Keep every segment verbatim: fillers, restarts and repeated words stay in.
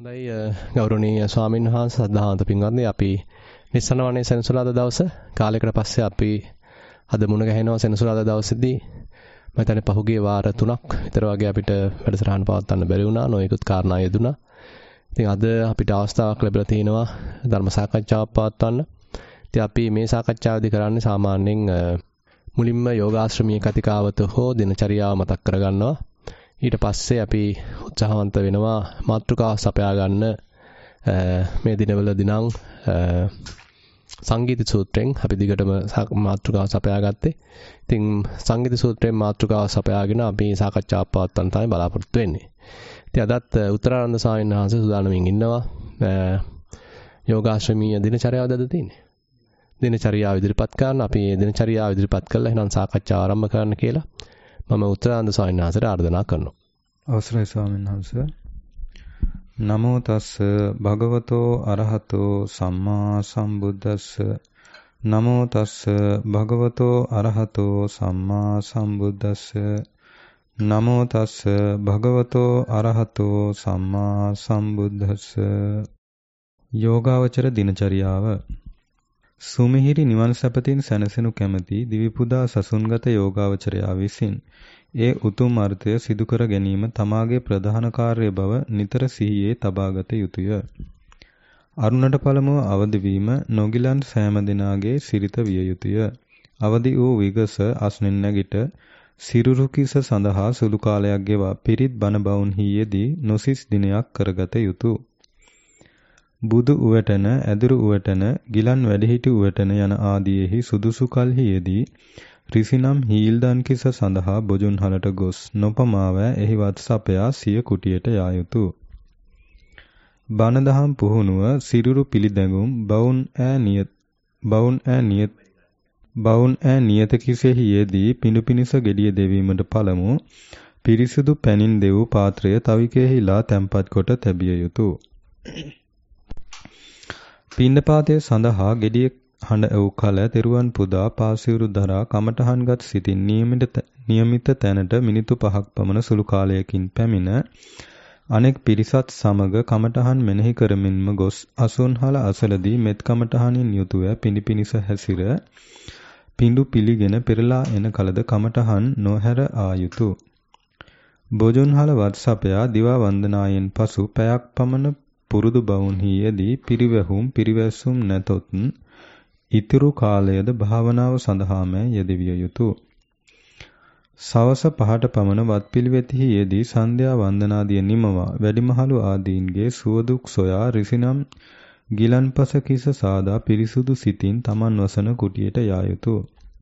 හොඳයි ගෞරවනීය ස්වාමීන් වහන්සේ සද්ධාන්ත පින්වත්නි අපි නිස්සන වනේ සෙනසුරාදා දවස කාලයකට පස්සේ අපි අද මුණ ගැහෙනවා සෙනසුරාදා දවසේදී මම හිතන්නේ පහුගිය වාර තුනක් විතර වගේ අපිට වැඩසටහන පවත්වන්න බැරි වුණා නොයෙකුත් කාරණා යෙදුණා. ඉතින් අද අපිට අවස්ථාවක් ලැබිලා තිනවා ධර්ම සාකච්ඡාවක් පවත්වන්න. ඉතින් අපි මේ සාකච්ඡාවේදී කරන්නේ සාමාන්‍යයෙන් මුලින්ම යෝගාශ්‍රමීය කතිකාවත හෝ දිනචරියාව මතක් කරගන්නවා. ඊට පස්සේ අපි උත්සාහවන්ත වෙනවා මාතෘකාව සපයා ගන්න මේ දිනවලදී නම් සංගීත සූත්‍රයෙන් අපි දිගටම මාතෘකාව සපයා ගත්තේ. ඉතින් සංගීත සූත්‍රයෙන් මාතෘකාව සපයාගෙන අපි සාකච්ඡාවක් පවත්වන්න තමයි බලාපොරොත්තු වෙන්නේ. ඉතින් අදත් උත්තරානන්ද ස්වාමීන් වහන්සේ සූදානම්ින් ඉන්නවා. යෝගාශ්‍රමීය දිනචරියාව අද තියෙන්නේ. දිනචරියාව ඉදිරිපත් කරන අපි මේ දිනචරියාව ඉදිරිපත් කළා එහෙනම් සාකච්ඡාව ආරම්භ කරන්න කියලා මම උත්තරානන්ද ස්වාමීන් වහන්සේට ආරාධනා කරනවා. අවසරයි ස්වාමීන් වහන්සේ. නමෝ තස්ස භගවතෝ අරහතෝ සම්මා සම්බුද්දස්ස. නමෝ තස්ස භගවතෝ අරහතෝ සම්මා සම්බුද්දස්ස. නමෝ තස්ස භගවතෝ අරහතෝ සම්මා සම්බුද්දස්ස. යෝගාවචර දිනචරියාව. සුමිහිරි නිවන් සැපතින් සැනසෙනු කැමැති දිවිපුදා සසුන්ගත යෝගාවචරයා විසින් ඒ උතුම් අර්ථය සිදු කර ගැනීම තමාගේ ප්‍රධාන කාර්ය බව නිතර සිහියේ තබාගත යුතුය. අරුණට පළමුව අවදි වීම නොගිලන් සෑම දිනාගේ සිරිත විය යුතුය. අවදි වූ විගස අස්නෙන් නැගිට සිරුරු කිස සඳහා සුළු කාලයක් ගෙවා පිරිත් බණ බවුන්හි යෙදී නොසිස් දිනයක් කරගත යුතුය. බුදු උවටන, ඇදුරු උවටන, ගිලන් වැඩිහිටි උවටන යන ආදීෙහි සුදුසු කල්හි යෙදී රිසිනම් හීල්දන් කිස සඳහා බොජුන්හලට ගොස් නොපමාව එහිවත් සපයා සිය කුටියට යා යුතුය. බණ දහම් පුහුණුව සිරුරු පිළිදැඟුම් බවුන් ඈ නියත බවුන් ඈ නියත බවුන් ඈ නියත කිසෙහි යෙදී පිඬු පිනිස ගෙඩිය දෙවීමට පළමු පිරිසිදු පැනින් දෙවූ පාත්‍රය තවිකෙහිලා තැන්පත් කොට තැබිය යුතුය. පිණ්ඩපාතය සඳහා ගෙඩිය හඬ වූ කල තෙරුවන් පුදා පාසිවුරු දරා කමටහන්ගත් සිටින් නියමිත නියමිත තැනට මිනිත්තු පහක් පමණ සුළු කාලයකින් පැමිණ අනෙක් පිරිසත් සමග කමටහන් මෙනෙහි කරමින්ම ගොස් අසුන්හල අසලදී මෙත් කමටහනින් යුතුව පිණිපිනිස හැසිර පිඬු පිළිගෙන පෙරලා එන කලද කමටහන් නොහැර ආ යුතුය. බොජුන්හල වත්සපයා දිවා වන්දනායෙන් පසු පැයක් පමණ පුරුදු බවුන්හි යෙදී පිරිවැහුම් පිරිවැසුම් නැතොත් ඉතිරු කාලයද භාවනාව සඳහාම යෙදවිය යුතුය. සවස පහට පමණ වත්පිළිවෙතෙහි යෙදී සන්ධ්‍යා වන්දනාදිය නිමවා වැඩිමහලු ආදීන්ගේ සුවදුක් සොයා රිසිනම් ගිලන්පස කිස සාදා පිරිසුදු සිතින් තමන් වසන කුටියට යා යුතුය.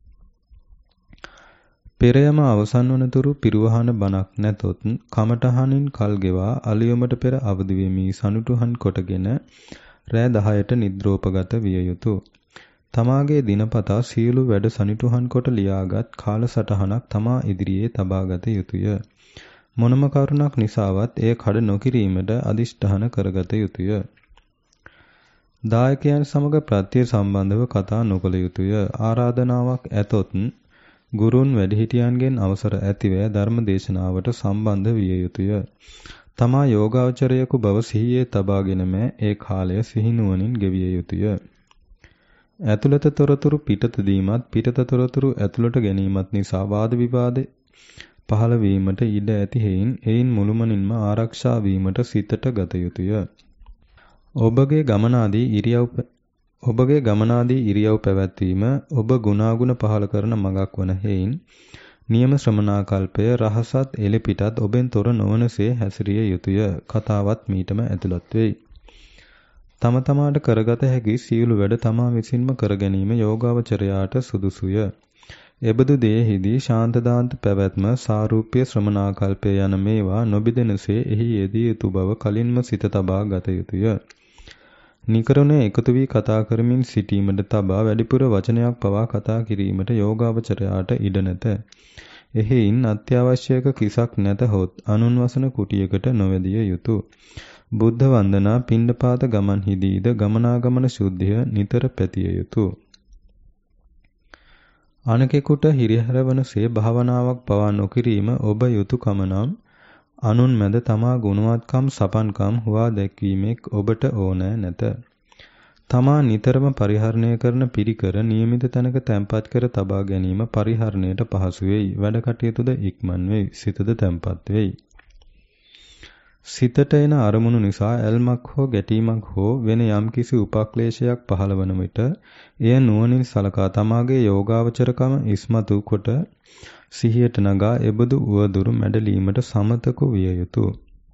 පෙරයම අවසන් වනතුරු පිරුවහන බණක් නැතොත් කමටහනින් කල් ගෙවා අලියොමට පෙර අවදි වෙමි සනුටුහන් කොටගෙන රෑ දහයට නිද්‍රෝපගත විය යුතුය. තමාගේ දිනපතා සියලු වැඩ සනිටුහන් කොට ලියාගත් කාලසටහනක් තමා ඉදිරියේ තබාගත යුතුය. මොනම කරුණක් නිසාවත් එය කඩ නොකිරීමට අදිෂ්ඨාන කරගත යුතුය. දායකයන් සමග ප්‍රත්‍ය සම්බන්ධව කතා නොකළ යුතුය. ආරාධනාවක් ඇතොත් ගුරුන් වැඩිහිටියන්ගෙන් අවසර ඇතිව ධර්ම දේශනාවට සම්බන්ධ විය යුතුය. තමා යෝගාචරයෙකු බව සිහියේ තබාගෙනම ඒ කාලය සිහිනුවණින් ගෙවිය යුතුය. ඇතුළත තොරතුරු පිටත දීමත් පිටත තොරතුරු ඇතුළට ගැනීමත් නිසා වාද විවාද පහළ වීමට ඉඩ ඇති හේයින් එයින් මුළුමනින්ම ආරක්ෂා වීමට සිතට ගත යුතුය. ඔබගේ ගමනාදී ඉරියව් ඔබගේ ගමනාදී ඉරියව් පැවැත්වීම ඔබ ගුණාගුණ පහළ කරන මඟක් වන හේයින් නියම ශ්‍රමණාකල්පය රහසත් එලෙපිටත් ඔබෙන් තොර නොවනසේ හැසිරිය යුතුය. කතාවත් මීටම ඇතුළත් වෙයි. තම තමාට කරගත හැකි සියලු වැඩ තමා විසින්ම කර ගැනීම යෝගාවචරයාට සුදුසුය. එබඳු දේෙහිදී ශාන්තදාන්ත පැවැත්ම සාරූප්‍ය ශ්‍රමණාකල්පය යන මේවා නොබිදෙනසේ එහි යෙදිය යුතු බව කලින්ම සිත තබා ගත යුතුය. නිකරුණේ එකතු වී කතා කරමින් සිටීමට තබා වැඩිපුර වචනයක් පවා කතා කිරීමට යෝගාවචරයාට ඉඩ නැත. එහෙයින් අත්‍යවශ්‍යක කිසක් නැතහොත් අනුන් වසන කුටියකට නොවැදිය යුතුය. බුද්ධ වන්දනා පිණ්ඩපාත ගමන්හිදීද ගමනාගමන ශුද්ධිය නිතර පැතිය යුතුය. අනෙකෙකුට හිරිහැර වනසේ භාවනාවක් පවා නොකිරීම ඔබ යුතුයකම නම් අනුන් මැද තමා ගුණවත්කම් සපන්කම් හුවා දැක්වීමෙක් ඔබට ඕනෑ නැත. තමා නිතරම පරිහරණය කරන පිරිකර නියමිත තැනක තැන්පත් කර තබා ගැනීම පරිහරණයට පහසු වෙයි. වැඩ කටයුතුද ඉක්මන් වෙයි. සිතද තැන්පත් වෙයි. සිතට එන අරමුණු නිසා ඇල්මක් හෝ ගැටීමක් හෝ වෙන යම්කිසි උපක්ලේශයක් පහළ වන විට එය නුවණින් සලකා තමාගේ යෝගාවචරකම ඉස්මතු කොට සිහියට නගා එබඳු උවදුරු මැඩලීමට සමතක විය යුතුය.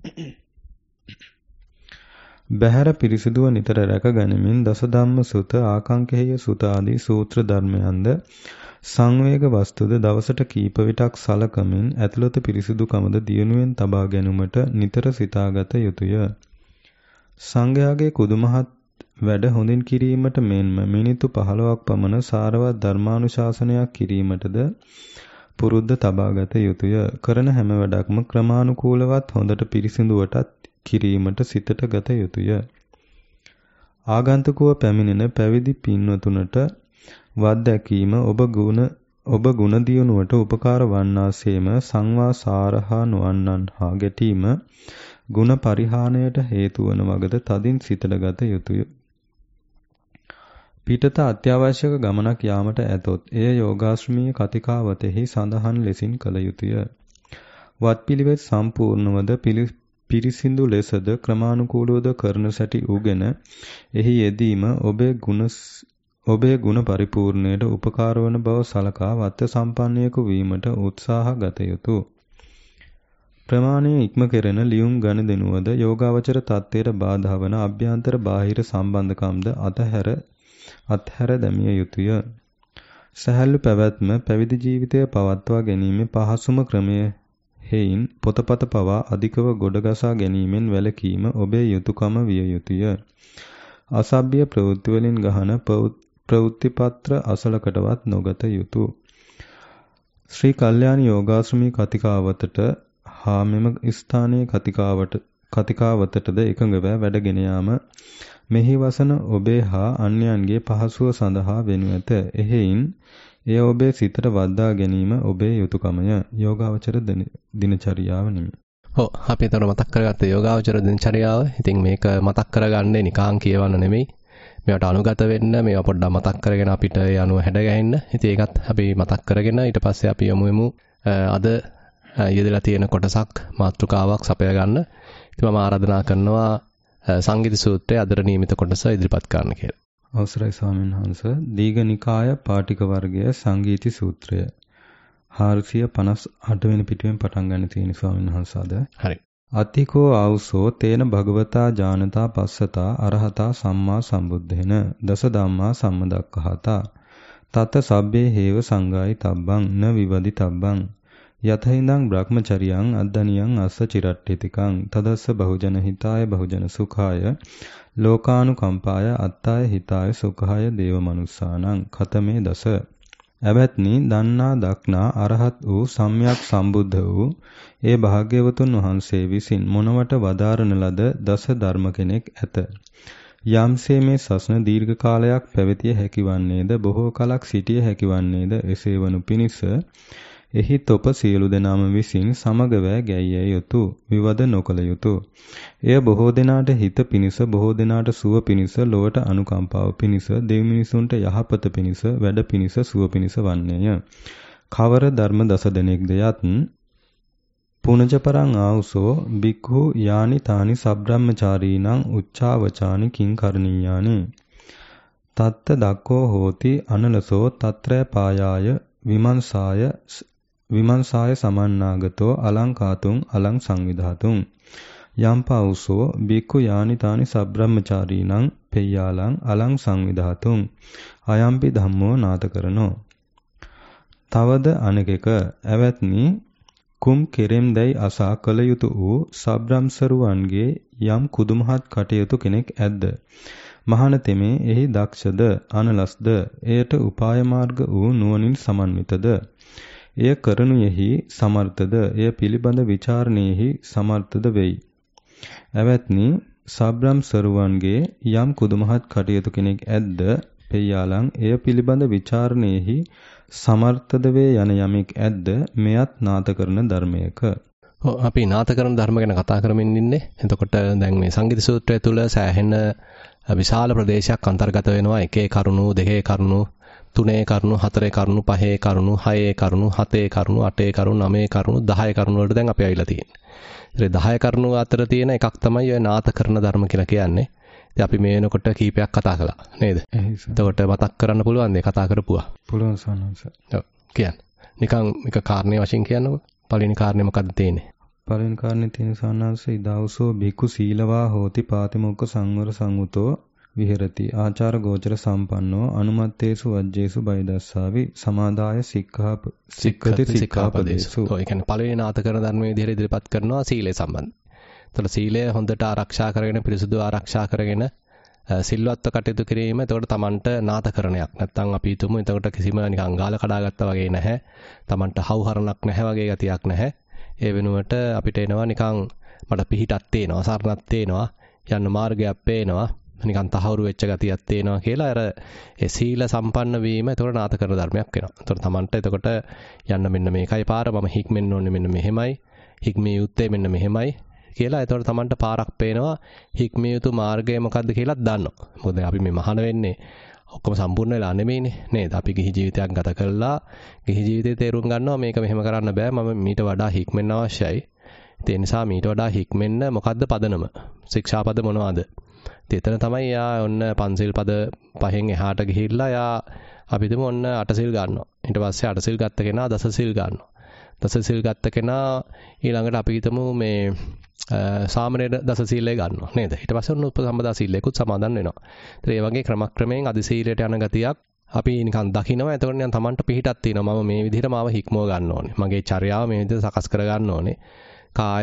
බහැර පිරිසිදුව නිතර රැක ගනිමින් දස ධම්ම සුත ආකාංකේය සුත ආදී සූත්‍ර ධර්මයන්ද සංවේග වස්තුද දවසට කීප විටක් සලකමින් ඇතුළත පිරිසිදුකමද දියුණුවෙන් තබා ගැනීමට නිතර සිතාගත යුතුය. සංඝයාගේ කුදුමහත් වැඩ හොඳින් කිරීමට මෙන්ම මිනිත්තු පහළොවක් පමණ සාරවත් ධර්මානුශාසනයක් කිරීමටද පුරුද්ද තබාගත යුතුය. කරන හැම වැඩක්ම ක්‍රමානුකූලවත් හොඳට පිරිසිදුවටත් කිරීමට සිතට ගත යුතුය. ආගන්තුකව පැමිණෙන පැවිදි පින්වතුන්ට වද්දැකීම ඔබ ගුණ ඔබ ගුණ දියුණුවට උපකාර වන්නාseම සංවා සාරහා නොවන්නන් හා ගැටීම ගුණ පරිහාණයට හේතු වන වගද තදින් සිතට ගත යුතුය. පිටත අත්‍යවශ්‍යක ගමනක් යාමට ඇතොත් එය යෝගාශ්‍රමීය කතිකාවතෙහි සඳහන් ලෙසින් කළ යුතුය. වත්පිළිවෙත් සම්පූර්ණවද පිරිසිදු ලෙසද ක්‍රමානුකූලවද කරන සැටි උගෙන එහි යෙදීම ඔබේ ගුණ ඔබේ ගුණ පරිපූර්ණයට උපකාර වන බව සලකා වත්ත සම්පන්නයෙකු වීමට උත්සාහ ගත යුතුය. ප්‍රමාණයේ ඉක්ම කෙරෙන ලියුම් ගනුදෙනුවද යෝගාවචර තත්ත්වයට බාධා වන අභ්‍යන්තර බාහිර සම්බන්ධකම්ද අතහැර අත්හැර දැමිය යුතුය. සහැල්ලු පැවැත්ම පැවිදි ජීවිතය පවත්වා ගැනීමේ පහසුම ක්‍රමය හේයින් පොතපත පවා අධිකව ගොඩගසා ගැනීමෙන් වැළකීම ඔබේ යුතුයකම විය යුතුය. අසභ්‍ය ප්‍රවෘත්ති වලින් ගහන ප්‍රවෘත්ති පත්‍ර අසලකටවත් නොගත යුතුය. ශ්‍රී කල්යාණ යෝගාශ්‍රමී කතිකාවතට හා මෙම ස්ථානයේ කතිකාවට කතිකාවතටද එකඟව වැඩගෙන යාම මෙහි වසන ඔබේ හා අන්‍යයන්ගේ පහසුව සඳහා වෙනු ඇත. එහෙයින් එය ඔබේ සිතට වද්දා ගැනීම ඔබේ යුතුයකමය. යෝගාවචර දිනචරියාව නිමි. ඔව් අපි ඒතර මතක් කරගත්ත යෝගාවචර දිනචරියාව. ඉතින් මේක මතක් කරගන්නේ නිකාං කියවන්න නෙමෙයි. මේවට අනුගත වෙන්න, මේවා පොඩ්ඩක් මතක් කරගෙන අපිට ඒ අනුව හැඩ ගැහෙන්න. ඉතින් ඒකත් අපි මතක් කරගෙන ඊට පස්සේ අපි යමු යමු අද යෙදලා තියෙන කොටසක් මාතෘකාවක් සපයා ගන්න. ඉතින් මම ආරාධනා කරනවා සංගීත සූත්‍රයේ අදර නියමිත කොටස ඉදිරිපත් කරන්න කියලා. අවසරයි ස්වාමීන් වහන්සේ. දීඝනිකාය පාටික වර්ගයේ සංගීති සූත්‍රය හාරසිය පනස් අට වෙනි පිටුවෙන් පටන් ගන්න තියෙන ස්වාමීන් වහන්සේ අද. හරි. අතිකෝ ආවුසෝ තේන භගවතා ජානතා පස්සතා අරහතා සම්මා සම්බුද්දේන දස ධම්මා සම්මදක්ඛහතා තත සබ්බේ හේව සංගායි තබ්බං න විවදි තබ්බං යතහින්දං බ්‍රහ්මචරියං අද්දනියං අස්ස චිරට්ඨිතිකං තදස්ස බහුජන හිතාය බහුජන සුඛාය ලෝකානුකම්පාය අත්තාය හිතාය සුඛාය දේව මනුස්සානං කතමේ දස. ඇවැත්නි දන්නා දක්නා අරහත් වූ සම්්‍යක් සම්බුද්ධ වූ ඒ භාග්‍යවතුන් වහන්සේ විසින් මොනවට වදාරන ලද දස ධර්ම කෙනෙක් ඇත. යම්සේ මේ සසන දීර්ඝ කාලයක් පැවතිය හැකිවන්නේද බොහෝ කලක් සිටිය හැකිවන්නේද එසේ වනු පිණිස එහි තොප සියලු දෙනාම විසින් සමගව ගැයිය යුතුය. විවද නොකළ යුතුය. එය බොහෝ දෙනාට හිත පිණිස බොහෝ දෙනාට සුව පිණිස ලොවට අනුකම්පාව පිණිස දෙව් මිනිසුන්ට යහපත පිණිස වැඩ පිණිස සුව පිණිස වන්නේය. කවර ධර්ම දස දෙනෙක්ද යත් පුනජපරං ආවුසෝ බික්ඛු යානි තානි සබ්‍රාහ්මචාරීනං උච්චාවචානි කිං කරණීයානි තත්ත දක්ඛෝ හෝති අනලසෝ తත්‍රය පායාය විමංසාය විමංසාය සමන්නාගතෝ අලංකාතුං අලං සංවිධාතුං යම්පාවුසෝ බික්ඛු යානි තානි සබ්‍රාහ්මචාරීනං පෙය්‍යාලං අලං සංවිධාතුං අයම්පි ධම්මෝ නාතකරනෝ. තවද අනෙකක ඇවැත්නි කුම් කෙරෙම්දැයි අසා කළ යුතු වූ සබ්‍රාහ්මසරුවන්ගේ යම් කුදුමහත් කටයුතු කෙනෙක් ඇද්ද. මහානතෙමේ එහි දක්ෂද අනලස්ද එයට උපාය මාර්ග වූ නුවණින් සමන්විතද එය කරනුයෙහි සමර්ථද එය පිළිබඳ ਵਿਚාරණයෙහි සමර්ථද වෙයි. ඇවැත්නි සබ්‍රම් සරුවන්ගේ යම් කුදුමහත් කටයුතු කෙනෙක් ඇද්ද පෙය්‍යාලං එය පිළිබඳ ਵਿਚාරණයෙහි සමර්ථද වේ යන යමෙක් ඇද්ද මෙයත් නාත කරන ධර්මයක. ඔව් අපි නාත කරන ධර්ම ගැන කතා කරමින් ඉන්නේ. එතකොට දැන් මේ සංගීත සූත්‍රය තුල සෑහෙන විශාල ප්‍රදේශයක් අන්තර්ගත වෙනවා. එකේ කරුණු, දෙකේ කරුණු, තුනේ කරුණු, හතරේ කරුණු, පහේ කරුණු, හයේ කරුණු, හතේ කරුණු, අටේ කරුණු, නවයේ කරුණු, දහයේ කරුණු වලට දැන් අපි ආවිලා තියෙන්නේ. ඒ දහය කරුණු අතර තියෙන එකක් තමයි ඔය නාත කරන ධර්ම කියලා කියන්නේ. ඉතින් අපි මේ වෙනකොට කීපයක් කතා කළා නේද? එතකොට මතක් කරන්න පුළුවන් දේ කතා කරපුවා. පුළුවන් සනස. ඔව් කියන්න. නිකන් එක කාරණේ වශයෙන් කියන්නකෝ. පළවෙනි කාරණේ මොකද්ද තියෙන්නේ? පළවෙනි කාරණේ තියෙන සනස ඉදාවසෝ බිකු සීලවා හෝති පාතිමොක්ඛ සංවර සංවුතෝ විහෙරති ආචාර ගෝචර සම්පන්නෝ අනුමත්තේසු වජ්ජේසු බයිදස්සාවි සමාදාය සික්ඛාප සික්ඛති සික්ඛාපදේසු. ඔය කියන්නේ පළවෙනි නාත කරන ධර්මයේ විදිහට ඉදිරිපත් කරනවා සීලය සම්බන්ධ. එතකොට සීලය හොඳට ආරක්ෂා කරගෙන පිරිසුදු ආරක්ෂා කරගෙන සිල්වත්ව කටයුතු කිරීම එතකොට Tamanට නාතකරණයක්. නැත්තම් අපි හිතමු එතකොට කිසිම නිකන් ගාල කඩාගත්තා වගේ නැහැ. Tamanට හවුහරණක් නැහැ වගේ ගතියක් නැහැ. ඒ වෙනුවට අපිට එනවා නිකන් මට පිහිටක් තේනවා, සරණක් තේනවා, යන්න මාර්ගයක් පේනවා, නිකන් තහවුරු වෙච්ච ගතියක් තේනවා කියලා අර ඒ සීල සම්පන්න වීම එතකොට නාතකරණ ධර්මයක් වෙනවා. එතකොට Tamanට එතකොට යන්න මෙන්න මේකයි පාර, මම හික්මෙන්න ඕනේ මෙන්න මෙහෙමයි, හික්මිය යුත්තේ මෙන්න මෙහෙමයි කියලා එතකොට Tamanට පාරක් පේනවා, හික්මිය යුතු මාර්ගය මොකද්ද කියලාත් දන්නවා. මොකද අපි මේ මහාන වෙන්නේ ඔක්කොම සම්පූර්ණ වෙලා නෙමෙයිනේ නේද? අපි ගිහි ජීවිතයක් ගත කළා. ගිහි ජීවිතේ තේරුම් ගන්නවා මේක මෙහෙම කරන්න බෑ. මම මීට වඩා හික්මෙන්න අවශ්‍යයි. ඒ නිසා මීට වඩා හික්මෙන්න මොකද්ද පදනම? ශික්ෂාපද මොනවද? එතන තමයි යා ඔන්න පන්සිල් පද පහෙන් එහාට ගිහිල්ලා යා අපිටම ඔන්න අටසිල් ගන්නවා. ඊට පස්සේ අටසිල් ගත්ත කෙනා දසසිල් ගන්නවා. දසසිල් ගත්ත කෙනා ඊළඟට අපි හිතමු මේ සාමනීර දසසීලය ගන්නවා නේද? ඊට පස්සේ ඔන්න උපසම්පදා සීලයකුත් සමාදන් වෙනවා. ඉතින් මේ වගේ ක්‍රමක්‍රමයෙන් අදි සීලයට යන ගතියක් අපි නිකන් දකිනවා. එතකොට නිකන් Tamanට පිහිටක් තියෙනවා. මම මේ විදිහට මාව හික්මව ගන්න ඕනේ. මගේ චර්යාව මේ විදිහට සකස් කර ගන්න ඕනේ. කාය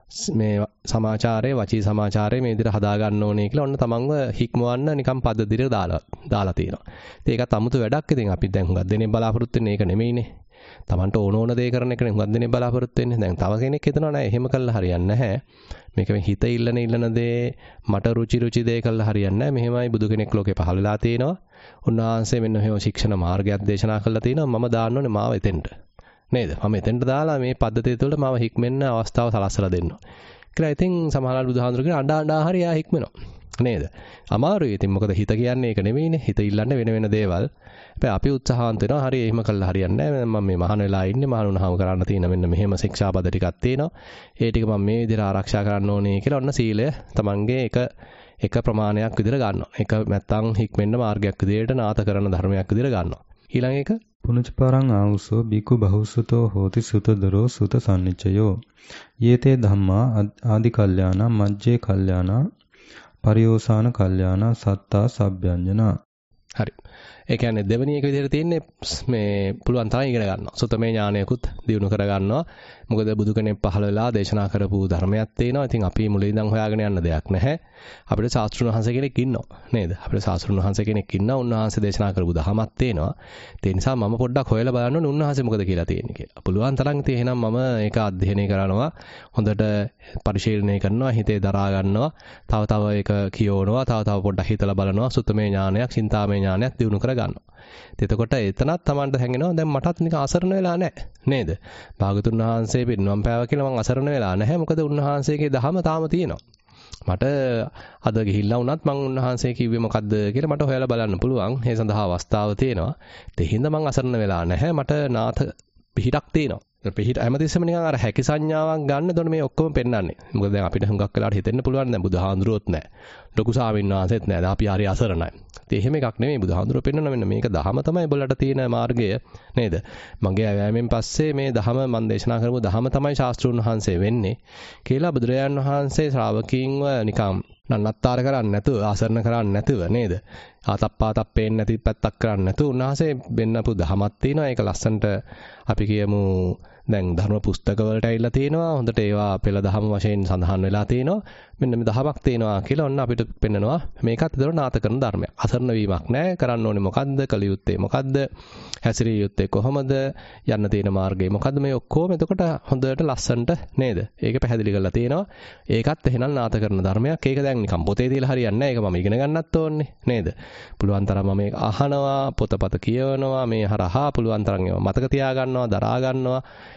මේ සමාචාරයේ වචී සමාචාරයේ මේ විදිහට හදා ගන්න ඕනේ කියලා ඔන්න තමන්ව හික්මවන්න නිකන් පද්ධතියට දාලා දාලා තියෙනවා. ඉතින් ඒකත් 아무තු වැඩක්. ඉතින් අපි දැන් හුඟක් දෙනේ බලාපොරොත්තු වෙන්නේ ඒක නෙමෙයිනේ. තමන්ට ඕන ඕන දේ කරන එකනේ හුඟක් දෙනේ බලාපොරොත්තු වෙන්නේ. දැන් තව කෙනෙක් හිතනවා නෑ එහෙම කළා හරියන්නේ නැහැ. මේක මේ හිත ඉල්ලන ඉල්ලන දේ මට රුචි රුචි දේ කළා හරියන්නේ නැහැ. මෙහෙමයි බුදු කෙනෙක් ලෝකේ පහළ වෙලා තියෙනවා. උන්වහන්සේ මෙන්න මෙහෙම ශික්ෂණ මාර්ගයක් දේශනා කළා තියෙනවා. මම දාන්න ඕනේ මාව එතෙන්ට. නේද? මම එතෙන්ට දාලා මේ පද්ධතිය තුළ මාව හික්මෙන්න අවස්ථාව සලස්සලා දෙන්න. කියලා ඉතින් සමහරවල් බුදුහාඳුර කියන අඬා අඬා හරි යා හික්මනවා. නේද? අමාරුයි. ඉතින් මොකද හිත කියන්නේ ඒක නෙවෙයිනේ. හිත ඉල්ලන්නේ වෙන වෙන දේවල්. හැබැයි අපි උත්සාහවන්ත වෙනවා. හරි එහෙම කළා හරියන්නේ නැහැ. මම මේ මහාන වෙලා ඉන්නේ. මහාන වුණාම කරන්න තියෙන මෙන්න මෙහෙම ශික්ෂාපද ටිකක් තියෙනවා. ඒ ටික මම මේ විදිහට ආරක්ෂා කරන්න ඕනේ කියලා ඔන්න සීලය තමන්ගේ එක එක ප්‍රමාණයක් විදිහට ගන්නවා. එක නැත්තම් හික්මෙන්න මාර්ගයක් විදිහට නාත කරන ධර්මයක් විදිහට ගන්නවා. ඊළඟ එක පුනච්චපරං ආවුසෝ බිකු බහුසුතෝ හෝති සුතදරෝ සුත සම්නිච්චයෝ යේතේ ධම්මා ආදි කල්යාණ මජ්ජේ කල්යාණ පරියෝසాన කල්යාණ සත්තා සබ්බ්‍යංජනා. හරි. ඒ කියන්නේ දෙවෙනි එක විදිහට තියෙන්නේ මේ පුළුවන් තරම් ඉගෙන ගන්නවා. සුතමේ ඥානයකුත් දියුණු කර ගන්නවා. මොකද බුදු කෙනෙක් පහළ වෙලා දේශනා කරපු ධර්මයක් තියෙනවා. ඉතින් අපි මුලින් ඉඳන් හොයාගෙන යන්න දෙයක් නැහැ. අපිට ශාස්ත්‍රුන් වහන්සේ කෙනෙක් ඉන්නවා. නේද? අපිට ශාස්ත්‍රුන් වහන්සේ කෙනෙක් ඉන්නවා. උන්වහන්සේ දේශනා කරපු ධර්මයක් තියෙනවා. ඒ නිසා මම පොඩ්ඩක් හොයලා බලන්න ඕනේ උන්වහන්සේ මොකද කියලා තියෙන්නේ කියලා. පුළුවන් තරම් ඉතින් එහෙනම් මම ඒක අධ්‍යයනය කරනවා. හොඳට පරිශීලනය කරනවා. හිතේ දරා ගන්නවා. තව තව ඒක කියවනවා. තව තව පොඩ්ඩක් හිතලා බලනවා. සුතමේ ඥානයක්, චින්තාමේ ඥානයක් දියුණු කර ගන්නවා. එතකොට එතනත් Tamanට හැඟෙනවා දැන් මටත් නිකන් අසරණ වෙලා නැහැ නේද? භාගතුන් වහන්සේ පිරිනවම් පෑවා කියලා මං අසරණ වෙලා නැහැ. මොකද උන්වහන්සේගේ දහම තාම තියෙනවා. මට අද ගිහිල්ලා වුණත් මං උන්වහන්සේ කිව්වේ මොකද්ද කියලා මට හොයලා බලන්න පුළුවන්. ඒ සඳහා අවස්ථාව තියෙනවා. ඒ හින්දා මං අසරණ වෙලා නැහැ. මට නාථ පිහිටක් තියෙනවා. පිහිට හැමතිස්සෙම නිකන් අර හැකි සංඥාවක් ගන්න. එතකොට මේ ඔක්කොම පෙන්වන්නේ. මොකද දැන් අපිට හුඟක් වෙලාවට හිතෙන්න පුළුවන් දැන් බුදුහාඳුරුවොත් නැහැ. ලොකු ස්වාමීන් වහන්සේත් නැහැ. දැන් අපි හරි අසරණයි. ඉතින් එහෙම එකක් නෙමෙයි බුදුහාඳුරුවෝ පෙන්වන මෙන්න මේක දහම තමයි ඔයගොල්ලන්ට තියෙන මාර්ගය නේද? මගේ ඇවෑමෙන් පස්සේ මේ දහම මම දේශනා කරපු දහම තමයි ශාස්ත්‍රුන් වහන්සේ වෙන්නේ කියලා බුදුරජාණන් වහන්සේ ශ්‍රාවකීන්ව නිකන් නන්නත්තර කරන්නේ නැතුව ආසරණ කරන්නේ නැතුව නේද? ආතප්පාතප් පේන්නේ නැති පැත්තක් කරන්නේ නැතුව උන්වහන්සේ වෙන්නපු දහමක් තියෙනවා. ඒක ලස්සන්ට අපි කියමු දැන් ධර්ම පුස්තක වලට ඇවිල්ලා තියෙනවා. හොඳට ඒවා පෙළ දහම වශයෙන් සඳහන් වෙලා තියෙනවා. මෙන්න මේ දහමක් තියෙනවා කියලා ඔන්න අපිට පෙන්නනවා. මේකත් ඒතර නාත කරන ධර්මයක්. අසරණ වීමක් නැහැ. කරන්න ඕනේ මොකද්ද? කළ යුත්තේ මොකද්ද? හැසිරිය යුත්තේ කොහොමද? යන්න තියෙන මාර්ගය මොකද්ද? මේ ඔක්කොම එතකොට හොඳට ලස්සනට නේද? ඒක පැහැදිලි කරලා තියෙනවා. ඒකත් එහෙනම් නාත කරන ධර්මයක්. ඒක දැන් නිකන් පොතේ තියලා හරියන්නේ නැහැ. ඒක මම ඉගෙන ගන්නත් ඕනේ නේද? පුළුවන් තරම් මම මේක අහනවා, පොතපත කියවනවා, මේ හරහා පුළුවන් තරම් ඒවා මතක තියා ගන්නවා, දරා ගන්නවා.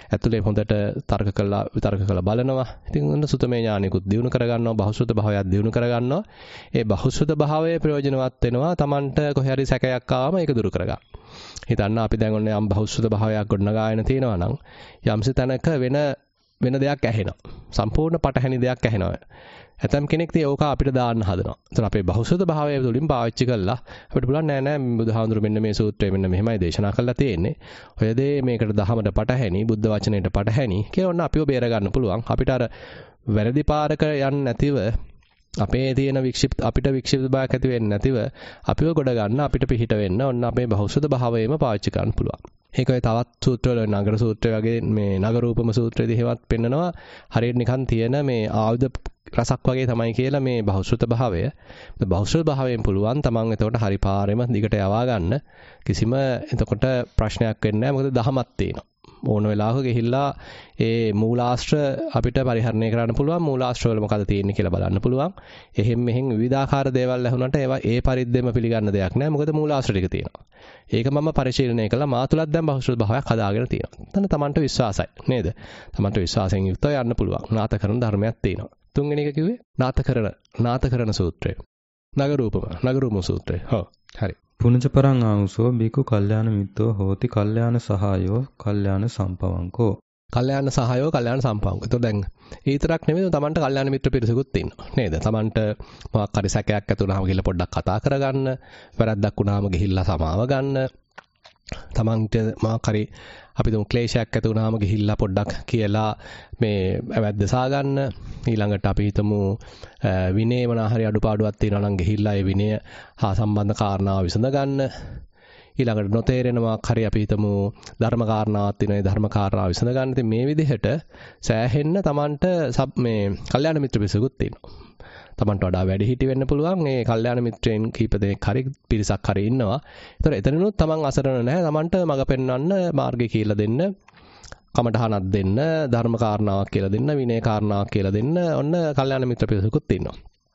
ඇතුලේ හොඳට තර්ක කළා විතර්ක කළා බලනවා. ඉතින් ඔන්න සුතමේ ඥානිකුත් දිනු කරගන්නවා, බහුශ්‍රත භාවයක් දිනු කරගන්නවා. ඒ බහුශ්‍රත භාවයේ ප්‍රයෝජනවත් වෙනවා Tamanට කොහේ හරි සැකයක් ආවම ඒක දුරු කරගන්න. හිතන්න අපි දැන් ඔන්න යම් බහුශ්‍රත භාවයක් ගොඩනගාගෙන තියෙනවා නම් යම්සි තැනක වෙන වෙන දෙයක් ඇහෙනවා. සම්පූර්ණ පටහැනි දෙයක් ඇහෙනවා. ඇතම් කෙනෙක් තිය ඕක අපිට දාන්න හදනවා. ඒතර අපේ බහුශ්‍රත භාවය තුළින් පාවිච්චි කළා අපිට පුළුවන් නෑ නෑ බුදුහාමුදුරු මෙන්න මේ සූත්‍රය මෙන්න මෙහෙමයි දේශනා කළා තියෙන්නේ. ඔය දේ මේකට දහමට පටහැනි, බුද්ධ වචනයට පටහැනි කියලා ඔන්න අපිව බේර ගන්න පුළුවන්. අපිට අර වැරදි පාරක යන්නේ නැතිව අපේ තියෙන වික්ෂිප්ත අපිට වික්ෂිප්ත භාවයක් ඇති වෙන්නේ නැතිව අපිව ගොඩ ගන්න අපිට පිහිට වෙන්න ඔන්න අපේ බහුශ්‍රත භාවයම පාවිච්චි කරන්න පුළුවන්. ඒක ඔය තවත් සූත්‍රවල නගර සූත්‍රය වගේ මේ නගර රූපම සූත්‍රයේදී එහෙමත් පෙන්නනවා හරියට නිකන් තියෙන මේ ආයුධ රසක් වගේ තමයි කියලා මේ බහුශ්‍රත භාවය. බහුශ්‍රත භාවයෙන් පුළුවන් තමන් එතකොට හරි පාරෙම දිගට යවා ගන්න. කිසිම එතකොට ප්‍රශ්නයක් වෙන්නේ නැහැ. මොකද දහමක් තියෙනවා. ඕන වෙලාවක ගිහිල්ලා ඒ මූලාශ්‍ර අපිට පරිහරණය කරන්න පුළුවන්. මූලාශ්‍ර වල මොකද තියෙන්නේ කියලා බලන්න පුළුවන්. එහෙන් මෙහෙන් විවිධාකාර දේවල් ඇහුනට ඒවා ඒ පරිද්දෙම පිළිගන්න දෙයක් නැහැ. මොකද මූලාශ්‍ර ටික තියෙනවා. ඒක මම පරිශීලනය කළා. මා තුලත් දැන් බහුශ්‍රත භාවයක් හදාගෙන තියෙනවා. එතන තමන්ට විශ්වාසයි නේද? තමන්ට විශ්වාසයෙන් යුක්තව යන්න පුළුවන්. නාත කරන ධර්මයක් තියෙනවා. තුන්වෙනි එක කිව්වේ නාතකරණ නාතකරණ සූත්‍රය. නගරූපම නගරූපම සූත්‍රය. හො හරි. පුනජපරං ආවුසෝ බිකු කල්යාණ මිත්තෝ හෝති කල්යාණ සහායෝ කල්යාණ සම්පවංකෝ. කල්යාණ සහායෝ කල්යාණ සම්පවංකෝ. ඒතකොට දැන් ඒ විතරක් නෙමෙයි තමන්ට කල්යාණ මිත්‍ර පිරිසකුත් තියෙනවා. නේද? තමන්ට මොකක් හරි සැකයක් ඇති වුණාම ගිහලා පොඩ්ඩක් කතා කරගන්න, වැරද්දක් වුණාම ගිහිල්ලා සමාව ගන්න. තමන්ට මොකක් හරි අපි තුන් ක්ලේශයක් ඇති වුණාම ගිහිල්ලා පොඩ්ඩක් කියලා මේ වැද්දසා ගන්න. ඊළඟට අපි හිතමු විනය මොනවා හරි අඩුපාඩුවක් තියෙනවා නම් ගිහිල්ලා ඒ විනය හා සම්බන්ධ කාරණා විසඳ ගන්න. ඊළඟට නොතේරෙන මොකක් හරි අපි හිතමු ධර්ම කාරණාවක් තියෙනවා. ඒ ධර්ම කාරණා විසඳ ගන්න. ඉතින් මේ විදිහට සෑහෙන්න තමන්ට මේ කල්යාණ මිත්‍ර පිරිසකුත් තියෙනවා. තමන්ට වඩා වැඩි හිටි වෙන්න පුළුවන්. ඒ කල්යාණ මිත්‍රයන් කීප දෙනෙක් හරි පිරිසක් හරි ඉන්නවා. ඒතර එතනනොත් තමන් අසරණ නැහැ. තමන්ට මඟ පෙන්වන්න මාර්ගය කියලා දෙන්න, කමඨහනක් දෙන්න, ධර්ම කාරණාවක් කියලා දෙන්න, විනය කාරණාවක් කියලා දෙන්න ඔන්න කල්යාණ මිත්‍ර පිරිසකුත් ඉන්නවා.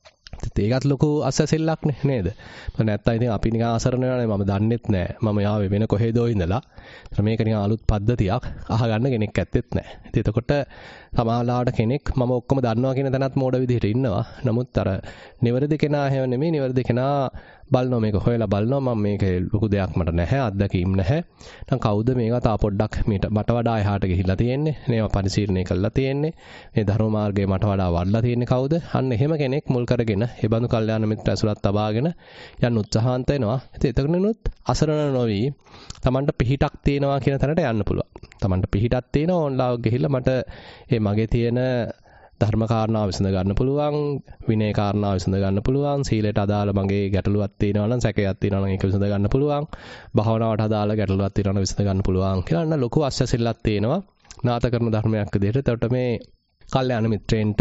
ඒකත් ලොකු අසසෙල්ලක් නේද? මම නැත්තම් ඉතින් අපි නිකන් අසරණ වෙනානේ. මම දන්නෙත් නැහැ. මම යාවේ වෙන කොහෙදෝ ඉඳලා. මේක නිකන් අලුත් පද්ධතියක් අහගන්න කෙනෙක් ඇත්තෙත් නැහැ. ඉතින් එතකොට සමාලාවට කෙනෙක් මම ඔක්කොම දන්නවා කියන තැනත් මෝඩ විදිහට ඉන්නවා. නමුත් අර නිවැරදි කෙනා හැව නෙමෙයි. නිවැරදි කෙනා බලනවා මේක හොයලා බලනවා මම මේක ලොකු දෙයක් මට නැහැ. අත්දැකීම් නැහැ. දැන් කවුද මේක තා පොඩ්ඩක් මට වඩා එහාට ගිහිල්ලා තියෙන්නේ? මේවා පරිශීලනය කරලා තියෙන්නේ. මේ ධර්ම මාර්ගයේ මට වඩා වඩලා තියෙන්නේ කවුද? අන්න එහෙම කෙනෙක් මුල් කරගෙන ඒ බඳු කල්යාණ මිත්‍ර ඇසුරක් තබාගෙන යන්න උත්සාහන්ත වෙනවා. ඉතින් එතකනනොත් අසරණ නොවි Tamanට පිහිටක් තියෙනවා කියන තැනට යන්න පුළුවන්. Tamanට පිහිටක් තියෙනවා ඕන්ලාව ගිහිල්ලා මට මේ මගේ තියෙන ධර්ම කාරණා විසඳ ගන්න පුළුවන්, විනය කාරණා විසඳ ගන්න පුළුවන්, සීලයට අදාළ මගේ ගැටලුවක් තියෙනවා නම් සැකයක් තියෙනවා නම් ඒක විසඳ ගන්න පුළුවන්, භාවනාවට අදාළ ගැටලුවක් තියෙනවා නම් විසඳ ගන්න පුළුවන් කියලා අන්න ලොකු අස්වැසිල්ලක් තියෙනවා. නාත කරන ධර්මයක් විදිහට. එතකොට මේ කල්යාණ මිත්‍රයන්ට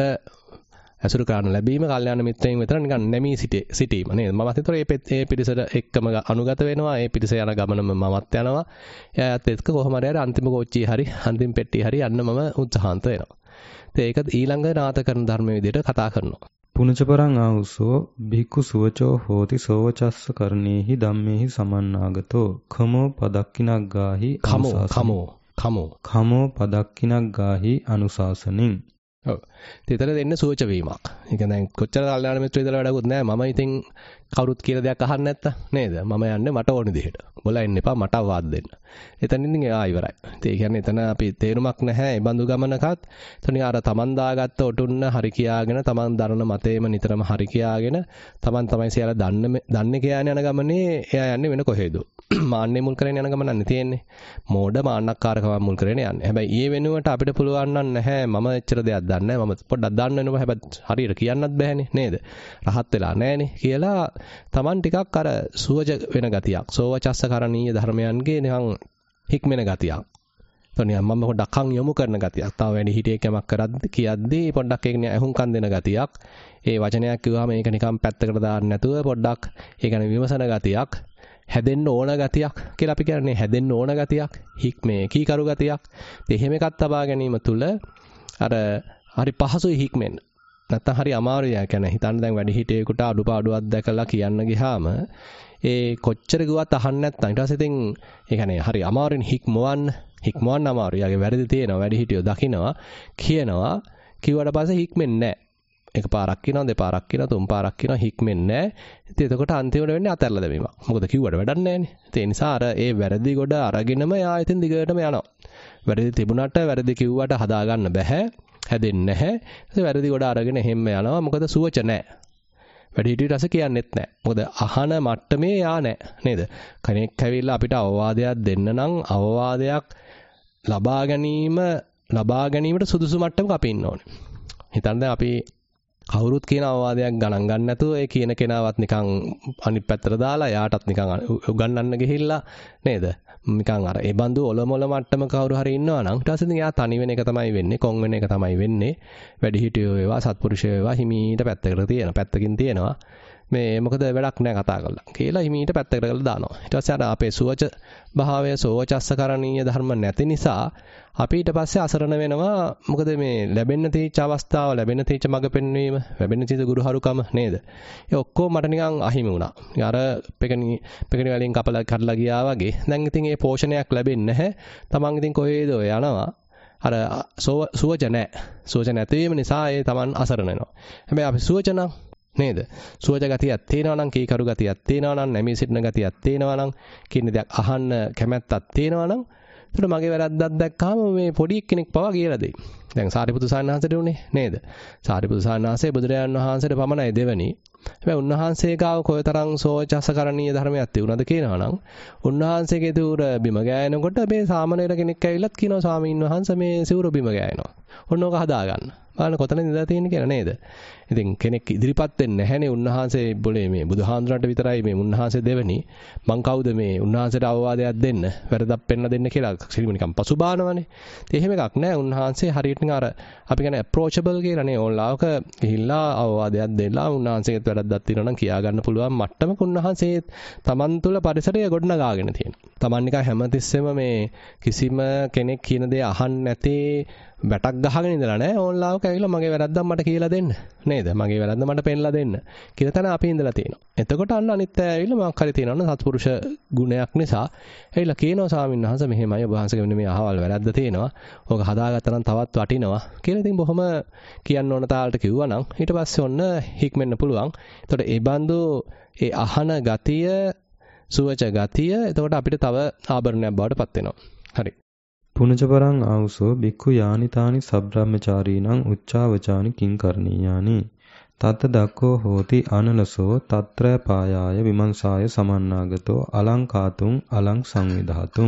ඇසුරු කරන්න ලැබීම කල්යාණ මිත්‍රයන් විතර නිකන් නැමී සිටීම නේද? මමත් හිතුවා මේ ඒ පිරිසට එක්කම අනුගත වෙනවා. ඒ පිරිස යන ගමනම මමත් යනවා. එයාත් එක්ක කොහොම හරි අන්තිම කෝච්චිය හරි අන්තිම පෙට්ටිය හරි යන්න මම උත්සාහන්ත වෙනවා. ඒක ඊළඟ නාත කරන ධර්මයේ විදිහට කතා කරනවා. පුනචපරං ආහුසෝ භික්ඛු සුවචෝ හෝති සෝවචස්ස කරණේහි ධම්මේහි සමන්නාගතෝ khamo පදක්කිනක් ගාහි khamo khamo khamo khamo පදක්කිනක් ගාහි අනුශාසනින්. ඔව්. ඒතර දෙන්නේ සුවච වීමක්. ඒ කියන්නේ කොච්චර කල්යාණ මිත්‍රයෝ ඉඳලා වැඩකුත් නැහැ. මම ඉතින් කවුරුත් කියලා දෙයක් අහන්නේ නැත්තම් නේද? මම යන්නේ මට ඕන විදිහට. බොලා එන්න එපා මට වාද දෙන්න. එතනින් ඉතින් ආ ඉවරයි. ඒ කියන්නේ එතන අපි තේරුමක් නැහැ. ඒ බඳු ගමනකත් එතන අර තමන් දාගත්ත ඔටුන්න හරි කියාගෙන තමන් දරන මතේම නිතරම හරි කියාගෙන තමන් තමයි සියල්ල දන්න දන්නේ කියන යන ගමනේ එයා යන්නේ වෙන කොහෙද? මාන්නේ මුල් කරගෙන යන ගමන නැහැ තියෙන්නේ. මෝඩ මාන්නක්කාරකම මුල් කරගෙන යන්නේ. හැබැයි ඊ වෙනුවට අපිට පුළුවන් නම් නැහැ මම එච්චර දෙයක් දන්නේ නැහැ. මම පොඩ්ඩක් දන්න වෙනවා. හැබැයි හරියට කියන්නත් බෑනේ නේද? රහත් වෙලා නැහනේ කියලා තමන් ටිකක් අර සුවජ වෙන ගතියක්. සෝවචස්ස කරණීය ධර්මයන්ගේ නිකන් හික්මෙන ගතියක්. තොනිය මම පොඩ්ඩක් කන් යොමු කරන ගතියක්. තව වැඩි හිටියෙක් යමක් කරද්දි කියද්දී පොඩ්ඩක් ඒක නිකන් අහුම්කම් දෙන ගතියක්. ඒ වචනයක් කිව්වම ඒක නිකන් පැත්තකට දාන්න නැතුව පොඩ්ඩක් ඒ කියන්නේ විමසන ගතියක්. හැදෙන්න ඕන ගතියක් කියලා අපි කියන්නේ හැදෙන්න ඕන ගතියක්. හික්මේ කීකරු ගතියක්. ඉතින් එහෙම එකක් තබා ගැනීම තුළ අර හරි පහසුයි හික්මෙන්න. නැත්තම් හරි අමාරුයි. ඒ කියන්නේ හිතන්න දැන් වැඩි හිටියෙකුට අඩුපාඩුවක් දැකලා කියන්න ගියාම ඒ කොච්චර ගුවත් අහන්න නැත්නම් ඊට පස්සේ ඉතින් ඒ කියන්නේ හරි අමාරුයි හික්මවන්න. හික්මවන්න අමාරුයි. යාගේ වැරදි තියෙනවා. වැඩි හිටියෝ දකින්නවා කියනවා. කිව්වට පස්සේ හික්මෙන්නේ නැහැ. එක පාරක් කියනවා දෙපාරක් කියනවා තුන් පාරක් කියනවා හික්මෙන්නේ නැහැ. ඉතින් එතකොට අන්තිමට වෙන්නේ අතහැරලා දැමීමක්. මොකද කිව්වට වැඩක් නැහැනේ. ඒ නිසා අර ඒ වැරදි ගොඩ අරගෙනම යා ඉතින් දිගටම යනවා. වැරදි තිබුණාට වැරදි කිව්වට හදාගන්න බෑ. හැදෙන්නේ නැහැ. ඒ වැරදි ගොඩ අරගෙන හැම යනවා. මොකද සුවච නැහැ. වැඩි හිටියට රස කියන්නෙත් නැහැ. මොකද අහන මට්ටමේ යා නැහැ නේද? කෙනෙක් ඇවිල්ලා අපිට අවවාදයක් දෙන්න නම් අවවාදයක් ලබා ගැනීම ලබා ගැනීමට සුදුසු මට්ටමක අපි ඉන්න ඕනේ. හිතන්න අපි කවුරුත් කියන අවවාදයක් ගණන් ගන්න නැතුව ඒ කියන කෙනාවත් නිකන් අනිත් පැත්තට දාලා යාටත් නිකන් උගන්වන්න ගිහිල්ලා නේද? නිකන් අර ඒ බඳු ඔලොමොල මට්ටම කවුරු හරි ඉන්නවා නම් ඊට පස්සේ යා තනි වෙන එක තමයි වෙන්නේ, කොන් වෙන එක තමයි වෙන්නේ. වැඩි හිටියෝ වේවා, සත්පුරුෂයෝ වේවා හිමීට පැත්තකට තියෙන. පැත්තකින් තියෙනවා. මේ මොකද වැඩක් නැහැ කතා කරලා. කියලා හිමීට පැත්තකට කරලා දානවා. ඊට පස්සේ අර අපේ සුවච භාවය සෝචස්සකරණීය ධර්ම නැති නිසා අපි ඊට පස්සේ අසරණ වෙනවා. මොකද මේ ලැබෙන්න තීච්ච අවස්ථාව, ලැබෙන්න තීච්ච මඟ පෙන්වීම, ලැබෙන්න තීච්ච ගුරුහරුකම නේද? ඒ ඔක්කොම මට නිකන් අහිමි වුණා. අර පෙකණි පෙකණි වලින් කපලා කඩලා ගියා වගේ. දැන් ඉතින් මේ පෝෂණයක් ලැබෙන්නේ නැහැ. Taman ඉතින් කොහෙද යනවා? අර සුවච නැහැ. සුවච නැතිවීම නිසා ඒ Taman අසරණ වෙනවා. හැබැයි අපි සුවච නම් නේද? සුවච ගතියක් තියෙනවා නම්, කීකරු ගතියක් තියෙනවා නම්, නැමී සිටින ගතියක් තියෙනවා නම්, කින්න දෙයක් අහන්න කැමැත්තක් තියෙනවා නම්, ඒකට මගේ වැරද්දක් දැක්කම මේ පොඩි කෙනෙක් පවා කියලා දෙයි. දැන් සාරිපුත්තු සාන්නාහසට උනේ නේද? සාරිපුත්තු සාන්නාහසේ බුදුරජාණන් වහන්සේට පමණයි දෙවනි. හැබැයි උන්වහන්සේ ගාව කොයිතරම් සෝචසකරණීය ධර්මයක් තියුණාද කියනවා නම්, උන්වහන්සේගේ දුර බිම ගෑනකොට මේ සාමණේර කෙනෙක් ඇවිල්ලත් කියනවා ස්වාමීන් වහන්සේ මේ සිවුර බිම ගෑනවා. ඔන්න ඕක හදාගන්න. බලන්න කොතනද ඉඳලා තියෙන්නේ කියලා නේද? ඉතින් කෙනෙක් ඉදිරිපත් වෙන්නේ නැහැනේ උන්වහන්සේ બોලේ මේ බුදුහාඳුනට විතරයි මේ උන්වහන්සේ දෙවනි. මං කවුද මේ උන්වහන්සේට අවවාදයක් දෙන්න, වැරදක් පෙන්න දෙන්න කියලා සිරිම නිකන් පසුබානවනේ. ඉතින් එහෙම එකක් නැහැ. උන්වහන්සේ හරියට නිකන් අර අපි කියන්නේ approachable කියලා නේ. ඕන්ලාවක ගිහිල්ලා අවවාදයක් දෙලා උන්වහන්සේගෙත් වැරද්දක් තියෙනවා නම් කියා ගන්න පුළුවන් මට්ටමක උන්වහන්සේ Taman තුල පරිසරය ගොඩනගාගෙන තියෙනවා. Taman නිකන් හැමතිස්සෙම මේ කිසිම කෙනෙක් කියන දේ අහන්න නැති වැටක් ගහගෙන ඉඳලා නැහැ. ඕන්ලාවක ඇවිල්ලා මගේ වැරද්දක් මට කියලා දෙන්න. නේද? මගේ වැරද්ද මට පෙන්නලා දෙන්න. කියලා තන අපි ඉඳලා තියෙනවා. එතකොට අන්න අනිත් අය ඇවිල්ලා මොකක් හරි තියෙනවා සත්පුරුෂ ගුණයක් නිසා ඇවිල්ලා කියනවා ස්වාමීන් වහන්සේ මෙහෙමයි ඔබ වහන්සේගේ මෙන්න මේ අහවල් වැරද්ද තියෙනවා. ඕක හදාගත්තා නම් තවත් වටිනවා. කියලා ඉතින් බොහොම කියන්න ඕන තාලට කිව්වා නම් ඊට පස්සේ ඔන්න හික්මෙන්න පුළුවන්. එතකොට ඒ බඳු ඒ අහන ගතිය, සුවච ගතිය එතකොට අපිට තව ආභරණයක් බවට පත් වෙනවා. හරි. පුනජපරං ආවුසෝ බික්ඛු යානිතානි සබ්‍රාහ්මචාරීණං උච්චාවචානි කිංකරණීයානි තත් දක්ඛෝ හෝති අනලසෝ తත්‍ර පායාය විමංශාය සමන්නාගතෝ අලංකාතුං අලං සංවිධාතුං.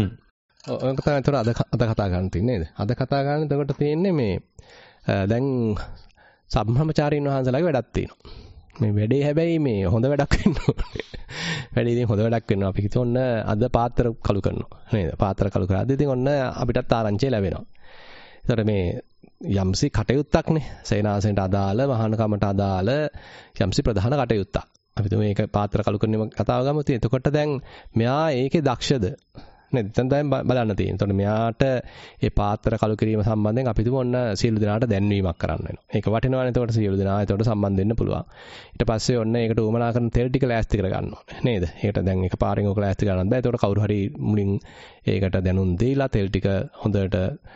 ඔක තමයි ඒතර අද අද කතා ගන්න තියෙන්නේ නේද? අද කතා ගන්න එතකොට තියෙන්නේ මේ දැන් සබ්‍රාහ්මචාරීන් වහන්සේලාගේ වැඩක් තියෙනවා. මේ වැඩේ හැබැයි මේ හොඳ වැඩක් වෙන්න ඕනේ. වැඩේ ඉතින් හොඳ වැඩක් වෙනවා. අපි කිව්වොත් ඔන්න අද පාත්‍ර කළු කරනවා. නේද? පාත්‍ර කළු කරාද ඉතින් ඔන්න අපිටත් ආරංචිය ලැබෙනවා. ඒතර මේ යම්සි කටයුත්තක්නේ. සේනාසනට අදාළ, මහානකමට අදාළ යම්සි ප්‍රධාන කටයුත්තක්. අපි තුමේ මේක පාත්‍ර කළු කරන කතාව ගමු. ඉතින් එතකොට දැන් මෙයා ඒකේ දක්ෂද? නේද? දැන් තමයි බලන්න තියෙන්නේ. එතකොට මෙයාට ඒ පාත්‍ර කළු කිරීම සම්බන්ධයෙන් අපි තුමු ඔන්න සියලු දෙනාට දැන්වීමක් කරන්න වෙනවා. ඒක වටිනවනේ. එතකොට සියලු දෙනා එතකොට සම්බන්ධ වෙන්න පුළුවන්. ඊට පස්සේ ඔන්න ඒකට උවමනා කරන තෙල් ටික ලෑස්ති කර ගන්න ඕනේ. නේද? ඒකට දැන් එක පාරෙන් ඔක ලෑස්ති කරන්නත් බෑ. එතකොට කවුරු හරි මුලින් ඒකට දැනුම් දීලා තෙල් ටික හොඳට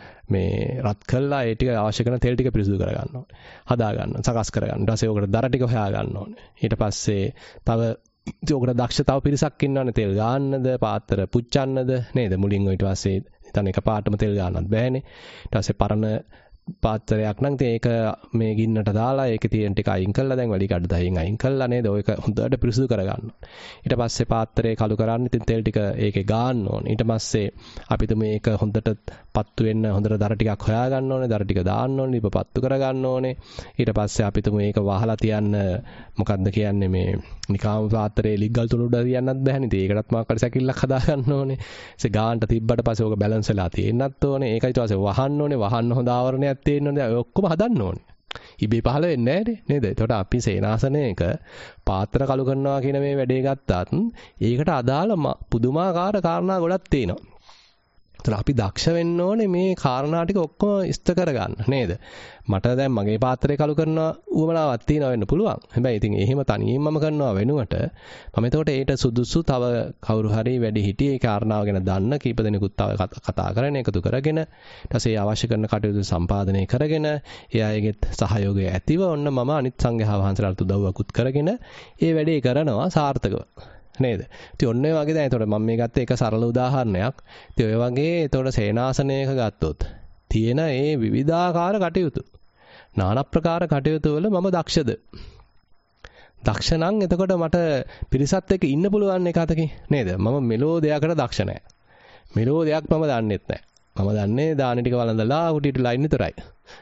මේ රත් කළා ඒ ටික අවශ්‍ය කරන තෙල් ටික පිරිසිදු කර ගන්න ඕනේ. හදා ගන්න, සකස් කර ගන්න. ඊට පස්සේ ඔකට දර ටික හොයා ගන්න ඕනේ. ඊට පස්සේ තව ඒකට දක්ෂතාව පිරිසක් ඉන්නවනේ තෙල් ගාන්නද පාත්‍ර පුච්චන්නද නේද මුලින් ඊට පස්සේ හිතන්න එක පාටම තෙල් ගන්නත් බෑනේ ඊට පස්සේ පරණ පාත්‍රයක් නම් ඉතින් ඒක මේ ගින්නට දාලා ඒකේ තියෙන ටික අයින් කළා දැන් වැඩි කඩ දහින් අයින් කළා නේද ඔයක හොඳට පිරිසිදු කරගන්න ඊට පස්සේ පාත්‍රේ කළු කරන්න ඉතින් තෙල් ටික ඒකේ ගාන්න ඕනේ ඊට පස්සේ අපිට මේක හොඳට පත්තු වෙන්න හොඳට දර ටිකක් හොයා ගන්න ඕනේ දර ටික දාන්න ඕනේ ඉප පත්තු කරගන්න ඕනේ ඊට පස්සේ අපිට මේක වහලා තියන්න මොකද්ද කියන්නේ මේ නිකාම පාත්‍රේ ලිග්ගල් තුන උඩ තියන්නත් බෑනේ ඉතින් ඒකටත් මොකක් හරි සැකිල්ලක් හදා ගන්න ඕනේ ඊට ගාන්නට තිබ්බට පස්සේ ඕක බැලන්ස් වෙලා තියෙන්නත් ඕනේ ඒක ඊට පස්සේ වහන්න ඕනේ වහන්න හොඳ ආවරණයක් තියෙන්න ඕනේ ඔය ඔක්කොම හදන්න ඕනේ ඉබේ පහළ වෙන්නේ නැහැ නේද එතකොට අපි සේනාසනයක පාත්‍ර කළු කරනවා කියන මේ වැඩේ ගත්තත් ඒකට අදාළ පුදුමාකාර කාරණා ගොඩක් තියෙනවා ඒතර අපි දක්ෂ වෙන්න ඕනේ මේ කාරණා ටික ඔක්කොම ඉෂ්ට කරගන්න නේද? මට දැන් මගේ පාත්‍රය කළු කරන උවමනාවක් තියෙනවා වෙන්න පුළුවන්. හැබැයි ඉතින් එහෙම තනියෙන් මම කරනවා වෙනුවට මම එතකොට ඒට සුදුසු තව කවුරු හරි වැඩි හිටියේ ඒ කාරණාව ගැන දන්න කීප දෙනෙකුත් තව කතා කරගෙන එකතු කරගෙන ඊට පස්සේ අවශ්‍ය කරන කටයුතු සම්පාදනය කරගෙන ඒ අයගේ සහයෝගය ඇතිව ඔන්න මම අනිත් සංඝයා වහන්සේලාට උදව්වකුත් කරගෙන ඒ වැඩේ කරනවා සාර්ථකව. නේද? ඉතින් ඔන්න ඒ වගේ දැන් එතකොට මම මේ ගත්තේ එක සරල උදාහරණයක්. ඉතින් ඔය වගේ එතකොට සේනාසනයක ගත්තොත් තියෙන ඒ විවිධාකාර කටයුතු নানা ප්‍රකාර කටයුතු වල මම දක්ෂද? දක්ෂ නම් එතකොට මට පිරිසත් එක්ක ඉන්න පුළුවන් එක අතකින් නේද? මම මෙලෝ දෙයකට දක්ෂ නැහැ. මෙලෝ දෙයක් මම දන්නෙත් නැහැ. මම දන්නේ දාන ටික වළඳලා උටිට ලයින් විතරයි.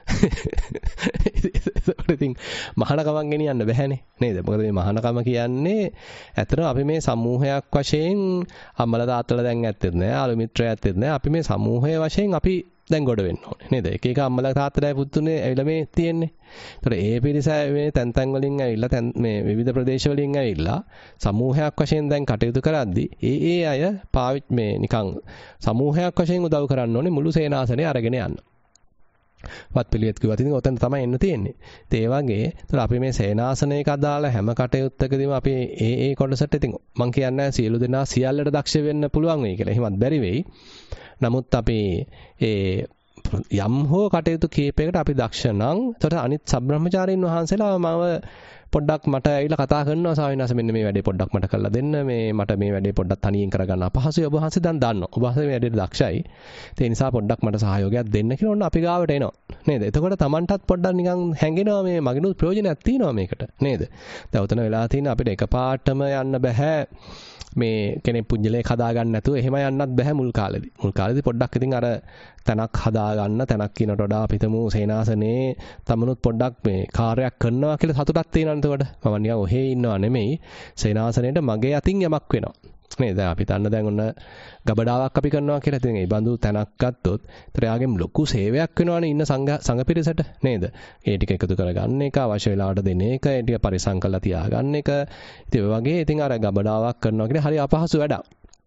ඒකට ඉතින් මහානකමක් ගෙනියන්න බැහැනේ නේද? මොකද මේ මහානකම කියන්නේ ඇත්තටම අපි මේ සමූහයක් වශයෙන් අම්මලා තාත්තලා දැන් ඇත්තෙත් නෑ, අලු මිත්‍රයෝ ඇත්තෙත් නෑ. අපි මේ සමූහය වශයෙන් අපි දැන් ගොඩ වෙන්න ඕනේ නේද? එක එක අම්මලා තාත්තලා පුතුනේ ඇවිල්ලා මේ තියෙන්නේ. ඒතකොට ඒ පිරිස මේ තැන් තැන් වලින් ඇවිල්ලා තැන් මේ විවිධ ප්‍රදේශ වලින් ඇවිල්ලා සමූහයක් වශයෙන් දැන් කටයුතු කරද්දී ඒ ඒ අය පාවිච්චි මේ නිකන් සමූහයක් වශයෙන් උදව් කරන්න ඕනේ මුළු සේනාසනේ අරගෙන යන්න. වත් පිළිවෙත් කිව්වත් ඉතින් ඔතන තමයි එන්න තියෙන්නේ. ඒ වගේ ඒතර අපි මේ සේනාසනයක අදාළ හැම කටයුත්තකදීම අපි ඒ ඒ කොටසට ඉතින් මම කියන්නේ සියලු දෙනා සියල්ලට දක්ෂ වෙන්න පුළුවන් වෙයි කියලා. එහෙමත් බැරි වෙයි. නමුත් අපි ඒ යම් හෝ කටයුතු කීපයකට අපි දක්ෂ නම් ඒතර අනිත් සබ්‍රහ්මචාරීන් වහන්සේලා මම පොඩ්ඩක් මට ඇවිල්ලා කතා කරනවා ස්වාමීන් වහන්සේ මෙන්න මේ වැඩේ පොඩ්ඩක් මට කරලා දෙන්න මේ මට මේ වැඩේ පොඩ්ඩක් තනියෙන් කරගන්න අපහසුයි ඔබ වහන්සේ දැන් දන්නවා ඔබ වහන්සේ මේ වැඩේට දක්ෂයි ඒ නිසා පොඩ්ඩක් මට සහයෝගයක් දෙන්න කියලා ඔන්න අපි ගාවට එනවා නේද එතකොට Tamanටත් පොඩ්ඩක් නිකන් හැංගෙනවා මේ මගිනුත් ප්‍රයෝජනයක් තියෙනවා මේකට නේද දැන් උතන වෙලා තියෙන අපිට එකපාරටම යන්න බෑ මේ කෙනෙක් පුජ්‍යලයක් හදා ගන්න නැතුව එහෙම යන්නත් බෑ මුල් කාලෙදී. මුල් කාලෙදී පොඩ්ඩක් ඉතින් අර තනක් හදා ගන්න තනක් කියනට වඩා අපිටම සේනාසනේ තමනුත් පොඩ්ඩක් මේ කාර්යයක් කරනවා කියලා සතුටක් තියෙනවනේ එතකොට. මම නිකන් ඔහේ ඉන්නවා නෙමෙයි සේනාසනේට මගේ අතින් යමක් වෙනවා. නේද? දැන් අපි දන්න දැන් ඔන්න ගබඩාවක් අපි කරනවා කියලා. ඉතින් ඒ බඳු තැනක් ගත්තොත් ඒතර යාගෙම ලොකු සේවයක් වෙනවනේ ඉන්න සංඝ සංඝ පිරිසට නේද? ඒ ටික එකතු කරගන්න එක, අවශ්‍ය වෙලාවට දෙන එක, ඒ ටික පරිසම් කරලා තියාගන්න එක. ඉතින් ඔය වගේ ඉතින් අර ගබඩාවක් කරනවා කියන්නේ හරි අපහසු වැඩක්.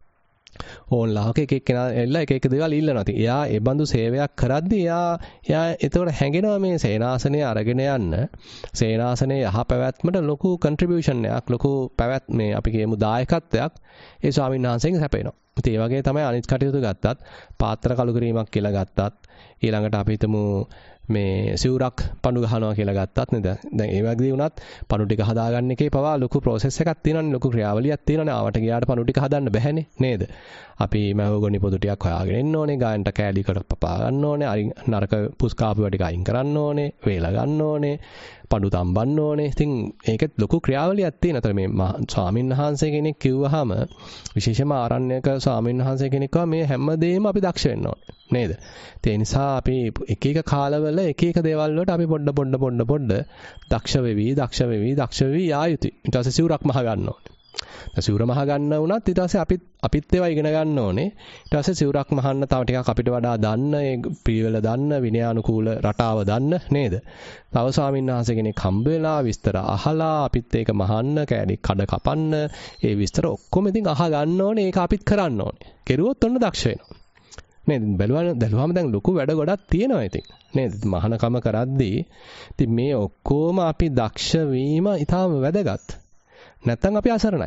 ඕන්ලාක එක එක කෙනා එල්ල එක එක දේවල් ඉල්ලනවා. ඉතින් එයා ඒ බඳු සේවයක් කරද්දී එයා එයා එතකොට හැංගෙනවා මේ සේනාසනය අරගෙන යන්න. සේනාසනයේ යහ පැවැත්මට ලොකු කන්ට්‍රිබියුෂන් එකක්, ලොකු පැවැත් මේ අපි කියමු දායකත්වයක් ඒ ස්වාමීන් වහන්සේගෙන් සැපේනවා. ඉතින් ඒ වගේ තමයි අනිත් කටයුතු ගත්තත්, පාත්‍ර කළු කිරීමක් කියලා ගත්තත්, ඊළඟට අපි හිතමු මේ සිවුරක් පඳු ගහනවා කියලා ගත්තත් නේද? දැන් ඒ වගේ වුණත් පඳු ටික හදාගන්න එකේ පවා ලොකු ප්‍රොසෙස් එකක් තියෙනවානේ, ලොකු ක්‍රියාවලියක් තියෙනවානේ. ආවට ගියාට පඳු ටික හදන්න බැහැනේ නේද? අපි මහෝගොනි පොතු ටිකක් හොයාගෙන එන්න ඕනේ, ගායන්ට කෑලි කට පපා ගන්න ඕනේ, අරින් නරක පුස්කාපු ටික අයින් කරන්න ඕනේ, වේලා ගන්න ඕනේ, පඳු තම්බන්න ඕනේ. ඉතින් ඒකෙත් ලොකු ක්‍රියාවලියක් තියෙනවා. මේ ස්වාමීන් වහන්සේ කෙනෙක් කිව්වහම විශේෂයෙන්ම ආරණ්‍යක ස්වාමීන් වහන්සේ කෙනෙක් මේ හැමදේම අපි දක්ෂ වෙන්න ඕනේ නේද? ඒ නිසා අපි එක එක කාලවල එක එක දේවල් වලට අපි පොඩ පොඩ පොඩ පොඩ දක්ෂ වෙවි, දක්ෂ වෙවි, දක්ෂ වෙවි යා යුතුයි. ඊට පස්සේ සිවුරක් මහ ගන්න ඕනේ. සිවුර මහ ගන්න වුණත් ඊට පස්සේ අපිත් අපිත් ඒවා ඉගෙන ගන්න ඕනේ. ඊට පස්සේ සිවුරක් මහන්න තව ටිකක් අපිට වඩා දන්න, ඒ පිළිවෙල දන්න, විනයානුකූල රටාව දන්න නේද? තව ස්වාමීන් වහන්සේ කෙනෙක් හම්බ වෙලා විස්තර අහලා අපිත් ඒක මහන්න, කෑලි කඩ කපන්න, ඒ විස්තර ඔක්කොම ඉතින් අහ ගන්න ඕනේ. ඒක අපිත් කරන්න ඕනේ. කෙරුවොත් ඔන්න දක්ෂ වෙනවා. නේද? බැලුවා දැලුවාම දැන් ලොකු වැඩ ගොඩක් තියෙනවා ඉතින්. නේද? මහානකම කරද්දී ඉතින් මේ ඔක්කොම අපි දක්ෂ වීම ඊටාම වැදගත්. නැත්තම් අපි අසරණයි.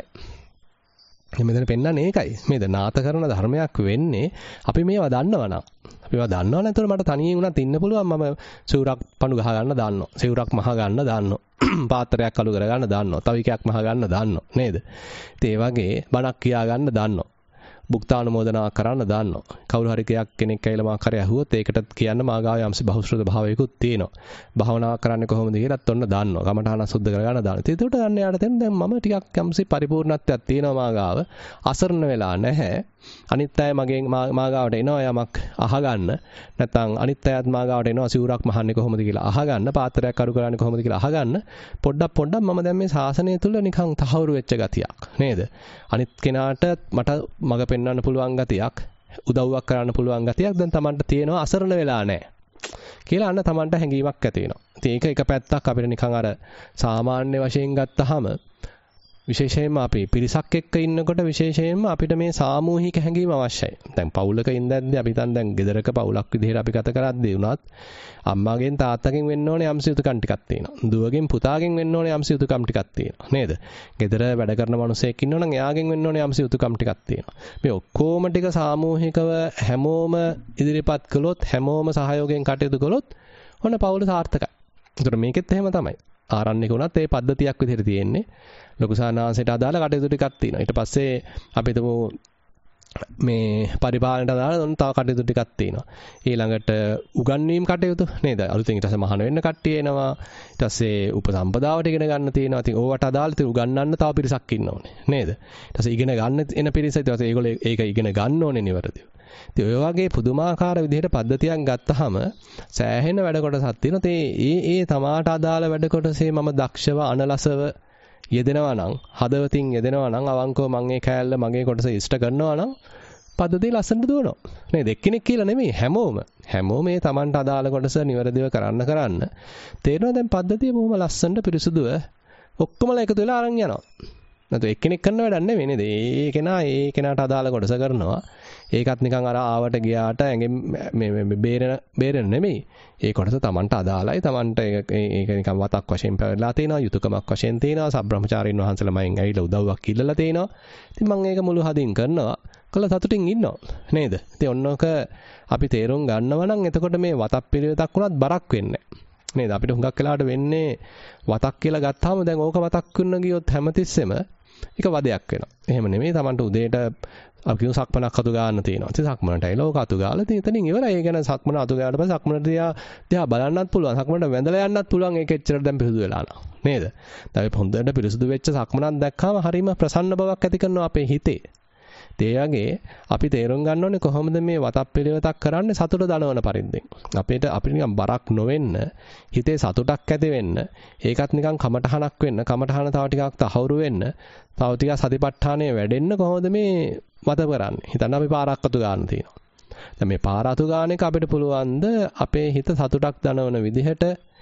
මෙතන පෙන්නන්නේ ඒකයි. මේද නාත කරන ධර්මයක් වෙන්නේ අපි මේවා දන්නවනම්. අපි මේවා දන්නව නැත්නම් මට තනියෙන් වුණත් ඉන්න පුළුවන්. මම සිවුරක් පඳු ගහ ගන්න දාන්නවා. සිවුරක් මහ ගන්න දාන්නවා. පාත්‍රයක් අලු කර ගන්න දාන්නවා. තව එකක් මහ ගන්න දාන්නවා. නේද? ඉතින් ඒ වගේ බණක් කියා ගන්න දාන්නවා. බුක්තානුමෝදනා කරන්න දාන්නවා. කවුරු හරි කෙනෙක් ඇවිල්ලා මා කරේ ඇහුවොත් ඒකට කියන්න මාගාව යම්සි බහුශ්‍රද භාවයකුත් තියෙනවා. භාවනා කරන්නේ කොහොමද කියලාත් ඔන්න දාන්නවා. කමඨාන සුද්ධ කරගන්න දානවා. ඒකට ගන්න යාට දැන් දැන් මම ටිකක් යම්සි පරිපූර්ණත්වයක් තියෙනවා මාගාව. අසරණ වෙලා නැහැ. අනිත් අය මගෙන් මාගාවට එනවා යමක් අහගන්න. නැත්නම් අනිත් අයත් මාගාවට එනවා සිවුරක් මහන්නේ කොහොමද කියලා අහගන්න. පාත්‍රයක් අරු කරන්නේ කොහොමද කියලා අහගන්න. පොඩ්ඩක් පොඩ්ඩක් මම දැන් මේ ශාසනය තුල නිකන් තහවුරු වෙච්ච ගතියක් නේද? අනිත් කෙනාට මට මග පෙන්වන්න පුළුවන් ගතියක්, උදව්වක් කරන්න පුළුවන් ගතියක් දැන් Tamanට තියෙනවා. අසරණ වෙලා නැහැ කියලා අන්න Tamanට හැඟීමක් ඇති වෙනවා. ඉතින් ඒක එක පැත්තක් අපිට නිකන් අර සාමාන්‍ය වශයෙන් ගත්තාම විශේෂයෙන්ම අපි පිරිසක් එක්ක ඉන්නකොට විශේෂයෙන්ම අපිට මේ සාමූහික හැඟීම අවශ්‍යයි. දැන් පවුලක ඉඳද්දී අපි හිතන් දැන් ගෙදරක පවුලක් විදිහට අපි ගත කරද්දී වුණත් අම්මාගෙන් තාත්තගෙන් වෙන්න ඕනේ යම්සි යුතුකම් ටිකක් තියෙනවා. දුවගෙන් පුතාගෙන් වෙන්න ඕනේ යම්සි යුතුකම් ටිකක් තියෙනවා. නේද? ගෙදර වැඩ කරන මිනිසෙක් ඉන්නවනම් එයාගෙන් වෙන්න ඕනේ යම්සි යුතුකම් ටිකක් තියෙනවා. මේ ඔක්කොම ටික සාමූහිකව හැමෝම ඉදිරිපත් කළොත් හැමෝම සහයෝගයෙන් කටයුතු කළොත් ඔන්න පවුල සාර්ථකයි. ඒතර මේකෙත් එහෙම තමයි. ආරණ්‍යක උනත් ඒ පද්ධතියක් විදිහට තියෙන්නේ. ලොකු සානාංශයට අදාළ කටයුතු ටිකක් තියෙනවා. ඊට පස්සේ අපි හිතමු මේ පරිපාලනයට අදාළ තව කටයුතු ටිකක් තියෙනවා. ඊළඟට උගන්වීම් කටයුතු නේද? අලුතෙන් ඊට පස්සේ මහාන වෙන්න කට්ටිය එනවා. ඊට පස්සේ උපසම්පදාවට ඉගෙන ගන්න තියෙනවා. ඉතින් ඕවට අදාළ ඉතින් උගන්වන්න තව පිරිසක් ඉන්න ඕනේ. නේද? ඊට පස්සේ ඉගෙන ගන්න එන පිරිස ඊට පස්සේ ඒගොල්ලෝ ඒක ඉගෙන ගන්න ඕනේ නිවැරදිව. ඉතින් ඔය වගේ පුදුමාකාර විදිහට පද්ධතියක් ගත්තාම සෑහෙන වැඩ කොටසක් තියෙනවා. ඒ ඒ තමාට අදාළ වැඩ කොටසේ මම දක්ෂව අනලසව යෙදෙනවා නම් හදවතින් යෙදෙනවා නම් අවංකව මම ඒ කෑල්ල මගේ කොටස ඉෂ්ට කරනවා නම් පද්ධතිය ලස්සනට දුවනවා. නේද? එක්කෙනෙක් කියලා නෙමෙයි හැමෝම හැමෝම මේ Tamanට අදාළ කොටස නිවැරදිව කරන්න කරන්න තේරෙනවා දැන් පද්ධතිය බොහොම ලස්සනට පිරිසුදුව ඔක්කොමලා එකතු වෙලා අරන් යනවා. නැතු එක්කෙනෙක් කරන වැඩක් නෙමෙයි නේද? ඒ කෙනා ඒ කෙනාට අදාළ කොටස කරනවා. ඒකත් නිකන් අර ආවට ගියාට ඇඟෙන් මේ මේ බේරෙන බේරෙන නෙමෙයි. ඒ කොටස Tamanට අදාළයි. Tamanට ඒක ඒක නිකන් වතක් වශයෙන් පැවරලා තියෙනවා. යුතුයකමක් වශයෙන් තියෙනවා. සබ්‍රහ්මචාරීන් වහන්සේලා මයින් ඇවිල්ලා උදව්වක් ඉල්ලලා තියෙනවා. ඉතින් මම ඒක මුළු හදින් කරනවා. කළා සතුටින් ඉන්නවා. නේද? ඉතින් ඔන්නෝක අපි තේරුම් ගන්නවා නම් එතකොට මේ වතක් පිළිවෙතක් වුණත් බරක් වෙන්නේ නැහැ. නේද? අපිට හුඟක් වෙලාවට වෙන්නේ වතක් කියලා ගත්තාම දැන් ඕක වතක් කරන්න ගියොත් හැමතිස්සෙම ඒක වදයක් වෙනවා. එහෙම නෙමෙයි. Tamanට උදේට අපි කියමු සක්මනක් අතු ගන්න තියෙනවා. ඉතින් සක්මනට ඇවිල්ලා ඕක අතු ගාලා ඉතින් එතනින් ඉවරයි. ඒ කියන්නේ සක්මන අතු ගාලා පස්සේ සක්මනට දිහා දිහා බලන්නත් පුළුවන්. සක්මනට වැඳලා යන්නත් පුළුවන්. ඒක එච්චර දැන් පිරිසුදු වෙලා නා. නේද? දැන් හොඳට පිරිසුදු වෙච්ච සක්මනක් දැක්කම හරීම ප්‍රසන්න බවක් ඇති කරනවා අපේ හිතේ. ඒ වගේ අපි තේරුම් ගන්න ඕනේ කොහොමද මේ වතක් පිළිවෙතක් කරන්නේ සතුට දනවන පරිද්දෙන්. අපිට අපිට නිකන් බරක් නොවෙන්න, හිතේ සතුටක් ඇති වෙන්න, ඒකත් නිකන් කමටහනක් වෙන්න, කමටහන තව ටිකක් තහවුරු වෙන්න, තව ටිකක් සතිපට්ඨානය වැඩෙන්න කොහොමද මේ වත කරන්නේ? හිතන්න අපි පාරක් අතු ගන්න තියෙනවා. දැන් මේ පාර අතු ගන්න එක අපිට පුළුවන්ද අපේ හිත සතුටක් දනවන විදිහට,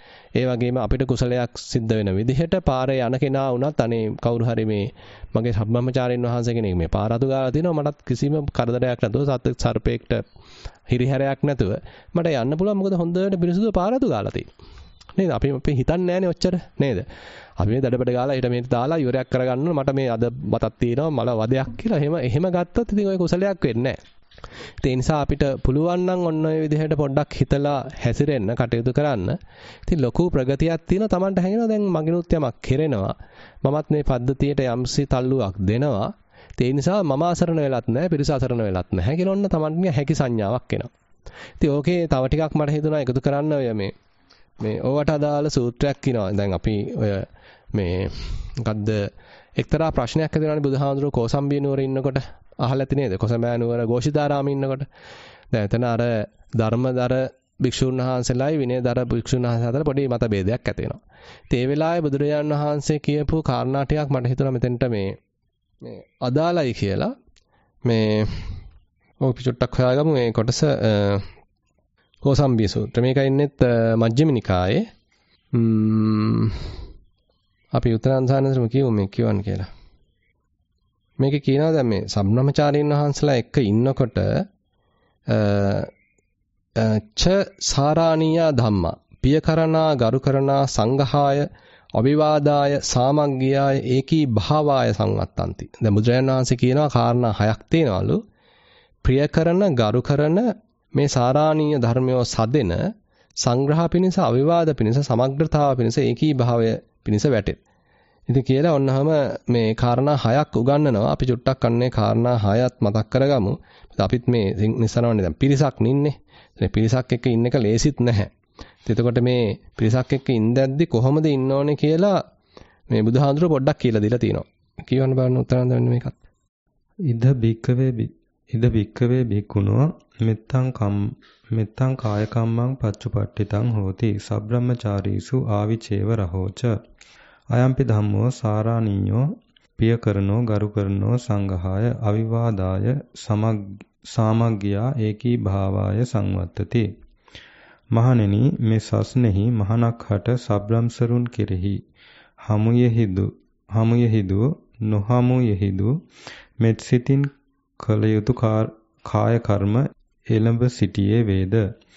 ඒ වගේම අපිට කුසලයක් සිද්ධ වෙන විදිහට පාරේ යන කෙනා වුණත් අනේ කවුරු හරි මේ මගේ සම්බ්‍රහ්මචාරින් වහන්සේ කෙනෙක් මේ පාර අතු ගාලා තිනවා මටත් කිසිම කරදරයක් නැතුව සත්‍ය සර්පෙක්ට හිරිහැරයක් නැතුව මට යන්න පුළුවන් මොකද හොඳට පිරිසුදු පාර අතු ගාලා තියෙනවා නේද අපි අපි හිතන්නේ නැහැනේ ඔච්චර නේද අපි මේ දඩබඩ ගාලා ඊට මේට දාලා ඉවරයක් කරගන්න මට මේ අද බතක් තියෙනවා මල වදයක් කියලා එහෙම එහෙම ගත්තොත් ඉතින් ඔය කුසලයක් වෙන්නේ නැහැ ඒ නිසා අපිට පුළුවන් නම් ඔන්න ඔය විදිහට පොඩ්ඩක් හිතලා හැසිරෙන්න කටයුතු කරන්න. ඉතින් ලොකු ප්‍රගතියක් තියෙනවා Tamanට හැඟෙනවා දැන් මගිනුත් යමක් කෙරෙනවා. මමත් මේ පද්ධතියට යම්සි තල්ලුවක් දෙනවා. ඒ නිසා මම අසරණ වෙලත් නැහැ, පිරිස අසරණ වෙලත් නැහැ කියලා ඔන්න Tamanගේ හැකි සංඥාවක් එනවා. ඉතින් ඕකේ තව ටිකක් මට හිතුණා එකතු කරන්න ඔය මේ මේ ඕවට අදාළ සූත්‍රයක් කියනවා. දැන් අපි ඔය මේ මොකද්ද එක්තරා ප්‍රශ්නයක් ඇතිවෙනානේ බුදුහාමුදුරුවෝ කෝසම්බිය නුවර ඉන්නකොට අහලා ඇති නේද? කොසඹෑ නුවර ഘോഷිතාරාමේ ඉන්නකොට. දැන් එතන අර ධර්මදර භික්ෂුන් වහන්සේලායි විනයදර භික්ෂුන් වහන්සේ අතර පොඩි මතභේදයක් ඇති වෙනවා. ඉතින් ඒ වෙලාවේ බුදුරජාණන් වහන්සේ කියපු කාරණා ටිකක් මට හිතුණා මෙතෙන්ට මේ මේ අදාළයි කියලා. මේ ඔය පිටුට්ටක් හොයාගමු මේ කොටස කෝසම්බිය සූත්‍ර. මේක ඉන්නෙත් මජ්ක්‍ධිම නිකායේ. ම්ම් අපි උත්තරාංශානතරම කියමු මේ කියවන්න කියලා. මේක කියනවා දැන් මේ සම්බ්‍රහ්මචාරීන් වහන්සලා එක්ක ඉන්නකොට ච සාරාණීය ධම්මා පියකරණා ගරුකරණා සංඝාය අවිවාදාය සාමග්ගියාය ඒකී භාවාය සංවත්තಂತಿ. දැන් බුදුරජාණන් වහන්සේ කියනවා කාරණා හයක් තියෙනවලු. ප්‍රියකරන ගරුකරන මේ සාරාණීය ධර්මයෝ සදෙන සංග්‍රහ පිණිස අවිවාද පිණිස සමග්‍රතාව පිණිස ඒකී භාවය පිණිස වැටේ. ඉතින් කියලා ඔන්නහම මේ කාරණා හයක් උගන්වනවා. අපි චුට්ටක් අන්නේ කාරණා හයත් මතක් කරගමු. අපිත් මේ නිසනවන්නේ දැන් පිරිසක් නින්නේ. ඒ පිරිසක් එක්ක ඉන්න එක ලේසිත් නැහැ. එතකොට මේ පිරිසක් එක්ක ඉඳද්දි කොහොමද ඉන්න ඕනේ කියලා මේ බුදුහාඳුර පොඩ්ඩක් කියලා දීලා තියෙනවා. කියවන්න බලන්න උත්තරන් දෙන්න මේකත්. ඉද බික්කවේ ඉද බික්කවේ බික්කුණෝ මෙත්තං කම් මෙත්තං කාය කම්මං පච්චුපට්ඨිතං හෝති සබ්‍රහ්මචාරීසු ආවිචේව රහෝච අයම්පි ධම්මෝ සාරාණීයෝ පියකරනෝ ගරුකරනෝ සංඝාය අවිවාදාය සමග්ගියා ඒකී භාවාය සංවත්තති. මහණෙනි මේ සස්නෙහි මහණක් හට සබ්‍රම්සරුන් කෙරෙහි හමුයෙහිදු හමුයෙහිදු නොහමුයෙහිදු මෙත් සිතින් කළ යුතු කාය කර්ම එළඹ සිටියේ වේද.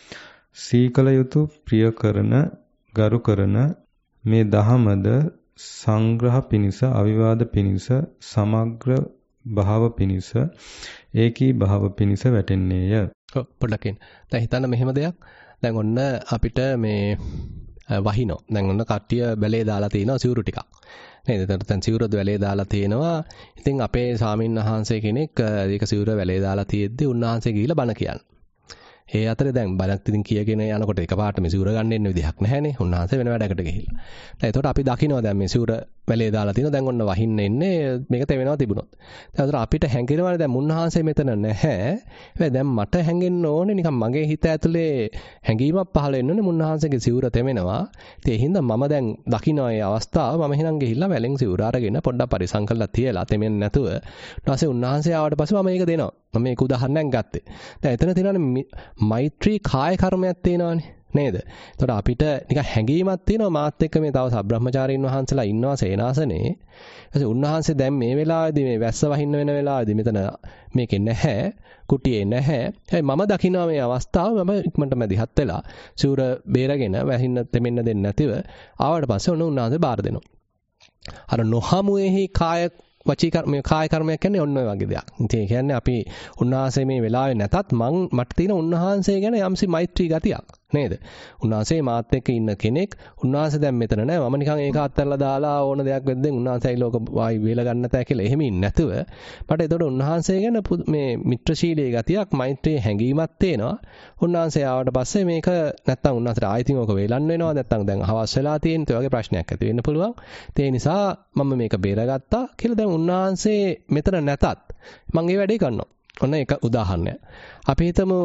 සීකල යුතු ප්‍රිය කරන ගරු කරන මේ දහමද සංග්‍රහ පිණිස අවිවාද පිණිස සමග්‍ර භාව පිණිස ඒකී භාව පිණිස වැටෙන්නේය. ඔව් පොඩ්ඩකින්. දැන් හිතන්න මෙහෙම දෙයක්. දැන් ඔන්න අපිට මේ වහිනෝ. දැන් ඔන්න කට්ටිය බැලේ දාලා තිනවා සිවුරු ටිකක්. නේද? එතකොට දැන් සිවුරද වැලේ දාලා තිනවා. ඉතින් අපේ ස්වාමීන් වහන්සේ කෙනෙක් ඒක සිවුර වැලේ දාලා තියෙද්දි උන්වහන්සේ ගිහිල්ලා බණ කියන්නේ. ඒ අතරේ දැන් බණක් ඉතින් කියගෙන යනකොට එකපාරට මේ සිවුර ගන්න එන්න විදිහක් නැහැනේ. උන්වහන්සේ වෙන වැඩකට ගිහිල්ලා. දැන් එතකොට අපි දකිනවා දැන් මේ සිවුර වැලේ දාලා තිනවා. දැන් ඔන්න වහින්න එන්නේ මේක තෙවෙනවා තිබුණොත්. දැන් අතට අපිට හැංගෙනවනේ දැන් උන්වහන්සේ මෙතන නැහැ. හැබැයි දැන් මට හැංගෙන්න ඕනේ නිකන් මගේ හිත ඇතුලේ හැංගීමක් පහළ වෙන්න ඕනේ මුන්වහන්සේගේ සිවුර තෙවෙනවා. ඉතින් ඒ හින්දා මම දැන් දකිනවා මේ අවස්ථාව. මම එහෙනම් ගිහිල්ලා වැලෙන් සිවුර අරගෙන පොඩ්ඩක් පරිසම් කරලා තියලා තෙමෙන්නේ නැතුව ඊට පස්සේ උන්වහන්සේ ආවට පස්සේ මම මේක දෙනවා. මම මේක උදාහරණයක් ගත්තේ. දැන් එතන තියෙනවානේ මෛත්‍රී කාය කර්මයක් තියෙනවානේ නේද? එතකොට අපිට නිකන් හැඟීමක් තියෙනවා මාත් එක්ක මේ තව සබ්‍රහ්මචාරීන් වහන්සේලා ඉන්නවා සේනාසනේ. ඊපස්සේ උන්වහන්සේ දැන් මේ වෙලාවේදී මේ වැස්ස වහින්න වෙන වෙලාවේදී මෙතන මේකේ නැහැ, කුටියේ නැහැ. හැබැයි මම දකිනවා මේ අවස්ථාව මම ඉක්මනට මැදිහත් වෙලා සිවුර බේරගෙන වැහින්න තෙමෙන්න දෙන්නේ නැතිව ආවට පස්සේ ඔන්න උන්වහන්සේ බාර දෙනවා. අර නොහමුවේහි කාය වචී කර්ම කාය කර්මයක් කියන්නේ ඔන්න ඔය වගේ දෙයක්. ඉතින් ඒ කියන්නේ අපි උන්වහන්සේ මේ වෙලාවේ නැතත් මං මට තියෙන උන්වහන්සේ ගැන යම්සි මෛත්‍රී ගතියක් නේද? උන්වහන්සේ මාත් එක්ක ඉන්න කෙනෙක් උන්වහන්සේ දැන් මෙතන නැහැ. මම නිකන් ඒක අත්හැරලා දාලා ඕන දෙයක් වෙද්දෙන් උන්වහන්සේයි ලෝක වායි වේල ගන්න නැතයි කියලා එහෙම ඉන්නේ නැතුව මට ඒතකොට උන්වහන්සේ ගැන මේ මිත්‍රශීලී ගතියක් මෛත්‍රී හැඟීමක් තේනවා. උන්වහන්සේ ආවට පස්සේ මේක නැත්තම් උන්වහන්සේට ආයෙත් ඕක වේලන්න වෙනවා. නැත්තම් දැන් හවස් වෙලා තියෙන ඒ වගේ ප්‍රශ්නයක් ඇති වෙන්න පුළුවන්. ඒ නිසා මම මේක බේරගත්තා කියලා දැන් උන්වහන්සේ මෙතන නැතත් මම ඒ වැඩේ කරනවා. ඔන්න ඒක උදාහරණයක්. අපි හිතමු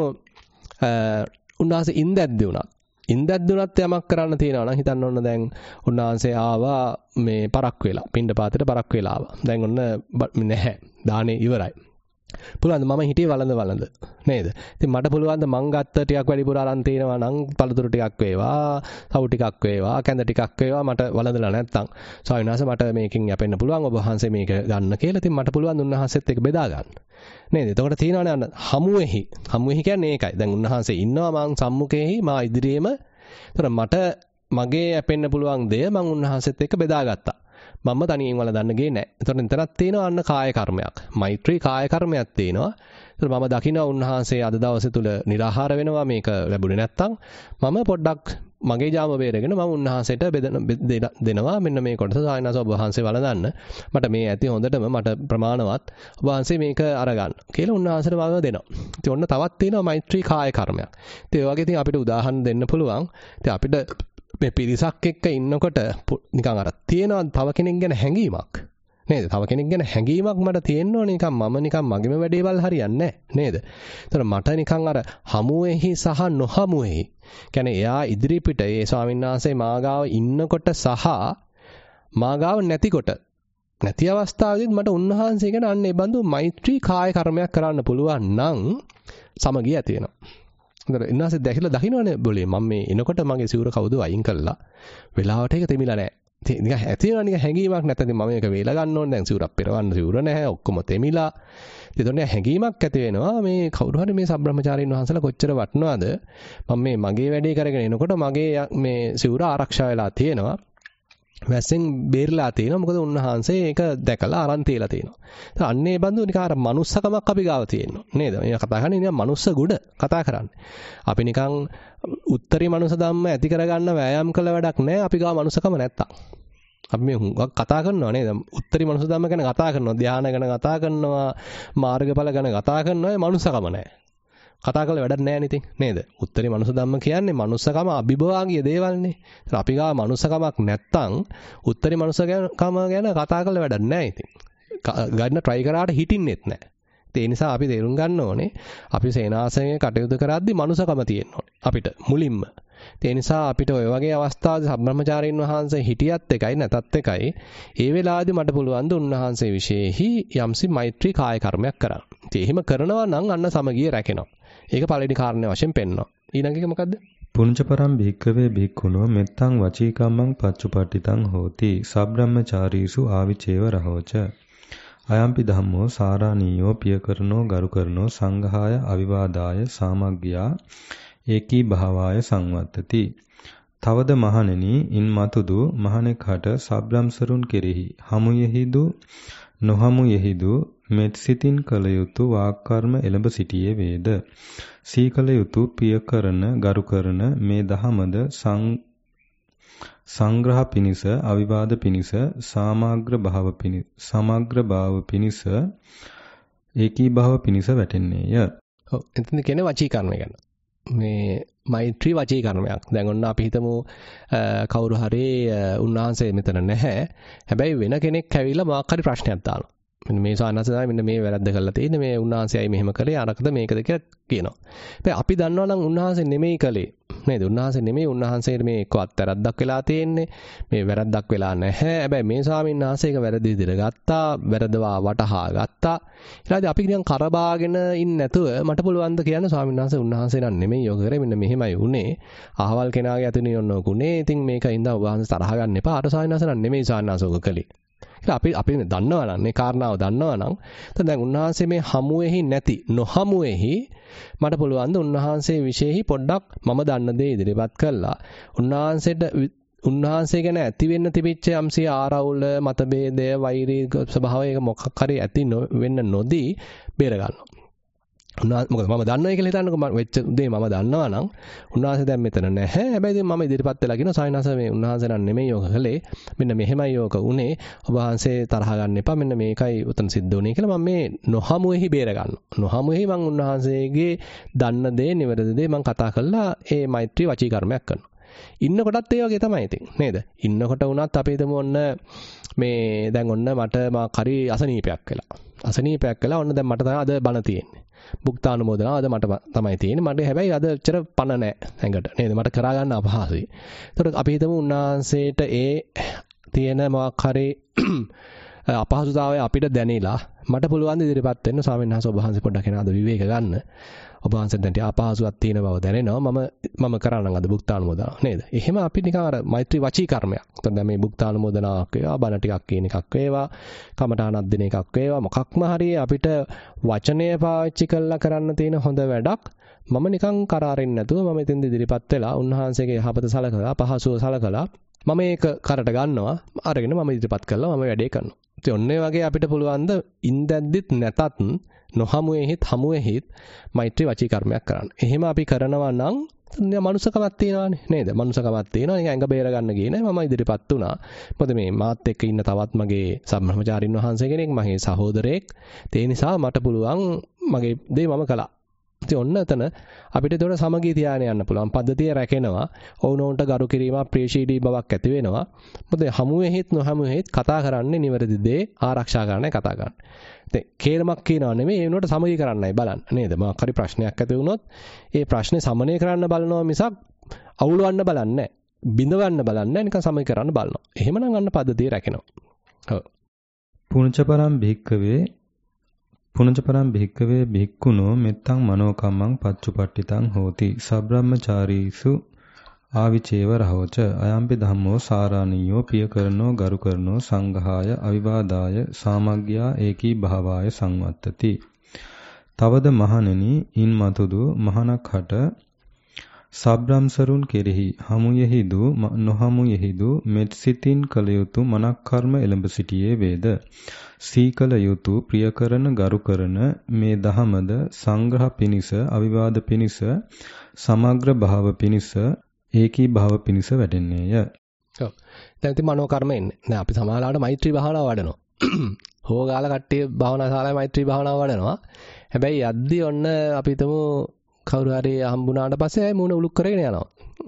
උන්වහන්සේ ඉන්දැද්දි උනත් ඉන්දැද්දි උනත් යමක් කරන්න තියෙනවා නම් හිතන්න ඕන දැන් උන්වහන්සේ ආවා මේ පරක් වෙලා පින්ඩ පාතේට පරක් වෙලා ආවා. දැන් ඔන්න නැහැ. දානේ ඉවරයි. පුළුවන් මම හිටියේ වළඳ වළඳ නේද? ඉතින් මට පුළුවන් ද මං ගත්ත ටිකක් වැඩිපුර අරන් තිනවා නම් පළතුරු ටිකක් වේවා, සවු ටිකක් වේවා, කැඳ ටිකක් වේවා මට වළඳලා නැත්තම් ස්වාමීන් වහන්සේ මට මේකෙන් යැපෙන්න පුළුවන් ඔබ වහන්සේ මේක ගන්න කියලා. ඉතින් මට පුළුවන් උන්වහන්සේත් ඒක බෙදා ගන්න. නේද? එතකොට තියෙනවනේ අන්න හමුවේහි. හමුවේහි කියන්නේ ඒකයි. දැන් උන්වහන්සේ ඉන්නවා මං සම්මුඛයේහි මා ඉදිරියේම. එතකොට මට මගේ යැපෙන්න පුළුවන් දේ මං උන්වහන්සේත් එක්ක බෙදාගත්තා. මම තනියෙන් වල දන්න ගේ නැහැ. එතකොට එතනක් තියෙනවා අන්න කාය කර්මයක්. මෛත්‍රී කාය කර්මයක් තියෙනවා. එතකොට මම දකිනවා උන්වහන්සේ අද දවසේ තුල निराහාර වෙනවා මේක ලැබුණේ නැත්තම් මම පොඩ්ඩක් මගේ ජාම බේරගෙන මම උන්වහන්සේට දෙනවා මෙන්න මේ කොටස සායනස ඔබ වහන්සේ වළඳන්න. මට මේ ඇති හොඳටම මට ප්‍රමාණවත් ඔබ වහන්සේ මේක අරගන්න කියලා උන්වහන්සේට මම දෙනවා. ඉතින් ඔන්න තවත් තියෙනවා මෛත්‍රී කාය කර්මයක්. ඉතින් ඒ වගේ ඉතින් අපිට උදාහරණ දෙන්න පුළුවන්. ඉතින් අපිට මේ පිරිසක් එක්ක ඉන්නකොට නිකන් අර තියෙනවා තව කෙනෙක් ගැන හැඟීමක් නේද? තව කෙනෙක් ගැන හැඟීමක් මට තියෙන්න ඕනේ නිකන් මම නිකන් මගේම වැඩේ බල හරියන්නේ නැහැ නේද? ඒතර මට නිකන් අර හමුවේහි සහ නොහමුවේහි කියන්නේ එයා ඉදිරිපිට ඒ ස්වාමීන් වහන්සේ මාගාව ඉන්නකොට සහ මාගාව නැතිකොට නැති අවස්ථාවේදීත් මට උන්වහන්සේ ගැන අන්න ඒ බඳු මෛත්‍රී කාය කර්මයක් කරන්න පුළුවන් නම් සමගිය ඇති වෙනවා. හොඳට ඉන්නාසේ දැකලා දකින්නනේ બોලේ මම මේ එනකොට මගේ සිවුර කවුද අයින් කළා වෙලාවට ඒක තෙමිලා නැහැ. ඉතින් නිකන් ඇතිවෙනවා නිකන් හැඟීමක් නැත්නම් මම මේක වේලා ගන්න ඕනේ දැන් සිවුරක් පෙරවන්න සිවුර නැහැ ඔක්කොම තෙමිලා. ඉතින් හැඟීමක් ඇති වෙනවා මේ කවුරු හරි මේ සබ්‍රහ්මචාරීන් වහන්සේලා කොච්චර වටනවද මම මේ මගේ වැඩේ කරගෙන එනකොට මගේ මේ සිවුර ආරක්ෂා වෙලා තියෙනවා. වැස්සෙන් බේරලා තියෙනවා මොකද උන්වහන්සේ ඒක දැකලා අරන් තියලා තියෙනවා. ඒත් අන්නේ බඳු නිකන් අර මනුස්සකමක් අපි ගාව තියෙනවා නේද? මේ කතා කරන්නේ නිකන් මනුස්ස ගුණ කතා කරන්නේ. අපි නිකන් උත්තරී මනුස්ස ධම්ම ඇති කරගන්න වෑයම් කළ වැඩක් නැහැ අපි ගාව මනුස්සකම නැත්තම්. අපි මේ හුඟක් කතා කරනවා නේද? උත්තරී මනුස්ස ධම්ම ගැන කතා කරනවා, ධානය ගැන කතා කරනවා, මාර්ගඵල ගැන කතා කරනවා, ඒ මනුස්සකම නැහැ. කතා කරලා වැඩක් නැහැ නේ නේද? උත්තරී මනුස්ස ධම්ම කියන්නේ මනුස්සකම අභිභවාගිය දේවල්නේ. ඒත් අපි ගාව මනුස්සකමක් නැත්තම් උත්තරී මනුස්සකම ගැන කතා කරලා වැඩක් නැහැ ඉතින්. ගන්න try කරාට හිටින්නෙත් නැහැ. ඒ නිසා අපි තේරුම් ගන්න ඕනේ අපි සේනාසනයේ කටයුතු කරද්දී මනුස්සකම තියෙන්න ඕනේ අපිට මුලින්ම. ඒ නිසා අපිට ඔය වගේ අවස්ථාවක සම්බ්‍රහ්මචාරීන් වහන්සේ හිටියත් එකයි නැතත් එකයි ඒ වෙලාවේදී මට පුළුවන් ද උන්වහන්සේ විශේෂෙහි යම්සි මෛත්‍රී කාය කර්මයක් කරන්න. ඉතින් එහෙම කරනවා නම් අන්න සමගිය රැකෙනවා. ඒක පළවෙනි කාරණේ වශයෙන් පෙන්වනවා. ඊළඟ එක මොකද්ද? පුංචපරම් භික්කවේ භික්ඛුනෝ මෙත්තං වචීකම්මං පච්චුපට්ඨිතං හෝති සබ්‍රාහ්මචාරීසු ආවිචේව රහෝච අයම්පි ධම්මෝ සාරාණීයෝ පියකරනෝ ගරුකරනෝ සංඝාය අවිවාදාය සාමග්ගයා ඒකී භාවාය සංවත්තති. තවද මහණෙනි ඉන් මතුදු මහණෙක්හට සබ්‍රම්සරුන් කෙරෙහි හමුයෙහිදු නොහමුයෙහිදු මෙත් සිතින් කළ යුතු වාක්කර්ම එළඹ සිටියේ වේද. සීකල යුතු පියකරන ගරුකරන මේ දහමද සංග්‍රහ පිනිස අවිවාද පිනිස සාමග්‍ර භාව පිනිස සමග්‍ර භාව පිනිස ඒකී භාව පිනිස වැටෙන්නේය. ඔව් එතන කියන්නේ වචී කර්මය ගැන. මේ මෛත්‍රී වචී කර්මයක්. දැන් ඔන්න අපි හිතමු කවුරු හරි උන්වහන්සේ මෙතන නැහැ. හැබැයි වෙන කෙනෙක් ඇවිල්ලා මොකක් හරි ප්‍රශ්නයක් දානවා. මෙන්න මේ සානසදායි මෙන්න මේ වැරද්ද කරලා තියෙන්නේ මේ උන්වහන්සේයි මෙහෙම කරේ අරකද මේකද කියලා කියනවා. හැබැයි අපි දන්නවා නම් උන්වහන්සේ නෙමෙයි කලේ. නේද? උන්වහන්සේ නෙමෙයි උන්වහන්සේට මේ එක්ක අත්තරද්දක් වෙලා තියෙන්නේ. මේ වැරද්දක් වෙලා නැහැ. හැබැයි මේ ස්වාමීන් වහන්සේ ඒක වැරදි විදිහට ගත්තා, වැරදවා වටහා ගත්තා. ඊළඟට අපි නිකන් කරබාගෙන ඉන්නේ නැතුව මට පුළුවන් ද කියන්න ස්වාමීන් වහන්සේ උන්වහන්සේ නම් නෙමෙයි යෝග කරේ මෙන්න මෙහෙමයි උනේ. අහවල් කෙනාගේ අතින් යන්නෝක උනේ. ඉතින් මේක ඉඳන් ඔබ වහන්සේ තරහ ගන්න එපා. අර ස්වාමීන් වහන්සේ නම් නෙමෙයි ස්වාමීන් වහන්සේ ඔක කලේ. අපි අපි දන්නවා නම් මේ කාරණාව දන්නවා නම් දැන් උන්වහන්සේ මේ හමුවේහි නැති නොහමුවේහි මට පුළුවන් ද උන්වහන්සේ විශේෂයි පොඩ්ඩක් මම දන්න දේ ඉදිරිපත් කළා. උන්වහන්සේට උන්වහන්සේ ගැන ඇති වෙන්න තිබිච්ච යම්සි ආරවුල මතභේදය වෛරී ස්වභාවය මොකක් හරි ඇති වෙන්න නොදී බේර ගන්නවා. මොකද මම දන්නවයි කියලා හිතන්නකො මම වෙච්ච දේ මම දන්නවා නම් උන්වහන්සේ දැන් මෙතන නැහැ. හැබැයි ඉතින් මම ඉදිරිපත් වෙලා කියන සායනස මේ උන්වහන්සේ නම් නෙමෙයි යෝග කළේ. මෙන්න මෙහෙමයි යෝග උනේ. ඔබ වහන්සේ තරහ ගන්න එපා. මෙන්න මේකයි උතන සිද්ධ වුනේ කියලා මම මේ නොහමුෙහි බේර ගන්නවා. නොහමුෙහි මම උන්වහන්සේගේ දන්න දේ නිවැරදි දේ මම කතා කරලා ඒ මෛත්‍රී වචී කර්මයක් කරනවා. ඉන්නකොටත් ඒ වගේ තමයි ඉතින් නේද? ඉන්නකොට වුණත් අපි හිතමු ඔන්න මේ දැන් ඔන්න මට මා කරි අසනීපයක් වෙලා. අසනීපයක් වෙලා ඔන්න දැන් මට තමයි අද බණ තියෙන්නේ. බුක්තානුමෝදනාව අද මට තමයි තියෙන්නේ. මට හැබැයි අද එච්චර පණ නැහැ ඇඟට. නේද? මට කරා ගන්න අපහසුයි. ඒතකොට අපි හිතමු උන්වහන්සේට ඒ තියෙන මොකක් හරි අපහසුතාවය අපිට දැනෙලා මට පුළුවන් ද ඉදිරියපත් වෙන්න ස්වාමීන් වහන්සේ ඔබ වහන්සේ පොඩ්ඩක් එන අද විවේක ගන්න. ඔබ වහන්සේට දැන් අපහසුයක් තියෙන බව දැනෙනවා. මම මම කරානම් අද බුක්තානුමෝදනාව නේද? එහෙම අපි නිකන් අර මෛත්‍රී වචී කර්මයක්. එතකොට දැන් මේ බුක්තානුමෝදනාවක් වේවා, බණ ටිකක් කියන එකක් වේවා, කමඨානක් දෙන එකක් වේවා, මොකක්ම හරි අපිට වචනය පාවිච්චි කරලා කරන්න තියෙන හොඳ වැඩක්. මම නිකන් කරාරින් නැතුව මම ඉතින් ඉදිරියපත් වෙලා උන්වහන්සේගේ යහපත සලකලා, පහසුව සලකලා මම ඒක කරට ගන්නවා. අරගෙන මම ඉදිරියපත් කළා මම වැඩේ කරනවා. ඉතින් ඔන්න වගේ අපිට පුළුවන් ද ඉන්දැද්දිත් නැතත් නොහමුවේහිත් හමුවේහිත් මෛත්‍රී වචී කර්මයක් කරන්න. එහෙම අපි කරනවා නම් මනුස්සකමක් තියෙනවානේ නේද? මනුස්සකමක් තියෙනවා. නිකන් ඇඟ බේර ගන්න ගියේ නෑ. මම ඉදිරියපත් වුණා. මොකද මේ මාත් එක්ක ඉන්න තවත් මගේ සම්බ්‍රහ්මචාරින් වහන්සේ කෙනෙක්, මගේ සහෝදරයෙක්. ඒ නිසා මට පුළුවන් මගේ දේ මම කළා. ඉතින් ඔන්න එතන අපිට ඒතකොට සමගිය තියාගෙන යන්න පුළුවන්. පද්ධතිය රැකෙනවා. ඔවුනොන්ට ගරු කිරීමක්, ප්‍රියශීලී බවක් ඇති වෙනවා. මොකද හමුවේහිත් නොහමුවේහිත් කතා කරන්නේ නිවැරදි දේ ආරක්ෂා කරන්නයි කතා කරන්නේ. ඉතින් කේලමක් කියනවා නෙමෙයි ඒ වෙනුවට සමගිය කරන්නයි බලන්න. නේද? මොකක් හරි ප්‍රශ්නයක් ඇති වුණොත් ඒ ප්‍රශ්නේ සමනය කරන්න බලනවා මිසක් අවුලවන්න බලන්නේ නැහැ. බිඳවන්න බලන්නේ නැහැ. නිකන් සමගිය කරන්න බලනවා. එහෙමනම් අන්න පද්ධතිය රැකෙනවා. ඔව්. පුණ්‍යපරම් භික්කවේ පුනචපරම් භික්කවේ භික්ඛුනෝ මෙත්තං මනෝකම්මං පච්චුපට්ඨිතං හෝති සබ්‍රාහ්මචාරීසු ආවිචේව රහෝච අයම්පි ධම්මෝ සාරාණීයෝ පියකරනෝ ගරුකරනෝ සංඝාය අවිවාදාය සාමග්ගයා ඒකී භාවාය සංවත්තති. තවද මහණෙනි ඉන් මතුදු මහණක්හට සබ්‍රම්සරුන් කෙරෙහි හමුයෙහිදු නොහමුයෙහිදු මෙත් සිතින් කළ යුතු මනක් කර්ම එළඹ සිටියේ වේද. සීකල යුතු ප්‍රියකරන ගරුකරන මේ දහමද සංග්‍රහ පිනිස අවිවාද පිනිස සමග්‍ර භාව පිනිස ඒකී භාව පිනිස වැඩෙන්නේය. ඔව්. දැන් ඉතින් මනෝ කර්ම එන්නේ. දැන් අපි සමාලාවට මෛත්‍රී භාවනාව වඩනවා. හොගාල කට්ටිය භාවනා ශාලාවේ මෛත්‍රී භාවනාව වඩනවා. හැබැයි යද්දී ඔන්න අපි හිතමු කවුරු හරි හම්බුනාට පස්සේ මූණ උලුක් කරගෙන යනවා.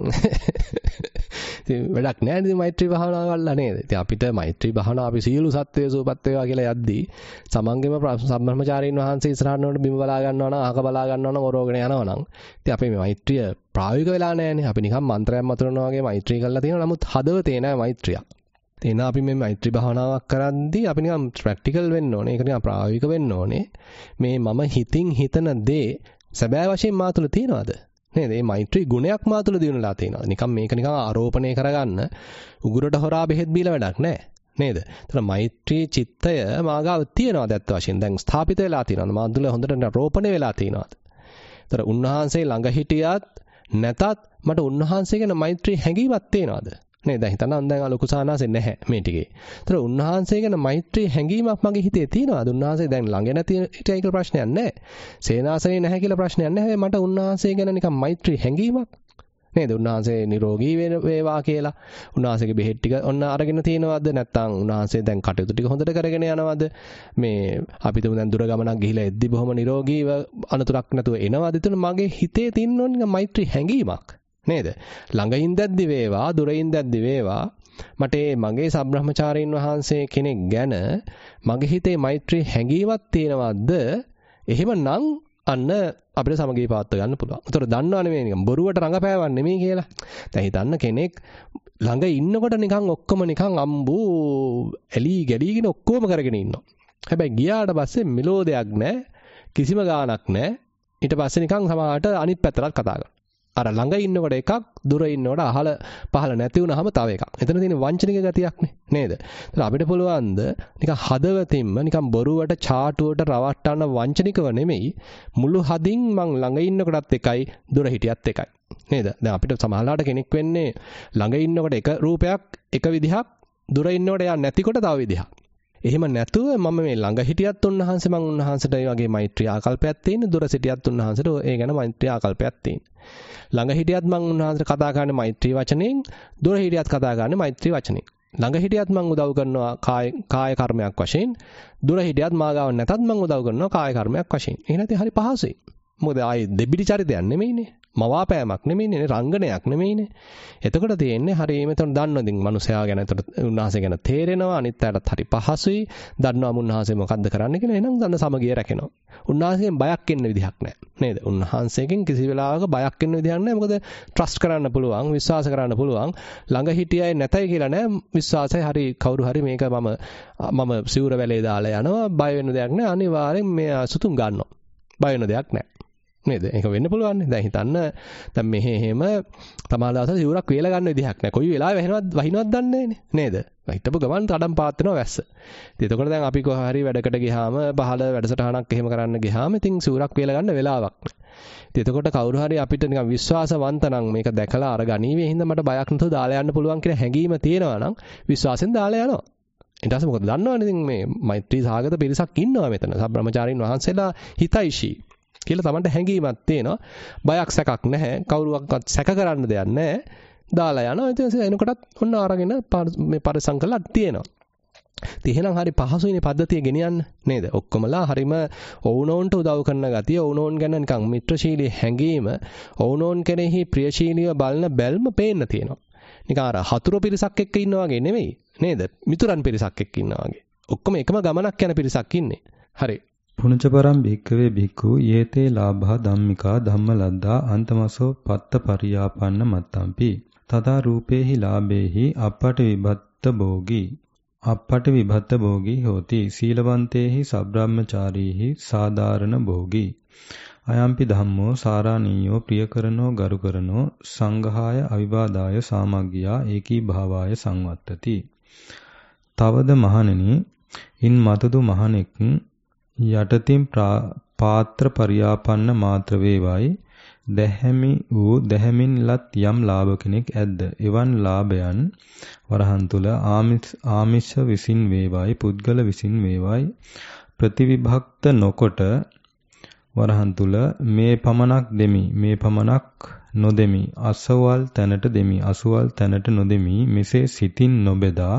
ඉතින් වැඩක් නෑ නේද මෛත්‍රී භාවනාව වල්ලා නේද? ඉතින් අපිට මෛත්‍රී භාවනාව අපි සියලු සත්වයේ සූපත් වේවා කියලා යද්දී සමංගෙම සම්බ්‍රහ්මචාරීන් වහන්සේ ඉස්සරහට නෝට බිම බලා ගන්නවා නම් අහක බලා ගන්නවා නම් ඔරෝගෙන යනවා නම් ඉතින් අපි මේ මෛත්‍රිය ප්‍රායෝගික වෙලා නෑනේ. අපි නිකන් මන්ත්‍රයක් මතුරනවා වගේ මෛත්‍රී කරලා තියෙනවා. නමුත් හදවතේ නෑ මෛත්‍රියක්. එතන අපි මේ මෛත්‍රී භාවනාවක් කරද්දී අපි නිකන් ප්‍රැක්ටිකල් වෙන්න ඕනේ. ඒක නිකන් ප්‍රායෝගික වෙන්න ඕනේ. මේ මම හිතින් හිතන දේ සැබෑ වශයෙන් මා තුළ තියනවාද? නේද? මේ මෛත්‍රී ගුණයක් මා තුළ දිනුනලා තියෙනවා. නිකන් මේක නිකන් ආරෝපණය කරගන්න උගුරට හොරා බෙහෙත් බීලා වැඩක් නැහැ. නේද? එතන මෛත්‍රී චිත්තය මාගාව තියනවාද ඇත්ත වශයෙන්? දැන් ස්ථාපිත වෙලා තියෙනවද? මා තුළ හොඳට රෝපණය වෙලා තියෙනවද? එතන උන්වහන්සේ ළඟ හිටියත් නැතත් මට උන්වහන්සේ ගැන මෛත්‍රී හැඟීමක් තියෙනවද? නේද? දැන් හිතන්න දැන් ලොකු සානාසේ නැහැ මේ ටිකේ. එතන උන්වහන්සේ ගැන මෛත්‍රී හැඟීමක් මගේ හිතේ තියෙනවද? උන්වහන්සේ දැන් ළඟ නැති හිටියයි කියලා ප්‍රශ්නයක් නැහැ. සේනාසනේ නැහැ කියලා ප්‍රශ්නයක් නැහැ. මට උන්වහන්සේ ගැන නිකන් මෛත්‍රී හැඟීමක් නේද? උන්වහන්සේ නිරෝගී වේවා කියලා. උන්වහන්සේගේ බෙහෙත් ටික ඔන්න අරගෙන තියෙනවද? නැත්නම් උන්වහන්සේ දැන් කටයුතු ටික හොඳට කරගෙන යනවද? මේ අපි තුමු දැන් දුර ගමනක් ගිහිලා එද්දි බොහොම නිරෝගීව අනතුරක් නැතුව එනවද? එතන මගේ හිතේ තියෙන ඕන මෛත්‍රී හැඟීමක් නේද? ළඟ ඉඳද්දි වේවා දුර ඉඳද්දි වේවා මට මගේ සබ්‍රහ්මචාරීන් වහන්සේ කෙනෙක් ගැන මගේ හිතේ මෛත්‍රී හැඟීමක් තියෙනවද? එහෙමනම් අන්න අපිට සමගිය පාත්ව ගන්න පුළුවන්. ඒතර දන්නව නෙමෙයි නිකන් බොරුවට රඟපෑවන්නේ නෙමෙයි කියලා. දැන් හිතන්න කෙනෙක් ළඟ ඉන්නකොට නිකන් ඔක්කොම නිකන් අම්බෝ එලි ගැඩීගෙන ඔක්කොම කරගෙන ඉන්නවා. හැබැයි ගියාට පස්සේ මෙලෝදයක් නැහැ. කිසිම ගාණක් නැහැ. ඊට පස්සේ නිකන් සමහරට අනිත් පැත්තට කතා කරනවා. අර ළඟ ඉන්නකොට එකක් දුර ඉන්නකොට අහල පහල නැති වුනහම තව එකක්. එතන තියෙන වංචනික ගතියක්නේ නේද? ඒත් අපිට පුළුවන් ද නිකන් හදවතින්ම නිකන් බොරුවට චාටුවට රවට්ටන්න වංචනිකව නෙමෙයි මුළු හදින් මං ළඟ ඉන්නකොටත් එකයි දුර හිටියත් එකයි. නේද? දැන් අපිට සමහරලාට කෙනෙක් වෙන්නේ ළඟ ඉන්නකොට එක රූපයක් එක විදිහක් දුර ඉන්නකොට යා නැතිකොට තව විදිහක්. එහෙම නැතුව මම මේ ළඟ හිටියත් උන්වහන්සේ මං උන්වහන්සේට ඒ වගේ මෛත්‍රී ආකල්පයක් තියෙන දුර සිටියත් උන්වහන්සේට ඒ ගැන මෛත්‍රී ආකල්පයක් තියෙන. ළඟ හිටියත් මං උන්වහන්සේට කතා කරන්නේ මෛත්‍රී වචනෙන් දුර හිටියත් කතා කරන්නේ මෛත්‍රී වචනෙන්. ළඟ හිටියත් මං උදව් කරනවා කාය කාය කර්මයක් වශයෙන් දුර හිටියත් මාගාව නැතත් මං උදව් කරනවා කාය කර්මයක් වශයෙන්. එහෙ නැති හරි පහසුයි. මොකද ආයේ දෙබිඩි චරිතයක් නෙමෙයිනේ. මවාපෑමක් නෙමෙයිනේ රංගනයක් නෙමෙයිනේ. එතකොට තියෙන්නේ හරියම එතන දන්නවා ඉතින් මනුස්සයා ගැන එතකොට උන්වහන්සේ ගැන තේරෙනවා අනිත් අයටත් හරි පහසුයි. දන්නවා උන්වහන්සේ මොකද්ද කරන්න කියලා. එහෙනම් දන්න සමගිය රැකෙනවා. උන්වහන්සේගෙන් බයක් එන්න විදිහක් නැහැ. නේද? උන්වහන්සේගෙන් කිසි වෙලාවක බයක් එන්න විදිහක් නැහැ. මොකද ට්‍රස්ට් කරන්න පුළුවන්, විශ්වාස කරන්න පුළුවන්. ළඟ හිටියයි නැතයි කියලා නෑ. විශ්වාසයි හරි කවුරු හරි මේක මම මම සිවුර වැලේ දාලා යනවා. බය වෙන්න දෙයක් නැහැ. අනිවාර්යෙන් මේ සුතුම් ගන්නවා. බය වෙන්න දෙයක් නැහැ. නේද? ඒක වෙන්න පුළුවන් නේ. දැන් හිතන්න දැන් මෙහෙ එහෙම තමාලා දවසට සිවුරක් වේලා ගන්න විදිහක් නැහැ. කොයි වෙලාවෙ වැහෙනවද වහිනවද දන්නේ නැහැ නේද? හිටපු ගමන් තඩම් පාත් වෙනවා වැස්ස. ඉතින් එතකොට දැන් අපි කොහේ හරි වැඩකට ගියාම පහළ වැඩසටහනක් එහෙම කරන්න ගියාම ඉතින් සිවුරක් වේලා ගන්න වෙලාවක් නැහැ. ඉතින් එතකොට කවුරු හරි අපිට නිකන් විශ්වාසවන්ත නම් මේක දැකලා අර ගනීවේ හින්දා මට බයක් නැතුව දාලා යන්න පුළුවන් කියලා හැඟීම තියෙනවා නම් විශ්වාසෙන් දාලා යනවා. ඊට පස්සේ මොකද දන්නවනේ ඉතින් මේ මෛත්‍රී සාගත පිරිසක් ඉන්නවා මෙතන. සබ්‍රහ්මචාරීන් වහන්සේලා හිතයිශී කියලා තමන්ට හැඟීමක් තියෙනවා. බයක් සැකක් නැහැ. කවුරුවක්වත් සැක කරන්න දෙයක් නැහැ. දාලා යනවා. ඉතින් එනකොටත් ඔන්න අරගෙන මේ පරිසම් කරලා තියෙනවා. ඉතින් එහෙනම් හරි පහසුයිනේ පද්ධතිය ගෙනියන්න නේද? ඔක්කොමලා හරිම ඔවුනෝන්ට උදව් කරන ගතිය, ඔවුනෝන් ගැන නිකන් මිත්‍රශීලී හැඟීම, ඔවුනෝන් කෙරෙහි ප්‍රියශීලීව බලන බැල්ම පේන්න තියෙනවා. නිකන් අර හතුරු පිරිසක් එක්ක ඉන්නා වගේ නෙමෙයි නේද? මිතුරන් පිරිසක් එක්ක ඉන්නා වගේ. ඔක්කොම එකම ගමනක් යන පිරිසක් ඉන්නේ. හරි. පුණජපරම් භික්කවේ භික්ඛු යේතේ ලාභා ධම්මිකා ධම්මලද්දා අන්තමසෝ පත්ත පරියාපන්න මත්තම්පි තදා රූපේහි ලාභේහි අප්පට විභත්ත භෝගී අප්පට විභත්ත භෝගී හෝති සීලවන්තේහි සබ්‍රාහ්මචාරීහි සාධාරණ භෝගී අයම්පි ධම්මෝ සාරාණීයෝ ප්‍රියකරනෝ ගරුකරනෝ සංඝාය අවිවාදාය සාමග්ගියා ඒකී භාවාය සංවත්තති. තවද මහණෙනි ඉන් මතදු මහණෙක් යටතින් පාත්‍ර පරියාපන්න මාත්‍ර වේවයි දැහැමි වූ දැහැමින්ලත් යම් ලාභ කෙනෙක් ඇද්ද එවන් ලාභයන් වරහන් තුල ආමිෂ විසින් වේවයි පුද්ගල විසින් වේවයි ප්‍රතිවිභක්ත නොකොට වරහන් තුල මේ පමණක් දෙමි මේ පමණක් නොදෙමි අසවල් තැනට දෙමි අසවල් තැනට නොදෙමි මෙසේ සිතින් නොබෙදා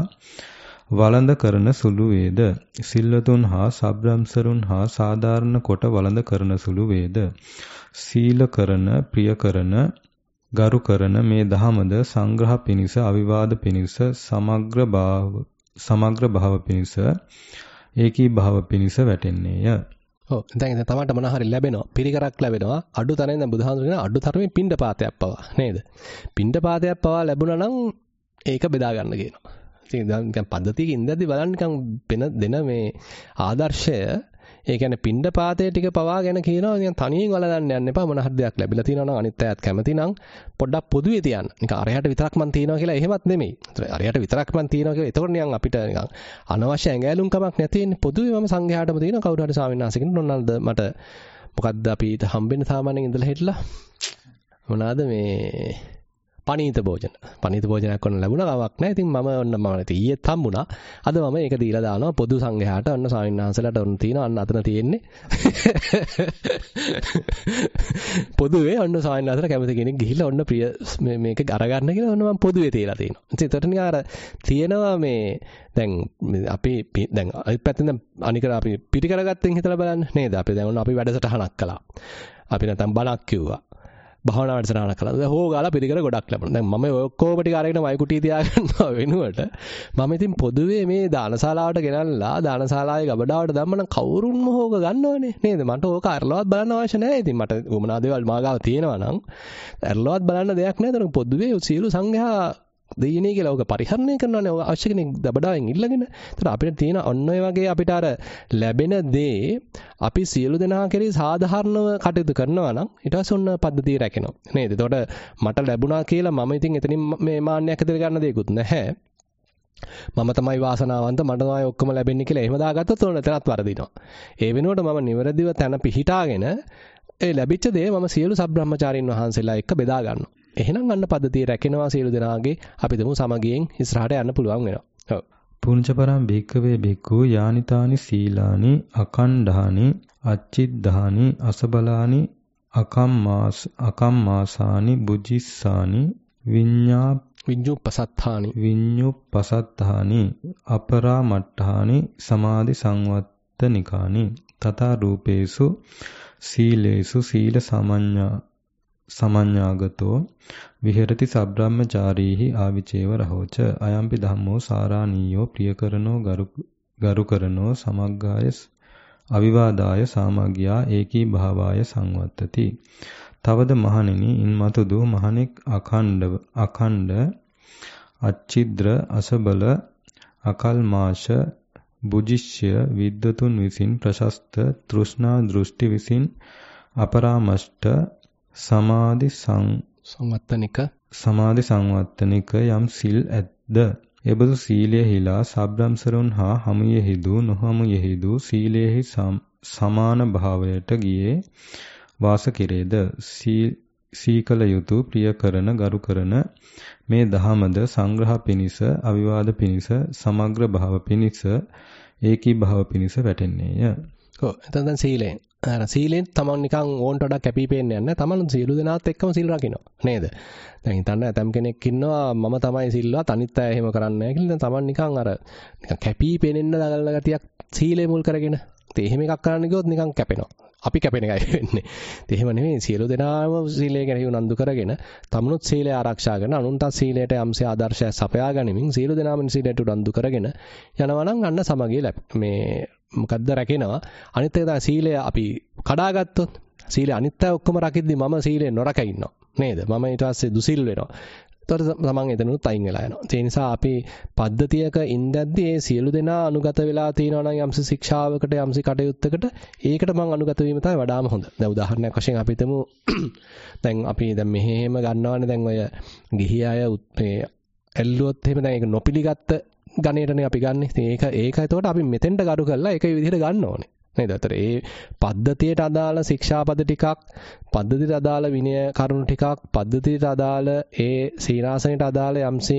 වළඳ කරන සුළු වේද සිල්වතුන් හා සබ්‍රම්සරුන් හා සාධාරණ කොට වළඳ කරන සුළු වේද සීල කරන ප්‍රිය කරන ගරු කරන මේ දහමද සංග්‍රහ පිණිස අවිවාද පිණිස සමග්‍ර භාව සමග්‍ර භාව පිණිස ඒකී භාව පිණිස වැටෙන්නේය. ඔව් දැන් ඉතින් තමන්ට මොන හරි ලැබෙනවා පිරිකරක් ලැබෙනවා අඩු තරමින් දැන් බුදුහාමුදුරුවෝ කියන අඩු තරමින් පිණ්ඩපාතයක් පවා නේද? පිණ්ඩපාතයක් පවා ලැබුණා නම් ඒක බෙදා ගන්න කියනවා. ඉතින් දැන් පද්ධතියක ඉඳද්දි බලන්න නිකන් වෙන දෙන මේ ආදර්ශය ඒ කියන්නේ පින්ඩ පාතේ ටික පවා ගැන කියනවා නිකන් තනියෙන් වලදන්න යන්න එපා මොන හරි දෙයක් ලැබිලා තියෙනවා නම් අනිත් අයත් කැමති නම් පොඩ්ඩක් පොදුවේ තියන්න. නිකන් අරයට විතරක් මන් තියනවා කියලා එහෙමත් නෙමෙයි. අරයට විතරක් මන් තියනවා කියලා එතකොට නිකන් අපිට නිකන් අනවශ්‍ය ඇඟැලුම් කමක් නැති වෙන්නේ. පොදුවේ මම සංඝයාටම තියනවා කවුරු හරි ස්වාමීන් වහන්සේ කෙනෙක් නොනල්ද මට මොකද්ද අපිට හම්බෙන්න සාමාන්‍යයෙන් ඉඳලා හිටලා මොනවාද මේ පණීත භෝජන. පණීත භෝජනයක් කරන්න ලැබුණා කමක් නැහැ. ඉතින් මම ඔන්න මම ඊයේත් හම්බුණා. අද මම ඒක දීලා දානවා පොදු සංඝයාට ඔන්න ස්වාමීන් වහන්සේලාට ඔන්න තියෙනවා අන්න අතන තියෙන්නේ. පොදුවේ ඔන්න ස්වාමීන් වහන්සේලා කැමති කෙනෙක් ගිහිල්ලා ඔන්න ප්‍රිය මේක අරගන්න කියලා ඔන්න මම පොදුවේ තියලා තියෙනවා. ඉතින් ඒතර නිකන් අර තියෙනවා මේ දැන් අපි දැන් අනිත් පැත්තෙන් දැන් අනිකර අපි පිටි කරගත්තෙන් හිතලා බලන්න නේද? අපි දැන් ඔන්න අපි වැඩසටහනක් කළා. අපි නැත්තම් බණක් කිව්වා. භාවනා වැඩසටහනක් කළා. දැන් හොගාලා පිළිකර ගොඩක් ලැබුණා. දැන් මම ඔය ඔක්කොම ටික අරගෙන මයිකුටි තියාගන්නවා වෙනුවට මම ඉතින් පොදුවේ මේ දානශාලාවට ගෙනල්ලා දානශාලාවේ ගබඩාවට දැම්මනම් කවුරුන්ම හොග ගන්නවනේ නේද? මට ඕක අරලවත් බලන්න අවශ්‍ය නැහැ. ඉතින් මට උමනා දේවල් මාගාව තියෙනවා නම් අරලවත් බලන්න දෙයක් නැහැ. ඒතර පොදුවේ සියලු සංඝයා දෙයිනේ කියලා ඔක පරිහරණය කරනවානේ අවශ්‍ය කෙනෙක් දබඩාවෙන් ඉල්ලගෙන. ඒතර අපිට තියෙන ඔන්න ඔය වගේ අපිට අර ලැබෙන දේ අපි සියලු දෙනා කෙරෙහි සාධාරණව කටයුතු කරනවා නම් ඊට පස්සේ ඔන්න පද්ධතිය රැකෙනවා. නේද? ඒතකොට මට ලැබුණා කියලා මම ඉතින් එතනින් මේ මාන්නයක් ඇතිර ගන්න දෙයක්වත් නැහැ. මම තමයි වාසනාවන්ත මට තමයි ඔක්කොම ලැබෙන්නේ කියලා එහෙම දාගත්තොත් ඔන්න එතනත් වරදිනවා. ඒ වෙනුවට මම නිවැරදිව තැන පිහිටාගෙන ඒ ලැබිච්ච දේ මම සියලු සබ්‍රහ්මචාරින් වහන්සේලා එක්ක බෙදා ගන්නවා. එහෙනම් අන්න පද්ධතිය රැකෙනවා සියලු දෙනාගේ අපි දෙමු සමගියෙන් ඉස්සරහට යන්න පුළුවන් වෙනවා. ඔව්. පුංචපරම් භික්කවේ භික්ඛු යානිතානි සීලානි අකණ්ඩානි අච්චිද්දානි අසබලානි අකම්මාස අකම්මාසානි බුජිස්සානි විඤ්ඤා විඤ්ඤුප්පසත්තානි විඤ්ඤුප්පසත්තානි අපරාමට්ඨානි සමාධි සංවත්තනිකානි තථා රූපේසු සීලේසු සීල සමඤ්ඤා සමඤ්ඤාගතෝ විහෙරති සබ්‍රහ්මචාරීහි ආවිචේව රහෝච අයම්පි ධම්මෝ සාරාණීයෝ ප්‍රියකරනෝ ගරුකරනෝ සමග්ගාය අවිවාදාය සාමග්ගයා ඒකී භාවාය සංවත්තති. තවද මහණෙනි ඉන්මතුදු මහණෙක් අඛණ්ඩ අඛණ්ඩ අච්චිද්‍ර අසබල අකල්මාශ බුජිෂ්‍ය විද්වතුන් විසින් ප්‍රශස්ත තෘෂ්ණා දෘෂ්ටි විසින් අපරාමෂ්ඨ සමාධි සංවත්තනික සමාධි සංවත්තනික යම් සිල් ඇද්ද එබඳු සීලයෙහිලා සබ්‍රම්සරුන් හා හමුයෙහිදු නොහමුයෙහිදු සීලයෙහි සමාන භාවයට ගියේ වාස කෙරේද සීකල යුතු ප්‍රිය කරන ගරු කරන මේ දහමද සංග්‍රහ පිනිස අවිවාද පිනිස සමග්‍ර භාව පිනිස ඒකී භාව පිනිස වැටෙන්නේය. ඔව් එතන දැන් සීලෙන් අර සීලෙන් තමන් නිකන් ඕන්ට වඩා කැපී පෙනෙන්නේ නැහැ. තමන් සීල දෙනාත් එක්කම සීල් රකින්නවා. නේද? දැන් හිතන්න ඇතම් කෙනෙක් ඉන්නවා මම තමයි සිල්වත් අනිත් අය එහෙම කරන්නේ නැහැ කියලා. දැන් තමන් නිකන් අර නිකන් කැපී පෙනෙන්න දඟලන ගතියක් සීලේ මුල් කරගෙන. ඉතින් එහෙම එකක් කරන්න ගියොත් නිකන් කැපෙනවා. අපි කැපෙන එකයි වෙන්නේ. ඉතින් එහෙම නෙමෙයි සියලු දෙනාම සීලය ගැන උනන්දු කරගෙන තමනුත් සීලය ආරක්ෂා කරන අනුන්ටත් සීලයට යම්සේ ආදර්ශයක් සපයා ගැනීමෙන් සියලු දෙනාම සීලයට උනන්දු කරගෙන යනවා නම් අන්න සමගිය මේ මොකද්ද රැකෙනවා. අනිත් එක තමයි සීලය අපි කඩාගත්තොත් සීලය අනිත් අය ඔක්කොම රකිද්දි මම සීලය නොරක ඉන්නවා. නේද? මම ඊට පස්සේ දුසිල් වෙනවා. ඒතකොට තමන් එතනුත් අයින් වෙලා යනවා. ඒ නිසා අපි පද්ධතියක ඉඳද්දී මේ සියලු දෙනා අනුගත වෙලා තියෙනවා නම් යම්සි ශික්ෂාවකට යම්සි කටයුත්තකට ඒකට මම අනුගත වීම තමයි වඩාම හොඳ. දැන් උදාහරණයක් වශයෙන් අපි හිතමු දැන් අපි දැන් මෙහෙම ගන්නවානේ දැන් ඔය ගිහි අය මේ ඇල්ලුවොත් එහෙම දැන් ඒක නොපිළිගත්ත ගණේටනේ අපි ගන්නෙ. ඉතින් ඒක ඒක එතකොට අපි මෙතෙන්ට ගරු කරලා ඒක විදිහට ගන්න ඕනේ. නේද? ඒතර ඒ පද්ධතියට අදාළ ශික්ෂාපද ටිකක්, පද්ධතියට අදාළ විනය කරුණු ටිකක්, පද්ධතියට අදාළ ඒ සීනාසනයට අදාළ යම්සි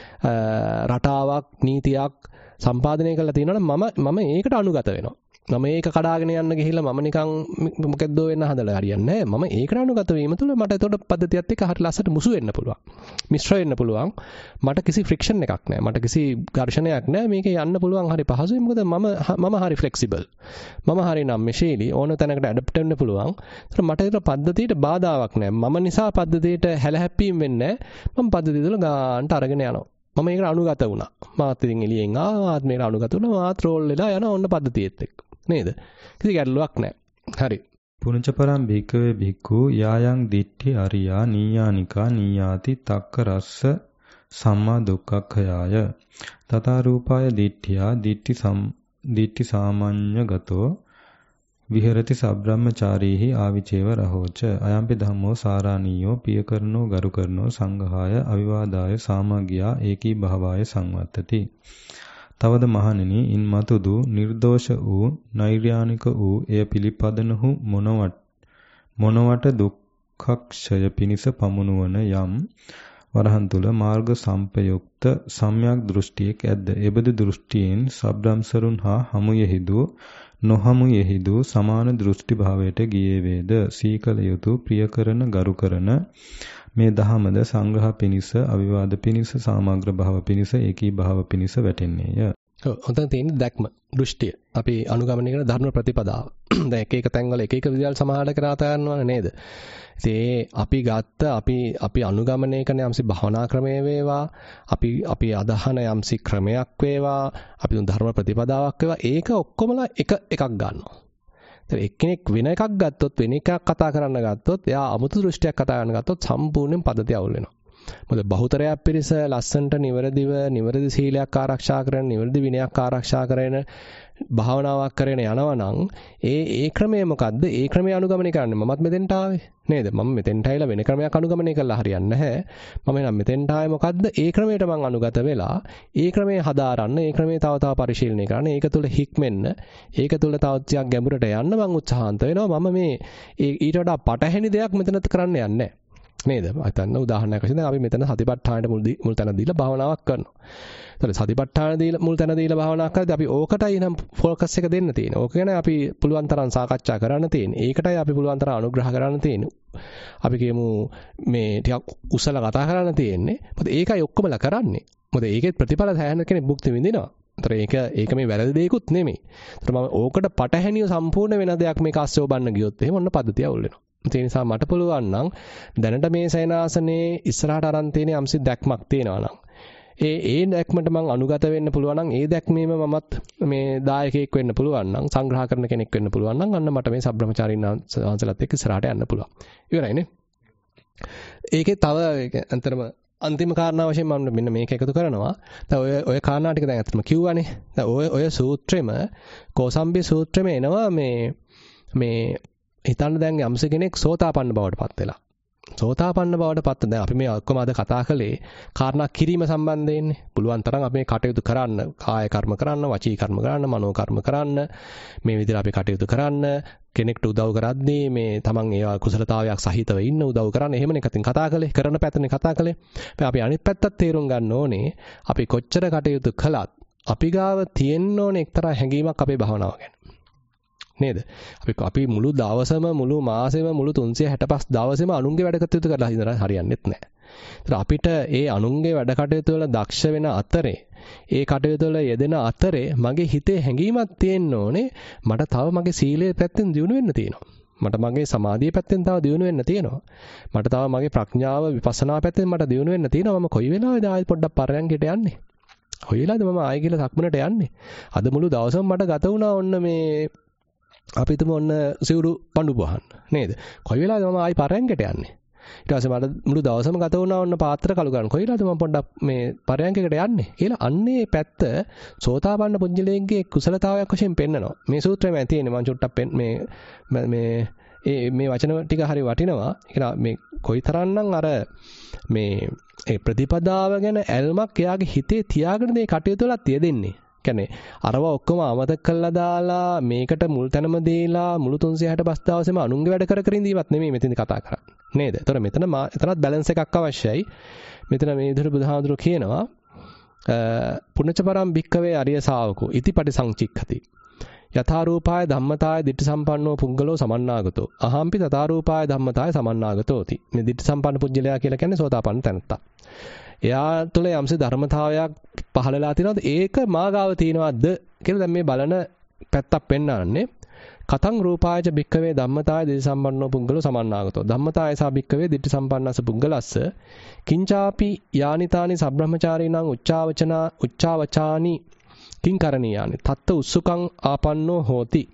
රටාවක්, නීතියක් සම්පාදනය කරලා තියෙනවනම් මම මම ඒකට අනුගත වෙනවා. මම ඒක කඩාගෙන යන්න ගිහිල්ලා මම නිකන් මොකද්ද වෙන්න හදලා හරියන්නේ නැහැ. මම ඒකට අනුගත වීම තුළ මට එතකොට පද්ධතියත් එක්ක හරි ලස්සට මුසු වෙන්න පුළුවන්. මිශ්‍ර වෙන්න පුළුවන්. මට කිසි ෆ්‍රික්ෂන් එකක් නැහැ. මට කිසි ඝර්ෂණයක් නැහැ. මේකේ යන්න පුළුවන් හරි පහසුයි. මොකද මම මම හරි ෆ්ලෙක්සිබල්. මම හරි නම්මශීලී. ඕන තැනකට ඇඩප්ට් වෙන්න පුළුවන්. ඒතර මට ඒක පද්ධතියට බාධාවක් නැහැ. මම නිසා පද්ධතියට හැලහැප්පීම් වෙන්නේ නැහැ. මම පද්ධතිය තුළ ගාන්ට අරගෙන යනවා. මම ඒකට අනුගත වුණා. මාත් ඉතින් එළියෙන් ආවා. මාත් මේකට අනුගත වුණා. මාත් රෝල් වෙලා යන ඕන පද්ධතියෙත් එක්ක. නේද? කිසි ගැටලුවක් නැහැ. හරි. පුණජපරම් භික්ඛවේ භික්ඛු යායන් දිට්ඨි අරියා නීයානිකා නීයාති තක්ක රස්ස සම්මා දුක්ඛඛයාය. තථා රූපාය දිට්ඨියා දිට්ඨි සම් දිට්ඨි සාමාඤ්ඤගතෝ විහෙරති සබ්‍රහ්මචාරීහි ආවිචේව රහෝච අයම්පි ධම්මෝ සාරාණීයෝ පියකරණෝ ගරුකරණෝ සංඝාය අවිවාදාය සාමග්ගියා ඒකී භාවාය සංවත්තති. තවද මහණෙනි ඉන් මතුදු නිර්දෝෂ වූ නෛර්යානික වූ එය පිළිපදනහු මොනවට මොනවට දුක්ඛක්ෂය පිනිස පමුණුවන යම් වරහන් තුල මාර්ග සම්පයුක්ත සම්‍යක් දෘෂ්ටියක් ඇද්ද. එබඳු දෘෂ්ටියෙන් සබ්‍රම්සරුන් හා හමුයෙහිදු නොහමුයෙහිදු සමාන දෘෂ්ටි භාවයට ගියේ වේද. සීකල යුතු ප්‍රියකරන ගරුකරන මේ දහමද සංග්‍රහ පිනිස අවිවාද පිනිස සාමග්‍ර භාව පිනිස ඒකී භාව පිනිස වැටෙන්නේය. ඔව් හොඳට තියෙන දැක්ම දෘෂ්ටිය අපි අනුගමනය කරන ධර්ම ප්‍රතිපදාව. දැන් එක එක තැන්වල එක එක විදිහට සමාහලට කරා තයන්වනේ නේද? ඉතින් අපි ගත්ත අපි අපි අනුගමනය කරන යම්සි භවනා ක්‍රමයේ වේවා අපි අපි අදහන යම්සි ක්‍රමයක් වේවා අපි ධර්ම ප්‍රතිපදාවක් වේවා ඒක ඔක්කොමලා එක එකක් ගන්නවා. ඒතර එක්කෙනෙක් වෙන එකක් ගත්තොත් වෙන එකක් කතා කරන්න ගත්තොත් එයා අමුතු දෘෂ්ටියක් කතා කරන්න ගත්තොත් සම්පූර්ණයෙන් පද්ධතිය අවුල් වෙනවා. මොකද බහුතරයක් පිරිස ලස්සන්ට නිවැරදිව නිවැරදි සීලයක් ආරක්ෂා කරගෙන නිවැරදි විනයක් ආරක්ෂා කරගෙන භාවනාවක් කරගෙන යනවා නම් ඒ ඒ ක්‍රමය මොකද්ද? ඒ ක්‍රමය අනුගමනය කරන්නේ මමත් මෙතෙන්ට ආවේ නේද? මම මෙතෙන්ට ආවිලා වෙන ක්‍රමයක් අනුගමනය කළා හරියන්නේ නැහැ. මම එනම් මෙතෙන්ට ආවේ මොකද්ද? ඒ ක්‍රමයට මම අනුගත වෙලා ඒ ක්‍රමය හදාරන්න, ඒ ක්‍රමය තව තව පරිශීලනය කරන්න, ඒක තුළ හික්මෙන්න, ඒක තුළ තව ටිකක් ගැඹුරට යන්න මම උත්සාහන්ත වෙනවා. මම මේ ඊට වඩා පටහැනි දෙයක් මෙතන කරන්න යන්නේ නැහැ. නේද? අතන්න උදාහරණයක් වශයෙන් අපි මෙතන සතිපට්ඨානට මුල් මුල් තැන දීලා භාවනාවක් කරනවා. ඒතකොට සතිපට්ඨාන දීලා මුල් තැන දීලා භාවනාවක් කරද්දී අපි ඕකටයි නම් ફોකස් එක දෙන්න තියෙන්නේ. ඕක ගැන අපි පුළුවන් තරම් සාකච්ඡා කරන්න තියෙන්නේ. ඒකටයි අපි පුළුවන් තරම් අනුග්‍රහ කරන්න තියෙන්නේ. අපි කියමු මේ ටිකක් උසල කතා කරන්න තියෙන්නේ. මොකද ඒකයි ඔක්කොමලා කරන්නේ. මොකද ඒකේ ප්‍රතිඵල සෑහෙන කෙනෙක් භුක්ති විඳිනවා. ඒතර ඒක ඒක මේ වැරදි දෙයක්ුත් නෙමෙයි. ඒතර මම ඕකට පටහැනිය සම්පූර්ණ වෙන දෙයක් මේක අස්සෝ බන්න ගියොත් එහෙම ඔන්න පද්ධතිය අවුල් වෙනවා. ඒ නිසා මට පුළුවන් නම් දැනට මේ සයනාසනේ ඉස්සරහට අරන් තියෙන යම්සි දැක්මක් තියෙනවා නම් ඒ ඒ දැක්මට මම අනුගත වෙන්න පුළුවන් නම් ඒ දැක්මීම මමත් මේ දායකයෙක් වෙන්න පුළුවන් නම් සංග්‍රහ කරන කෙනෙක් වෙන්න පුළුවන් නම් අන්න මට මේ සබ්‍රහ්මචාරීන් වහන්සේලාත් එක්ක ඉස්සරහට යන්න පුළුවන්. ඉවරයිනේ. ඒකේ තව අන්තරම අන්තිම කාරණා වශයෙන් මම මෙන්න මේක එකතු කරනවා. දැන් ඔය ඔය කාරණා ටික දැන් අත්‍තරම කිව්වනේ. දැන් ඔය ඔය සූත්‍රෙම කෝසම්බි සූත්‍රෙම එනවා මේ මේ හිතන්න දැන් යම්ස කෙනෙක් සෝතාපන්න බවට පත් වෙලා. සෝතාපන්න බවට පත් දැන් අපි මේ ඔක්කොම අද කතා කළේ කාරණා කිරීම සම්බන්ධයෙන්නේ. පුළුවන් තරම් අපි මේ කටයුතු කරන්න, කාය කර්ම කරන්න, වචී කර්ම කරන්න, මනෝ කර්ම කරන්න, මේ විදිහට අපි කටයුතු කරන්න, කෙනෙක්ට උදව් කරද්දී මේ තමන් ඒවා කුසලතාවයක් සහිතව ඉන්න උදව් කරන්න. එහෙමනේ කතින් කතා කළේ, කරන පැත්තනේ කතා කළේ. අපි අනිත් පැත්තත් තේරුම් ගන්න ඕනේ. අපි කොච්චර කටයුතු කළත් අපි ගාව තියෙන්න ඕනේ එක්තරා හැඟීමක් අපේ භවනාව ගැන. නේද? අපි අපි මුළු දවසම මුළු මාසෙම මුළු තුන්සිය හැට පහ දවසෙම අනුන්ගේ වැඩ කටයුතු කරලා ඉඳලා හරියන්නේත් නැහැ. ඒත් අපිට ඒ අනුන්ගේ වැඩ කටයුතු වල දක්ෂ වෙන අතරේ ඒ කටයුතු වල යෙදෙන අතරේ මගේ හිතේ හැඟීමක් තියෙන්න ඕනේ මට තව මගේ සීලයේ පැත්තෙන් දියුණු වෙන්න තියෙනවා. මට මගේ සමාධියේ පැත්තෙන් තව දියුණු වෙන්න තියෙනවා. මට තව මගේ ප්‍රඥාව විපස්සනා පැත්තෙන් මට දියුණු වෙන්න තියෙනවා. මම කොයි වෙලාවෙද ආයෙත් පොඩ්ඩක් පරයන්කට යන්නේ? කොයි වෙලාවද මම ආයෙ කියලා සක්මනට යන්නේ? අද මුළු දවසම මට ගත වුණා ඔන්න මේ අපි තුම ඔන්න සිවුරු පඳු බහන්න නේද? කොයි වෙලාවද මම ආයි පරයන්කට යන්නේ? ඊට පස්සේ මට මුළු දවසම ගත වුණා ඔන්න පාත්‍ර කළු ගන්න. කොයි වෙලාවද මම පොඩ්ඩක් මේ පරයන්කකට යන්නේ කියලා අන්නේ පැත්ත සෝතාපන්න පුජ්‍යලයන්ගේ කුසලතාවයක් වශයෙන් පෙන්නනවා. මේ සූත්‍රයම තියෙන්නේ මම චුට්ටක් මේ මේ ඒ මේ වචන ටික හරි වටිනවා. ඒක මේ කොයිතරම්නම් අර මේ ඒ ප්‍රතිපදාව ගැන ඇල්මක් එයාගේ හිතේ තියාගෙන මේ කටයුතු වලත් යෙදෙන්නේ. කියන්නේ අරව ඔක්කොම අමතක කළා දාලා මේකට මුල් තැනම දීලා මුළු තුන්සිය හැට පහ දවසේම අනුන්ගේ වැඩ කර කර ඉඳීවත් නෙමෙයි මෙතන කතා කරන්නේ නේද? ඒතර මෙතන එතනත් බැලන්ස් එකක් අවශ්‍යයි. මෙතන මේ විදිහට බුදුහාමුදුරුවෝ කියනවා පුණ්‍යචපරම් භික්කවේ අරිය ශාවකෝ ඉතිපටි සංචික්ඛති යථා රූපාය ධම්මතාය දිට්ඨි සම්පන්නෝ පුංගලෝ සමන්නාගතෝ අහම්පි තථා රූපාය ධම්මතාය සමන්නාගතෝති. මේ දිට්ඨි සම්පන්න පුජ්‍යලයා කියලා කියන්නේ සෝතාපන්න තැනත්තා. එයා තුළ යම්සේ ධර්මතාවයක් පහළලා තියෙනවද ඒක මාගාව තියෙනවද කියලා දැන් මේ බලන පැත්තක් පෙන්වන්නේ. කතං රූපායච භික්කවේ ධම්මතාය දිට්ඨි සම්පන්නෝ පුංගලෝ සමන්නාගතෝ ධම්මතාය සා භික්කවේ දිට්ඨි සම්පන්නස පුංගලස්ස කිංචාපි යානිතානි සබ්‍රහ්මචාරීනං උච්චාවචනා උච්චාවචානි කිං කරණීයානි තත්ත උස්සුකං ආපන්නෝ හෝති.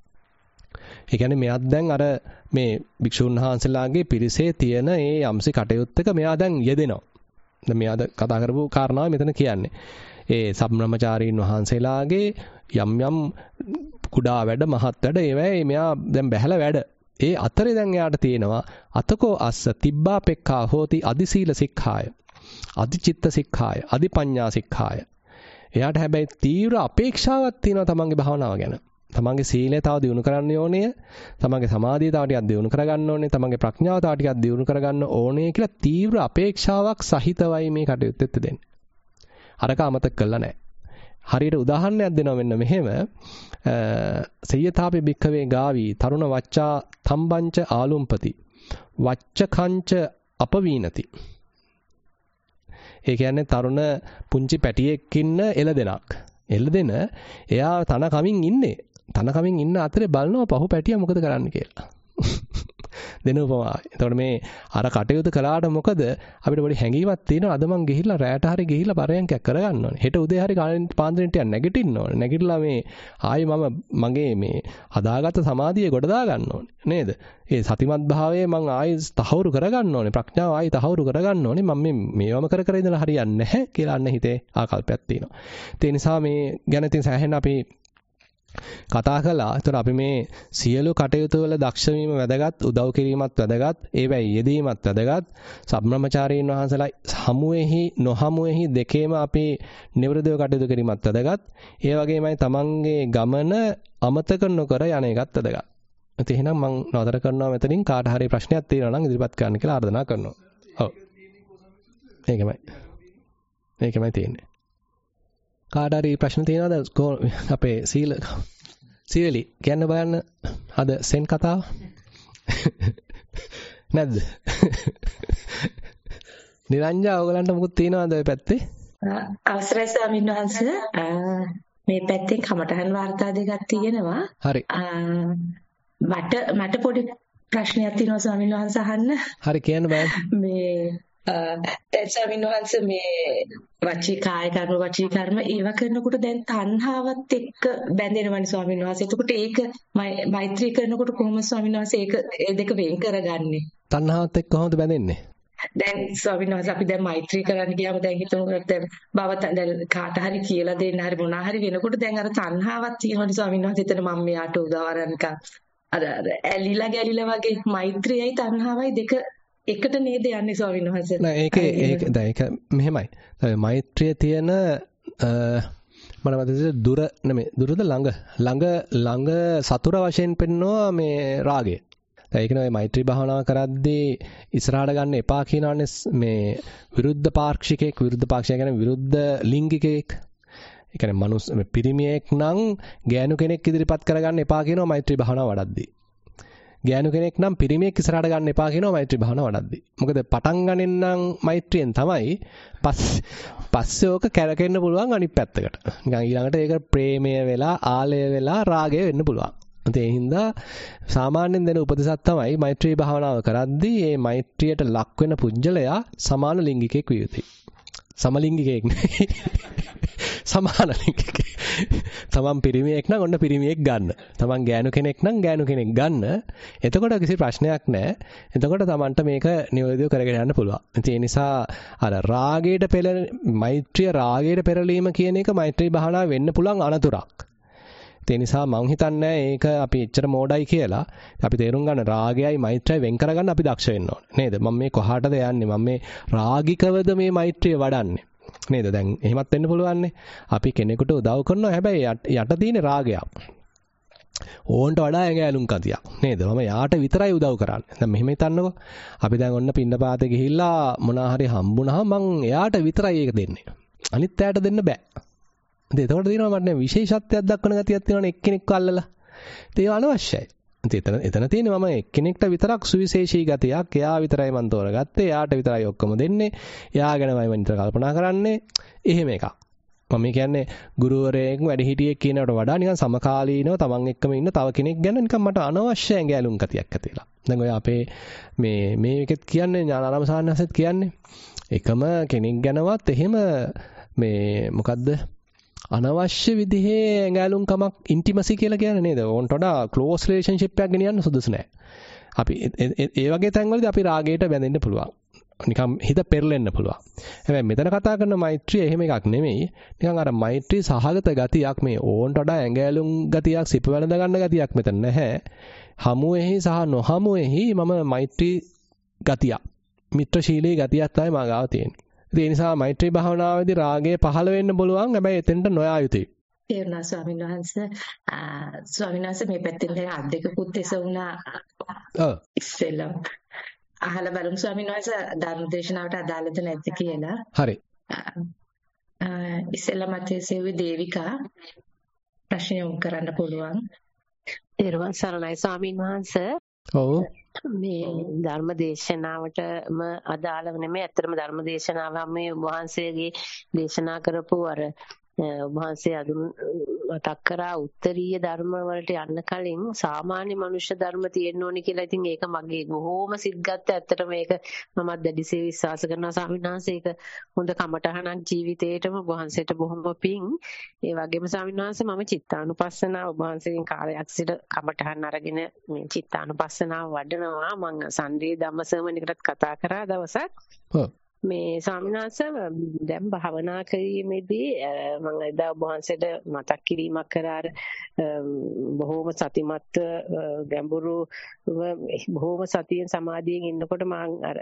ඒ කියන්නේ මෙයක් දැන් අර මේ භික්ෂුන් වහන්සේලාගේ පිරිසේ තියෙන ඒ යම්සි කටයුත්තක මෙයා දැන් යෙදෙනවා. දැන් මෙයාද කතා කරපු කාරණාව මෙතන කියන්නේ. ඒ සබ්‍රහ්මචාරීන් වහන්සේලාගේ යම් යම් කුඩා වැඩ මහත් වැඩ ඒවැයි මෙයා දැන් බැහැලා වැඩ. ඒ අතරේ දැන් එයාට තියෙනවා අතකෝ අස්ස තිබ්බා පෙක්ඛා හෝති අදි සීල සික්ඛාය. අදි චිත්ත සික්ඛාය. අදි පඤ්ඤා සික්ඛාය. එයාට හැබැයි තීව්‍ර අපේක්ෂාවක් තියෙනවා තමන්ගේ භාවනාව ගැන. තමන්ගේ සීලය තව දියුණු කරන්න ඕනේ. තමන්ගේ සමාධිය තව ටිකක් දියුණු කරගන්න ඕනේ. තමන්ගේ ප්‍රඥාව තව ටිකක් දියුණු කරගන්න ඕනේ කියලා තීව්‍ර අපේක්ෂාවක් සහිතවයි මේ කටයුත්තෙත් දෙන්නේ. අරක අමතක කළා නැහැ. හරියට උදාහරණයක් දෙනවා මෙන්න මෙහෙම. සේයතාපි භික්ඛවේ ගාවි තරුණ වච්චා තම්බංච ආලුම්පති වච්චකංච අපවීනති. ඒ කියන්නේ තරුණ පුංචි පැටියෙක් ඉන්න එළදෙනක්. එළදෙන එයා තන කමින් ඉන්නේ. තන කමින් ඉන්න අතරේ බලනවා පහු පැටියා මොකද කරන්න කියලා. දෙන උපමාව. එතකොට මේ අර කටයුතු කළාට මොකද අපිට පොඩි හැඟීමක් තියෙනවා අද මං ගිහිල්ලා රැයට හරි ගිහිල්ලා පරයන්කයක් කරගන්න ඕනේ. හෙට උදේ හරි පාන්දරෙන් ටිකක් නැගිටින්න ඕනේ. නැගිටලා මේ ආයි මම මගේ මේ හදාගත්ත සමාධිය ගොඩ දා ගන්න ඕනේ. නේද? ඒ සතිමත් භාවයේ මං ආයි තහවුරු කරගන්න ඕනේ. ප්‍රඥාව ආයි තහවුරු කරගන්න ඕනේ. මම මේ මේවම කර කර ඉඳලා හරියන්නේ නැහැ කියලා අන්න හිතේ ආකල්පයක් තියෙනවා. ඒ නිසා මේ ගැන ඉතින් සෑහෙන අපි කතා කළා. ඒතර අපි මේ සියලු කටයුතු වල දක්ෂ වීම වැදගත්, උදව් කිරීමත් වැදගත්, ඒවැයි යෙදීමත් වැදගත්. සම්බ්‍රහ්මචාරීන් වහන්සේලා හමුවේහි නොහමුවේහි දෙකේම අපි නිවෘදව කටයුතු කිරීමත් වැදගත්. ඒ වගේමයි තමන්ගේ ගමන අමතක නොකර යන එකත් වැදගත්. ඉතින් එහෙනම් මම නතර කරනවා මෙතනින්. කාට හරි ප්‍රශ්නයක් තියෙනවා නම් ඉදිරිපත් කරන්න කියලා ආරාධනා කරනවා. ඔව්. ඒකමයි. ඒකමයි තියෙන්නේ. කාට හරි ප්‍රශ්න තියෙනවද අපේ සීල සීලි කියන්න බලන්න අද සෙන් කතාව නැද්ද? නිරංජා ඔයගලන්ට මොකද තියෙනවද ඔය පැත්තේ? අවසරයි ස්වාමීන් වහන්සේ මේ පැත්තෙන් කමටහන් වාර්තා දෙකක් තියෙනවා. හරි. මට මට පොඩි ප්‍රශ්නයක් තියෙනවා ස්වාමීන් වහන්සේ අහන්න. හරි කියන්න බෑ. මේ දැන් ස්වාමීන් වහන්සේ මේ වචී කාය කර්ම වචී කර්ම ඒව කරනකොට දැන් තණ්හාවත් එක්ක බැඳෙනවනේ ස්වාමීන් වහන්සේ. එතකොට ඒක මෛත්‍රී කරනකොට කොහොමද ස්වාමීන් වහන්සේ ඒක ඒ දෙක වෙන් කරගන්නේ? තණ්හාවත් එක්ක කොහොමද බැඳෙන්නේ? දැන් ස්වාමීන් වහන්සේ අපි දැන් මෛත්‍රී කරන්න ගියාම දැන් හිතමු දැන් බව දැන් කාට හරි කියලා දෙන්න හරි මොනා හරි වෙනකොට දැන් අර තණ්හාවක් තියෙනවනේ ස්වාමීන් වහන්සේ. එතන මම මෙයාට උදව් අරන්කම් අර ඇලිලා ගැලිලා වගේ මෛත්‍රියයි තණ්හාවයි දෙක එකට නේද යන්නේ ස්වාමීන් වහන්සේ? නෑ ඒක ඒක දැන් ඒක මෙහෙමයි. මෛත්‍රිය තියෙන මම මතකද දුර නෙමෙයි දුරද ළඟ ළඟ ළඟ සතුර වශයෙන් පෙන්නවා මේ රාගය. දැන් ඒක නෙමෙයි මෛත්‍රී භාවනාව කරද්දී ඉස්සරහට ගන්න එපා කියනවානේ මේ විරුද්ධ පාක්ෂිකයෙක් විරුද්ධ පාක්ෂිකය කියන්නේ විරුද්ධ ලිංගිකයෙක්. ඒ කියන්නේ මනුස්ස පිරිමියෙක් නම් ගෑනු කෙනෙක් ඉදිරිපත් කරගන්න එපා කියනවා මෛත්‍රී භාවනාව වඩද්දී. ගෑනු කෙනෙක් නම් පිරිමියෙක් ඉස්සරහට ගන්න එපා කියනවා මෛත්‍රී භාවනාව වඩද්දී. මොකද පටන් ගන්නෙන්නම් මෛත්‍රියෙන් තමයි පස්සේ ඕක කැරකෙන්න පුළුවන් අනිත් පැත්තකට. නිකන් ඊළඟට ඒක ප්‍රේමය වෙලා ආලය වෙලා රාගය වෙන්න පුළුවන්. ඒ හින්දා සාමාන්‍යයෙන් දෙන උපදෙසක් තමයි මෛත්‍රී භාවනාව කරද්දී මේ මෛත්‍රියට ලක් වෙන පුජ්‍යලයා සමාන ලිංගිකයෙක් විය යුතුයි. සමලිංගිකයෙක් නෙවෙයි. සමාන ලිංගිකයෙක්. තමන් පිරිමියෙක් නම් ඔන්න පිරිමියෙක් ගන්න. තමන් ගෑනු කෙනෙක් නම් ගෑනු කෙනෙක් ගන්න. එතකොට කිසි ප්‍රශ්නයක් නැහැ. එතකොට තමන්ට මේක නිවැරදිව කරගෙන යන්න පුළුවන්. ඒ නිසා අර රාගයට පෙළ මෛත්‍රිය රාගයට පෙරලීම කියන එක මෛත්‍රී භාවනාව වෙන්න පුළුවන් අනතුරක්. ඒ නිසා මං හිතන්නේ ඒක අපි එච්චර මෝඩයි කියලා. අපි තේරුම් ගන්න රාගයයි මෛත්‍රියයි වෙන් කරගන්න අපි දක්ෂ වෙන්න ඕනේ. නේද? මම මේ කොහාටද යන්නේ? මම මේ රාගිකවද මේ මෛත්‍රිය වඩන්නේ? නේද? දැන් එහෙමත් වෙන්න පුළුවන්නේ. අපි කෙනෙකුට උදව් කරනවා හැබැයි යට තියෙන රාගයක්. ඕන්ට වඩා ඇඟැලුම් කතියක්. නේද? මම යාට විතරයි උදව් කරන්නේ. දැන් මෙහෙම හිතන්නකෝ. අපි දැන් ඔන්න පින්නපාතේ ගිහිල්ලා මොනවා හරි හම්බුනහම මං එයාට විතරයි ඒක දෙන්නේ. අනිත් අයට දෙන්න බෑ. ඉතින් ඒකට දිනනවා මට විශේෂත්වයක් දක්වන ගතියක් තියෙනවනේ එක්කෙනෙක්ව අල්ලලා. ඒක අනවශ්‍යයි. එතන එතන තියෙන්නේ මම එක්කෙනෙක්ට විතරක් සුවිශේෂී ගතියක්. එයා විතරයි මම තෝරගත්තේ. එයාට විතරයි ඔක්කොම දෙන්නේ. එයා ගැනමයි මම නිතර කල්පනා කරන්නේ. එහෙම එකක්. මම කියන්නේ ගුරුවරයෙක් වැඩිහිටියෙක් කියනකට වඩා නිකන් සමකාලීනව තමන් එක්කම ඉන්න තව කෙනෙක් ගැන නිකන් මට අනවශ්‍ය ඇඟැලුම් ගතියක් ඇති වෙලා. දැන් ඔය අපේ මේ මේකෙත් කියන්නේ ඥානාරාම සාන්නසෙත් කියන්නේ එකම කෙනෙක් ගැනවත් එහෙම මේ මොකද්ද අනවශ්‍ය විදිහේ ඇඟලුම්කමක් ඉන්ටිමසි කියලා කියන්නේ නේද? ඕන්ට වඩා ක්ලෝස් රිලේෂන්ෂිප් එකක් ගෙනියන්න සුදුසු නැහැ. අපි ඒ වගේ තැන්වලදී අපි රාගයට බැඳෙන්න පුළුවන්. නිකන් හිත පෙරලෙන්න පුළුවන්. හැබැයි මෙතන කතා කරන මෛත්‍රිය එහෙම එකක් නෙමෙයි. නිකන් අර මෛත්‍රී සහගත ගතියක් මේ ඕන්ට වඩා ඇඟැලුම් ගතියක් සිප වැළඳ ගන්න ගතියක් මෙතන නැහැ. හමුවේහි සහ නොහමුවේහි මම මෛත්‍රී ගතිය මිත්‍රශීලී ගතියක් තමයි මා ගාව තියෙන්නේ. ඒ නිසා මෛත්‍රී භාවනාවේදී රාගය පහළ වෙන්න බලුවන්. හැබැයි එතෙන්ට නොයා යුතුයි. තේරුණා ස්වාමීන් වහන්සේ. ස්වාමීන් වහන්සේ මේ පැත්තෙන් දැන් අත් දෙකකුත් එස වුණා. ඔව්. ඉස්සෙල්ලා අහලා බලමු ස්වාමීන් වහන්සේ ධර්ම දේශනාවට අදාළද නැද්ද කියලා. හරි. ඉස්සෙල්ලා මට සෙව්වේ දේවිකා ප්‍රශ්න යොමු කරන්න පුළුවන්. තෙරුවන් සරණයි ස්වාමීන් වහන්සේ. ඔව්. මේ ධර්ම දේශනාවටම අදාළව නෙමෙයි. ඇත්තටම ධර්ම දේශනාව මේ වහන්සේගේ දේශනා කරපු අර වහන්සේ අඳුන් මතක් කරා උත්තරීය ධර්ම වලට යන්න කලින් සාමාන්‍ය මනුෂ්‍ය ධර්ම තියෙන්න ඕනි කියලා. ඉතින් ඒක මගේ බොහෝම සිත්ගත්ත. ඇත්තටම මේක මමත් දැඩිසේ විශ්වාස කරනවා ස්වාමීන් වහන්සේ. ඒක හොඳ කමටහනක් ජීවිතේටම වහන්සේට බොහොම පිං. ඒ වගේම ස්වාමීන් වහන්සේ මම චිත්තානුපස්සනාව වහන්සේගෙන් කාලයක් සිට කමටහන් අරගෙන මේ චිත්තානුපස්සනාව වඩනවා. මම සන්ඩේ ධම්මසර්මන් එකටත් කතා කරා දවසක්. ඔව්. මේ ස්වාමීන් වහන්සේ දැන් භාවනා කිරීමේදී මම එදා ඔබ වහන්සේට මතක් කිරීමක් කරා බොහෝම සතිමත් ගැඹුරු බොහෝම සතියෙන් සමාධියෙන් ඉන්නකොට මම අර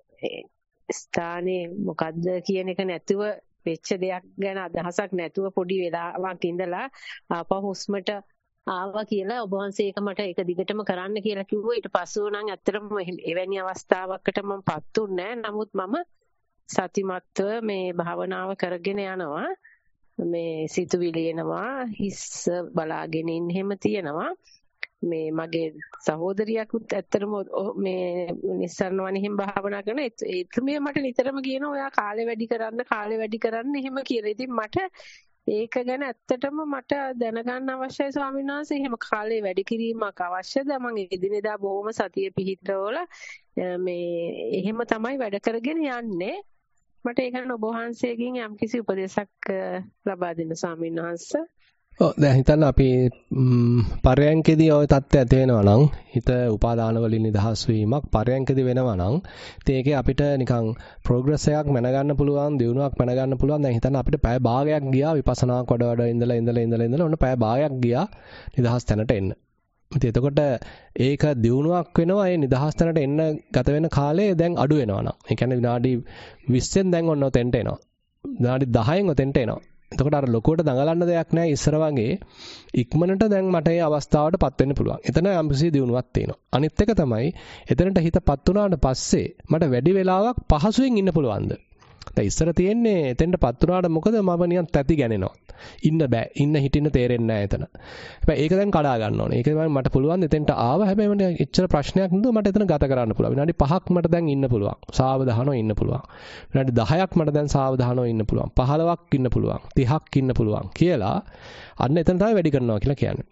ස්ථානේ මොකද්ද කියන එක නැතුව වෙච්ච දෙයක් ගැන අදහසක් නැතුව පොඩි වෙලාවක් ඉඳලා ආපහු හුස්මට ආවා කියලා ඔබ වහන්සේ ඒක මට එක දිගටම කරන්න කියලා කිව්වා. ඊට පස්සෙ නම් ඇත්තටම එවැනි අවස්ථාවකට මම පත්තුන්නේ නැහැ. නමුත් මම සතිමත්ව මේ භාවනාව කරගෙන යනවා. මේ සිතුවිලි එනවා, හිස් බලාගෙන ඉන්න හැම තියෙනවා. මේ මගේ සහෝදරියකුත් ඇත්තටම මේ නිස්සරණ වණිහිම් භාවනා කරන ඒතුමිය මට නිතරම කියනවා ඔයා කාලේ වැඩි කරන්න කාලේ වැඩි කරන්න එහෙම කියලා. ඉතින් මට ඒක ගැන ඇත්තටම මට දැනගන්න අවශ්‍යයි ස්වාමීන් වහන්සේ. එහෙම කාලේ වැඩි කිරීමක් අවශ්‍යද? මම එදිනෙදා බොහොම සතිය පිහිටවල මේ එහෙම තමයි වැඩ කරගෙන යන්නේ. මට ඒක ගැන ඔබ වහන්සේගෙන් යම්කිසි උපදේශක් ලබා දෙන්න ස්වාමීන් වහන්සේ. ඔව් දැන් හිතන්න අපි පරයන්කෙදී ওই தත්ත්වය ඇති වෙනවා නම් හිත උපාදාන වලින් නිදහස් වීමක් පරයන්කෙදී වෙනවා නම් ඉතින් ඒකේ අපිට නිකන් ප්‍රෝග්‍රස් එකක් මැනගන්න පුළුවන් දියුණුවක් මැනගන්න පුළුවන්. දැන් හිතන්න අපිට පැය භාගයක් ගියා විපස්සනාක් වඩ වඩ ඉඳලා ඉඳලා ඉඳලා ඉඳලා ඔන්න පැය භාගයක් ගියා නිදහස් තැනට එන්න. ඉතින් එතකොට ඒක දියුණුවක් වෙනවා. ඒ නිදහස් තැනට එන්න ගත වෙන කාලය දැන් අඩු වෙනවා නම්. ඒ කියන්නේ විනාඩි විස්සෙන් දැන් ඔන්න ඔතෙන්ට එනවා. විනාඩි දහයෙන් ඔතෙන්ට එනවා. එතකොට අර ලොකුවට දඟලන්න දෙයක් නැහැ ඉස්සර වගේ. ඉක්මනට දැන් මට මේ අවස්ථාවටපත් වෙන්න පුළුවන්. එතන යම්කිසි දියුණුවක් තියෙනවා. අනිත් එක තමයි එතනට හිතපත් වුණාට පස්සේ මට වැඩි වෙලාවක් පහසුවෙන් ඉන්න පුළුවන්ද? දැන් ඉස්සර තියෙන්නේ එතෙන්ටපත් වුණාට මොකද මම නිකන් තැති ගැනෙනවා. ඉන්න බෑ. ඉන්න හිටින්න තේරෙන්නේ නැහැ එතන. හැබැයි ඒක දැන් කඩා ගන්න ඕනේ. ඒක තමයි මට පුළුවන් එතෙන්ට ආව. හැබැයි මට එච්චර ප්‍රශ්නයක් නෑ. මට එතන ගත කරන්න පුළුවන්. විනාඩි පහක් මට දැන් ඉන්න පුළුවන්. සාවධානව ඉන්න පුළුවන්. විනාඩි දහයක් මට දැන් සාවධානව ඉන්න පුළුවන්. පහළොවක් ඉන්න පුළුවන්. තිහක් ඉන්න පුළුවන් කියලා අන්න එතන තමයි වැඩි කරනවා කියලා කියන්නේ.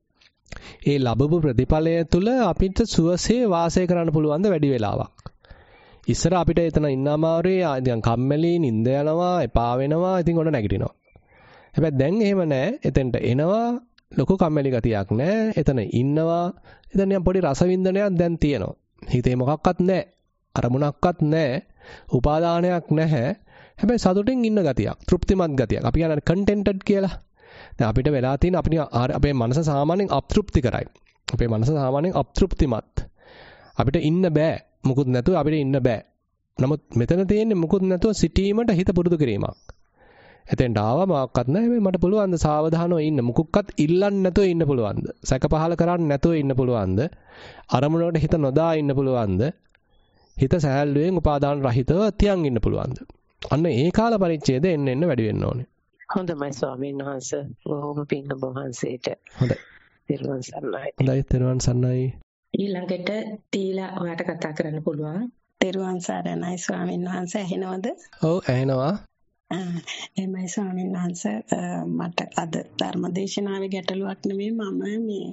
ඒ ලැබපු ප්‍රතිඵලය තුළ අපිට සුවසේ වාසය කරන්න පුළුවන් ද වැඩි වෙලාවක්. ඉස්සර අපිට එතන ඉන්න අමාරුයි. නිකන් කම්මැලි, නිින්ද යනවා, එපා වෙනවා. ඉතින් ඔන්න නැගිටිනවා. හැබැයි දැන් එහෙම නැහැ. එතෙන්ට එනවා ලොකු කම්මැලි ගතියක් නැහැ. එතන ඉන්නවා. එතන නිකන් පොඩි රසවින්දනයක් දැන් තියෙනවා. හිතේ මොකක්වත් නැහැ. අරමුණක්වත් නැහැ. උපාදානයක් නැහැ. හැබැයි සතුටින් ඉන්න ගතියක්, තෘප්තිමත් ගතියක්. අපි කියන්නේ කන්ටෙන්ටඩ් කියලා. දැන් අපිට වෙලා තියෙන අපිට අපේ මනස සාමාන්‍යයෙන් අප්තෘප්ති කරයි. අපේ මනස සාමාන්‍යයෙන් අප්තෘප්තිමත්. අපිට ඉන්න බෑ. මුකුත් නැතුව අපිට ඉන්න බෑ. නමුත් මෙතන තියෙන්නේ මුකුත් නැතුව සිටීමට හිත පුරුදු කිරීමක්. එතෙන්ට ආවා මොකක්වත් නැහැ. මට පුළුවන් ද සාවධානව ඉන්න. මුකුක්වත් ඉල්ලන්න නැතුව ඉන්න පුළුවන් ද? සැක පහල කරන්න නැතුව ඉන්න පුළුවන් ද? අරමුණකට හිත නොදා ඉන්න පුළුවන් ද? හිත සැහැල්ලුවෙන් උපාදාන රහිතව තියන් ඉන්න පුළුවන් ද? අන්න ඒ කාල පරිච්ඡේදය එන්න එන්න වැඩි වෙන්න ඕනේ. හොඳයි ස්වාමීන් වහන්සේ. බොහොම පිං ඔබ වහන්සේට. හොඳයි. තෙරුවන් සරණයි. හොඳයි තෙරුවන් සරණයි. ඊළඟට තීලා ඔයාට කතා කරන්න පුළුවන්. තෙරුවන් සරණයි ස්වාමීන් වහන්සේ. ඇහෙනවද? ඔව් ඇහෙනවා. එමයි ස්වාමීන් වහන්සේ මට අද ධර්මදේශනාවේ ගැටලුවක් නෙමෙයි මම මේ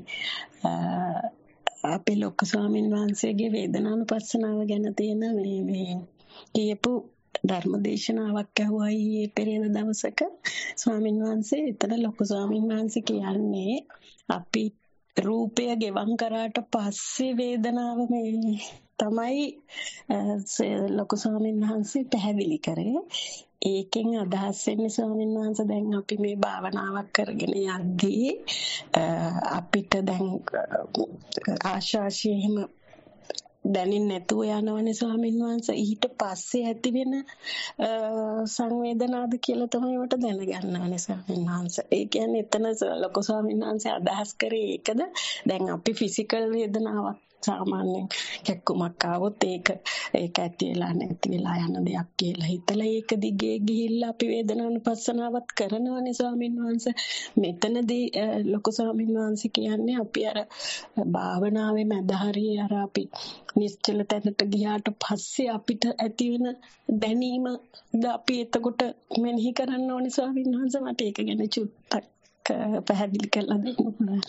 අපේ ලොකු ස්වාමීන් වහන්සේගේ වේදනානුපස්සනාව ගැන තියෙන මේ මේ කියපු ධර්මදේශනාවක් ඇහුවා ඊයේ පෙරේද දවසක ස්වාමීන් වහන්සේ. එතන ලොකු ස්වාමීන් වහන්සේ කියන්නේ අපි රූපය ගෙවම් කරාට පස්සේ වේදනාව මේ තමයි ලොකු ස්වාමීන් වහන්සේ පැහැදිලි කරේ. ඒකෙන් අදහස් වෙන්නේ ස්වාමීන් වහන්සේ දැන් අපි මේ භාවනාවක් කරගෙන යද්දී අපිට දැන් ආශාසිය එහෙම දැනෙන්නේ නැතුව යනවනේ ස්වාමීන් වහන්සේ. ඊට පස්සේ ඇති වෙන සංවේදනාද කියලා තමයි මට දැනගන්න ඕනේ ස්වාමීන් වහන්සේ. ඒ කියන්නේ එතන ලොකු ස්වාමීන් වහන්සේ අදහස් කරේ ඒකද? දැන් අපි ෆිසිකල් වේදනාවක් සාමාන්‍යයෙන් කැක්කුමක් ආවොත් ඒක ඒක ඇති වෙලා නැති වෙලා යන දෙයක් කියලා හිතලා ඒක දිගේ ගිහිල්ලා අපි වේදනානුපස්සනාවත් කරනවනේ ස්වාමීන් වහන්සේ. මෙතනදී ලොකු ස්වාමීන් වහන්සේ කියන්නේ අපි අර භාවනාවේ මැද හරිය අර අපි නිශ්චල තැනට ගියාට පස්සේ අපිට ඇති වෙන දැනීම ද අපි එතකොට මෙනෙහි කරන්න ඕනේ ස්වාමීන් වහන්සේ. මට ඒක ගැන චුට්ටක් පැහැදිලි කරලා දෙන්න පුළුවන්.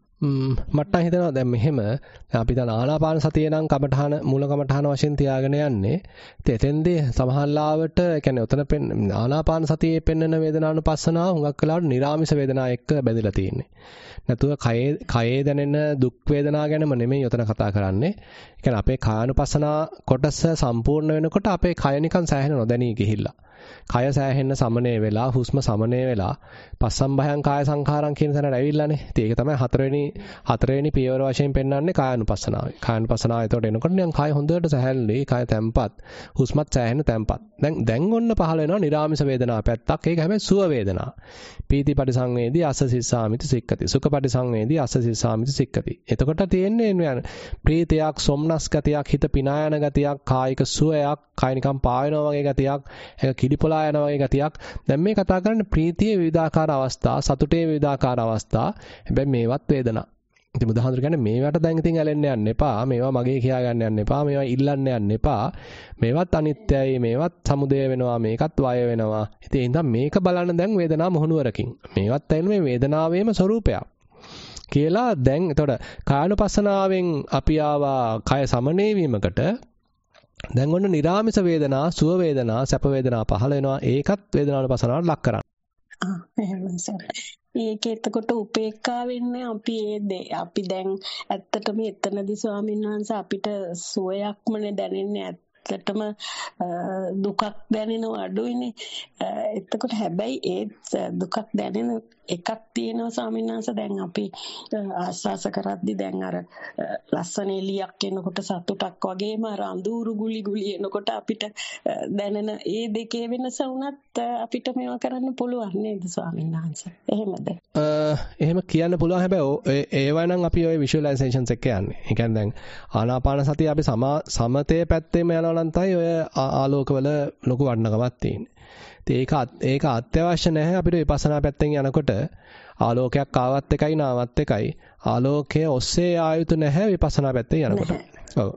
මට හිතෙනවා දැන් මෙහෙම අපි දැන් ආනාපාන සතිය නම් කමඨහන මූල කමඨහන වශයෙන් තියාගෙන යන්නේ. ඉතින් එතෙන්දී සමහරලාවට ඒ කියන්නේ උතන ආනාපාන සතියේ පෙන්වන වේදනානුපස්සනාව හුඟක් වෙලාවට නිරාමිස වේදනා එක්ක බැඳලා තියෙන්නේ. නැතුව කයේ කයේ දැනෙන දුක් වේදනා ගැනම නෙමෙයි උතන කතා කරන්නේ. ඒ කියන්නේ අපේ කායනුපස්සනා කොටස සම්පූර්ණ වෙනකොට අපේ කය නිකන් සෑහෙන නොදැනී ගිහිල්ලා. කය සෑහෙන්න සමනය වෙලා හුස්ම සමනය වෙලා පස්සම්භයං කාය සංඛාරං කියන තැනට ඇවිල්ලානේ. ඉතින් ඒක තමයි හතරවෙනි හතරවෙනි පියවර වශයෙන් පෙන්වන්නේ කායानुපස්සනාවේ. කායानुපස්සනාව එතකොට එනකොට නිකන් කය හොඳට සැහැල්ලුයි, කය තැම්පත්, හුස්මත් සෑහෙන්න තැම්පත්. දැන් දැන් ඔන්න පහළ වෙනවා නිරාමිස වේදනා පැත්තක්. ඒක හැබැයි සුව වේදනා. පීති පරිසංවේදී අස්ස සිස්සාමිති සික්කති. සුඛ පරිසංවේදී අස්ස සිස්සාමිති සික්කති. එතකොට තියෙන්නේ ප්‍රීතියක්, සොම්නස් ගතියක්, හිත පිනා යන ගතියක්, කායික සුවයක්, කය නිකන් පාවෙනවා වගේ ගතියක්, ඒක කිලිපොලා යනවා වගේ ගතියක්. දැන් මේ කතා කරන්නේ ප්‍රීතියේ විවිධාකාර අවස්ථා, සතුටේ විවිධාකාර අවස්ථා. හැබැයි මේවත් වේදනා. ඉතින් බුදුහාමුදුරු කියන්නේ මේවට දැන් ඉතින් ඇලෙන්න යන්න එපා. මේවා මගේ කියා ගන්න යන්න එපා. මේවා ඉල්ලන්න යන්න එපා. මේවත් අනිත්‍යයි, මේවත් සමුදය වෙනවා, මේකත් වය වෙනවා. ඉතින් ඒ නිසා මේක බලන්න දැන් වේදනා මොහුනුවරකින්. මේවත් ඇයින මේ වේදනාවේම ස්වરૂපයක්. කියලා දැන් එතකොට කායනුපස්සනාවෙන් අපි ආවා කය සමනය වීමකට. දැන් ඔන්න නිරාමිස වේදනා, සුව වේදනා, සැප වේදනා පහළ වෙනවා. ඒකත් වේදනානුපස්සනාවට ලක් කරන්න. ආ එහෙමයි සර්. ඒක එතකොට උපේක්ඛා වෙන්නේ අපි ඒ අපි දැන් ඇත්තටම එතනදී ස්වාමීන් වහන්සේ අපිට සුවයක්මනේ දැනෙන්නේ. ඇත්තටම දුකක් දැනෙනව අඩුයිනේ. එතකොට හැබැයි ඒ දුකක් දැනෙන එකක් තියෙනවා ස්වාමීන් වහන්සේ. දැන් අපි ආස්වාස කරද්දි දැන් අර ලස්සන එළියක් එනකොට සතුටක් වගේම අර අඳුරු ගුලි ගුලි එනකොට අපිට දැනෙන ඒ දෙකේ වෙනස වුණත් අපිට මේවා කරන්න පුළුවන් නේද ස්වාමීන් වහන්සේ? එහෙමද? එහෙම කියන්න පුළුවන්. හැබැයි ඒවා නම් අපි ওই විෂුවලයිසේෂන්ස් එක යන්නේ. ඒ කියන්නේ දැන් ආනාපාන සතිය අපි සමතේ පැත්තේම යනවා නම් තමයි ඔය ආලෝකවල ලොකු වටිනකමක් තියෙන්නේ. ඒක ඒක අත්‍යවශ්‍ය නැහැ අපිට විපස්සනා පැත්තෙන් යනකොට. ආලෝකයක් ආවත් එකයි නාවත් එකයි. ආලෝකය ඔස්සේ ආයුතු නැහැ විපස්සනා පැත්තෙන් යනකොට. ඔව්.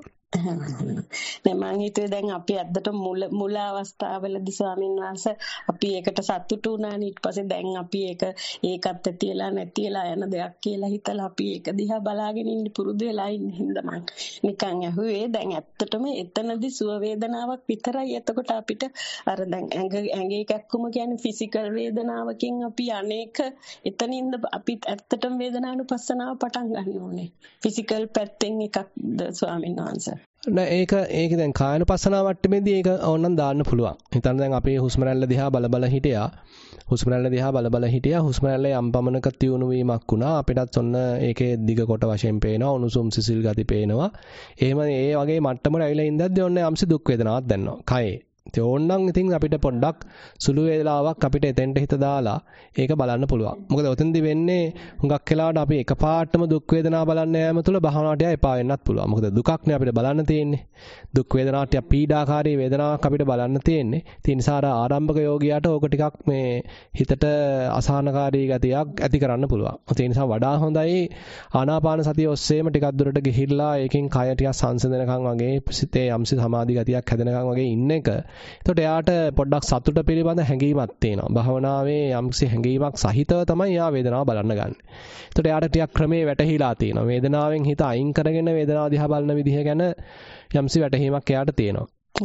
දැන් මම හිතුවේ දැන් අපි අද්දට මුල මුල අවස්ථාවවලදී ස්වාමීන් වහන්සේ අපි ඒකට සතුටු වුණානේ. ඊට පස්සේ දැන් අපි ඒක ඒකත් ඇතිලා නැතිලා යන දෙයක් කියලා හිතලා අපි ඒක දිහා බලාගෙන ඉන්න පුරුදු වෙලා ඉන්න හින්දා මම නිකන් ඇහුවේ. දැන් ඇත්තටම එතනදී සුව වේදනාවක් විතරයි. එතකොට අපිට අර දැන් ඇඟ ඇඟේ කැක්කුම කියන්නේ ෆිසිකල් වේදනාවකින් අපි අනේක එතනින්ද අපි ඇත්තටම වේදනානුපස්සනාව පටන් ගන්න ඕනේ. ෆිසිකල් පැත්තෙන් එකක්ද ස්වාමීන් වහන්සේ? නෑ ඒක ඒක දැන් කායනුපස්සනාව වට්ටමේදී ඒක ඕනනම් දාන්න පුළුවන්. හිතන්න දැන් අපි හුස්ම රැල්ල දිහා බල බල හිටියා. හුස්ම රැල්ල දිහා බල බල හිටියා. හුස්ම රැල්ල යම් පමණක තියුණු වීමක් වුණා. අපිටත් ඔන්න ඒකේ දිග කොට වශයෙන් පේනවා. උණුසුම් සිසිල් ගති පේනවා. එහෙම ඒ වගේ මට්ටමකට ඇවිල්ලා ඉඳද්දී ඔන්න යම්සි දුක් වේදනාවක් දැනෙනවා. කයේ. ඒ ඕනනම් ඉතින් අපිට පොඩ්ඩක් සුළු වේලාවක් අපිට එතෙන්ට හිත දාලා ඒක බලන්න පුළුවන්. මොකද ඔතෙන්දි වෙන්නේ හුඟක් වෙලාවට අපි එකපාරටම දුක් වේදනා බලන්න යෑම තුළ භාවනාවට එපා වෙන්නත් පුළුවන්. මොකද දුකක්නේ අපිට බලන්න තියෙන්නේ. දුක් වේදනාවට පීඩාකාරී වේදනාවක් අපිට බලන්න තියෙන්නේ. ඒ නිසා ආරම්භක යෝගියාට ඕක ටිකක් මේ හිතට අසහනකාරී ගතියක් ඇති කරන්න පුළුවන්. ඒ නිසා වඩා හොඳයි ආනාපාන සතිය ඔස්සේම ටිකක් දුරට ගිහිල්ලා ඒකෙන් කය ටිකක් සංසිඳනකම් වගේ සිතේ යම්සි සමාධි ගතියක් හැදෙනකම් වගේ ඉන්න එක. එතකොට එයාට පොඩ්ඩක් සතුට පිළිබඳ හැඟීමක් තියෙනවා. භාවනාවේ යම්කිසි හැඟීමක් සහිතව තමයි එයා වේදනාව බලන්න ගන්න. එතකොට එයාට ටිකක් ක්‍රමේ වැටහිලා තියෙනවා. වේදනාවෙන් හිත අයින් කරගෙන වේදනාව දිහා බලන විදිහ ගැන යම්සි වැටහීමක් එයාට තියෙනවා.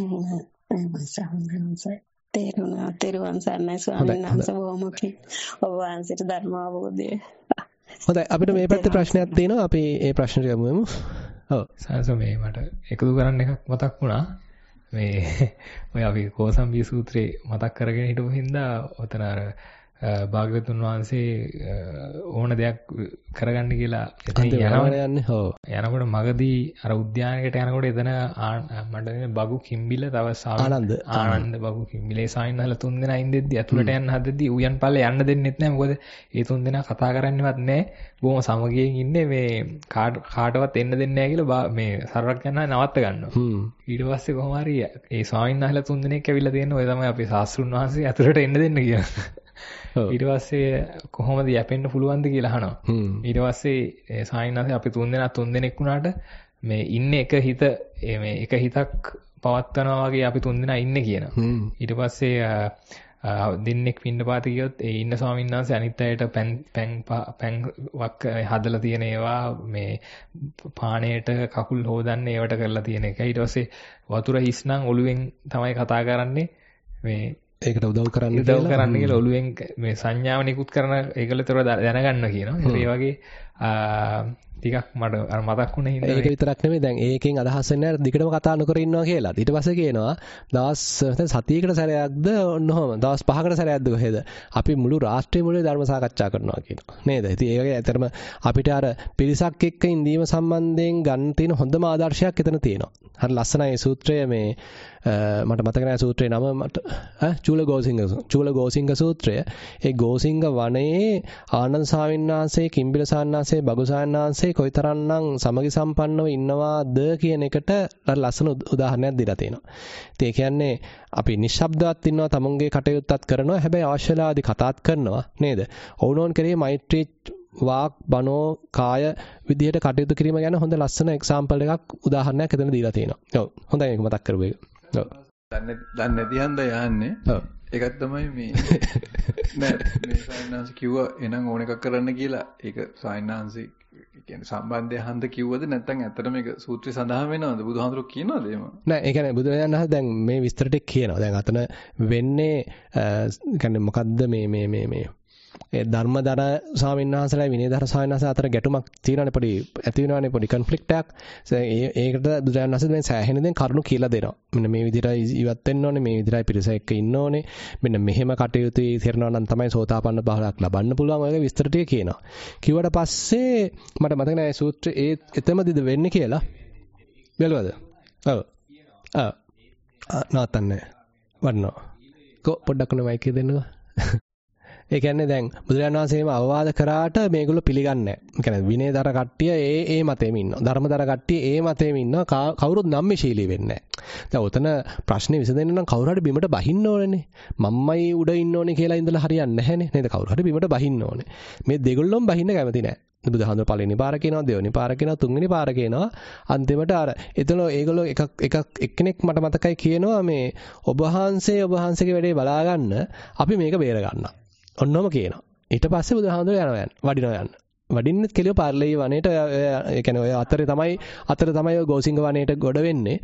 තේරුණා. තේරුවන් සර්ණයි ස්වාමීන් වහන්සේ බොහොම කි. ඔබ වහන්සේට ධර්ම අවබෝධය. හොඳයි අපිට මේ පැත්තේ ප්‍රශ්නයක් තියෙනවා. අපි ඒ ප්‍රශ්නෙට යමු. ඔව්. සංස මේ මට එකතු කරන්න එකක් මතක් වුණා. මේ ඔය අපි කෝසම්බී සූත්‍රේ මතක් කරගෙන හිටපු හින්දා ඔතන අර භාග්‍යවතුන් වහන්සේ ඕන දෙයක් කරගන්න කියලා එතන යනවනේ. ඔව්. යනකොට මගදී අර උද්‍යානයකට යනකොට එතන මට බගු කිම්බිල තව ආනන්ද ආනන්ද බගු කිම්බිලේ සායින්හල තුන් දෙනා ඉඳෙද්දි ඇතුළට යන්න හදද්දි උයන් පල්ලේ යන්න දෙන්නෙත් නැහැ. මොකද ඒ තුන් දෙනා කතා කරන්නේවත් නැහැ. බොහොම සමගියෙන් ඉන්නේ මේ කාටවත් එන්න දෙන්නේ නැහැ කියලා මේ සරවක් යනවා නවත්ත ගන්නවා. ඊට පස්සේ කොහොම හරි ඒ සායින්හල තුන් දෙනෙක් ඇවිල්ලා තියෙනවා. ඔය තමයි අපේ ශාස්ත්‍රුන් වහන්සේ ඇතුළට එන්න දෙන්න කියලා. ඊට පස්සේ කොහොමද යැපෙන්න පුළුවන්ද කියලා අහනවා. ඊට පස්සේ සායින්නාසේ අපි තුන් දෙනා තුන් දෙනෙක් වුණාට මේ ඉන්නේ එක හිත මේ එක හිතක් පවත්වනවා වගේ අපි තුන් දෙනා ඉන්නේ කියනවා. ඊට පස්සේ දෙන්නෙක් පින්නපාත ගියොත් ඒ ඉන්න ස්වාමීන් වහන්සේ අනිත් අයට පැන් පැන් පැන් වක් හදලා තියෙන ඒවා මේ පාණයට කකුල් හොදන්න ඒවට කරලා තියෙන එක. ඊට පස්සේ වතුර හිස් නම් ඔළුවෙන් තමයි කතා කරන්නේ මේ ඒකට උදව් කරන්න උදව් කරන්න කියලා ඔළුවෙන් මේ සංඥාව නිකුත් කරන ඒකලතර දැනගන්න කියනවා. ඒ වගේ ටිකක් මට අර මතක් වුණේ හින්දා ඒක විතරක් නෙමෙයි දැන් ඒකෙන් අදහස් වෙන්නේ අර දිගටම කතා නොකර ඉන්නවා කියලා. ඊට පස්සේ කියනවා දවස් සතියකට සැරයක්ද ඔන්නෝම දවස් පහකට සැරයක්ද කොහෙද අපි මුළු රාත්‍රිය මුළුේ ධර්ම සාකච්ඡා කරනවා කියනවා. නේද? ඉතින් ඒ වගේ ඇත්තටම අපිට අර පිරිසක් එක්ක ඉඳීම සම්බන්ධයෙන් ගන්න තියෙන හොඳම ආදර්ශයක් එතන තියෙනවා. හරි ලස්සනයි මේ සූත්‍රය මේ මට මතක නැහැ සූත්‍රේ නම මට ඈ චූල ගෝසිංග චූල ගෝසිංග සූත්‍රය. ඒ ගෝසිංග වනයේ ආනන්ද ස්වාමීන් වහන්සේ කිම්බිල සාන්නාසේ බගු සාන්නාසේ කොයිතරම්නම් සමගි සම්පන්නව ඉන්නවාද කියන එකට ලස්සන උදාහරණයක් දීලා තියෙනවා. ඉතින් ඒ කියන්නේ අපි නිශ්ශබ්දවත් ඉන්නවා තමුන්ගේ කටයුත්තත් කරනවා හැබැයි අවශ්‍යලාදී කතාත් කරනවා නේද? ඔවුනෝන් කරේ මෛත්‍රී වාක් බනෝ කාය විදිහට කටයුතු කිරීම ගැන හොඳ ලස්සන එක්සැම්පල් එකක් උදාහරණයක් එතන දීලා තියෙනවා. ඔව් හොඳයි මේක මතක් කරපු එක. ඔව්. දන්නේ දන්නේ නැති හන්ද යන්නේ. ඔව්. ඒකත් තමයි මේ නෑ මේ සායනාංශ කිව්වා එනං ඕන එකක් කරන්න කියලා. ඒක සායනාංශ කියන්නේ සම්බන්ධය හන්ද කිව්වද නැත්නම් ඇත්තට මේක සූත්‍රය සඳහන් වෙනවද? බුදුහාමුදුරුවෝ කියනවද එහෙම? නෑ ඒ කියන්නේ බුදුරජාණන් වහන්සේ දැන් මේ විස්තර ටික කියනවා. දැන් අතන වෙන්නේ කියන්නේ මොකද්ද මේ මේ මේ මේ ඒ ධර්මදර ස්වාමීන් වහන්සේලා විනයදර ස්වාමීන් වහන්සේ අතර ගැටුමක් තියෙනවානේ පොඩි ඇති වෙනවානේ පොඩි කොන්ෆ්ලික්ට් එකක්. ඒ ඒකට බුදුරජාණන් වහන්සේ දැන් සෑහෙන දැන් කරුණු කියලා දෙනවා. මෙන්න මේ විදිහට ඉවත් වෙන්න ඕනේ, මේ විදිහටයි පිරිස එක්ක ඉන්න ඕනේ. මෙන්න මෙහෙම කටයුතු කරනවා නම් තමයි සෝතාපන්න භාවයක් ලබන්න පුළුවන්. ඔය විස්තර ටික කියනවා. කිව්වට පස්සේ මට මතක නෑ සූත්‍රය ඒ එතමදිද වෙන්නේ කියලා. බැලුවද? ඔව්. ආ නාතන්නේ. වඩනවා. කො පොඩ්ඩක් නේ මයික් එක දෙන්නකෝ. ඒ කියන්නේ දැන් බුදුරජාණන් වහන්සේම අවවාද කරාට මේගොල්ලෝ පිළිගන්නේ නැහැ. ඒ කියන්නේ විනයදර කට්ටිය ඒ ඒ මතෙම ඉන්නවා. ධර්මදර කට්ටිය ඒ මතෙම ඉන්නවා. කවුරුත් නම්මශීලී වෙන්නේ නැහැ. දැන් උතන ප්‍රශ්නේ විසඳෙන්න නම් කවුරු හරි බිමට බහින්න ඕනේනේ. මම්මයි උඩ ඉන්න ඕනේ කියලා ඉඳලා හරියන්නේ නැහැනේ. නේද? කවුරු හරි බිමට බහින්න ඕනේ. මේ දෙගොල්ලොම බහින්න කැමති නැහැ. බුදුහාමුදුරුවෝ පළවෙනි පාර කියනවා, දෙවෙනි පාර කියනවා, තුන්වෙනි පාර කියනවා. අන්තිමට අර එතන ඒගොල්ලෝ එකක් එකක් එක්කෙනෙක් මට මතකයි කියනවා මේ ඔබ වහන්සේ ඔබ වහන්සේගේ වැඩේ බලා ගන්න අපි මේක බේර ගන්නවා. ඔන්නෝම කියනවා. ඊට පස්සේ බුදුහාමුදුරුවෝ යනවා යන්න. වඩිනවා යන්න. වඩින්නෙත් කෙලිය පාර්ලෙයි වනයේට ඒ කියන්නේ ඔය අතරේ තමයි අතර තමයි ඔය ගෝසිංග වනයේට ගොඩ වෙන්නේ.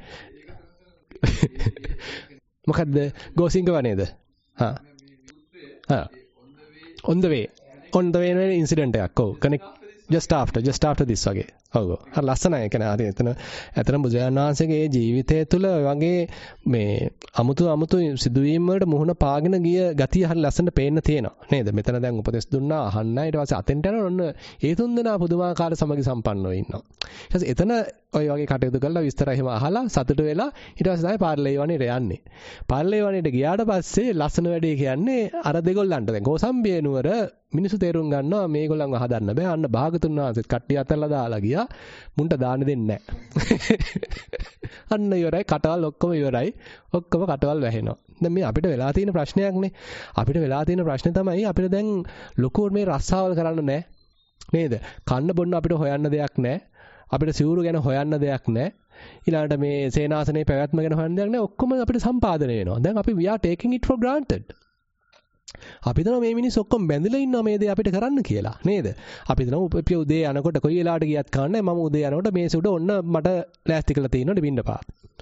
මොකද්ද ගෝසිංග වනයේද? හා. හා. on the way. on the way වෙන ඉන්සිඩන්ට් එකක්. ඔව්. connect just after just after this වගේ. ඔව්. හරි ලස්සනයි. ඒ කියන්නේ හරි එතන එතන බුදුරජාණන් වහන්සේගේ ජීවිතය තුළ වගේ මේ අමුතු අමුතු සිදුවීම් වලට මුහුණ පාගෙන ගිය ගතිය හරි ලස්සනට පේන්න තියෙනවා. නේද? මෙතන දැන් උපදෙස් දුන්නා අහන්න ඊට පස්සේ අතෙන්ට යනවා ඔන්න ඒ තුන් දෙනා පුදුමාකාර සමගි සම්පන්නව ඉන්නවා. ඊට පස්සේ එතන ඔය වගේ කටයුතු කරලා විස්තර එහෙම අහලා සතුට වෙලා ඊට පස්සේ තමයි පාර්ලේ වණේට යන්නේ. පාර්ලේ වණේට ගියාට පස්සේ ලස්සන වැඩේ කියන්නේ අර දෙගොල්ලන්ට දැන් ගෝසම්බිය නුවර මිනිස්සු තේරුම් ගන්නවා මේගොල්ලන්ව හදන්න බෑ. අන්න භාගතුන් වහන්සේත් කට්ටිය අතල්ලා දාලා ගියා. මුන්ට දාන්න දෙන්නේ නැහැ. අන්න ඉවරයි කටවල් ඔක්කොම ඉවරයි. ඔක්කොම කටවල් වැහෙනවා. දැන් මේ අපිට වෙලා තියෙන ප්‍රශ්නයක්නේ. අපිට වෙලා තියෙන ප්‍රශ්නේ තමයි අපිට දැන් ලොකු මේ රස්සාවල් කරන්න නැහැ. නේද? කන්න බොන්න අපිට හොයන්න දෙයක් නැහැ. අපිට සිවුරු ගැන හොයන්න දෙයක් නැහැ. ඊළඟට මේ සේනාසනේ පැවැත්ම ගැන හොයන්න දෙයක් නැහැ. ඔක්කොම අපිට සම්පාදනය වෙනවා. දැන් අපි we are taking it for granted. අපි හිතනවා මේ මිනිස්සු ඔක්කොම බැඳිලා ඉන්නවා මේ දේ අපිට කරන්න කියලා නේද? අපි හිතනවා උපේ උදේ යනකොට කොයි වෙලාවට ගියත් කන්නේ මම උදේ යනකොට මේසෙ උඩ ඔන්න මට ලෑස්ති කරලා තියෙනවා දෙබින්න පාත්.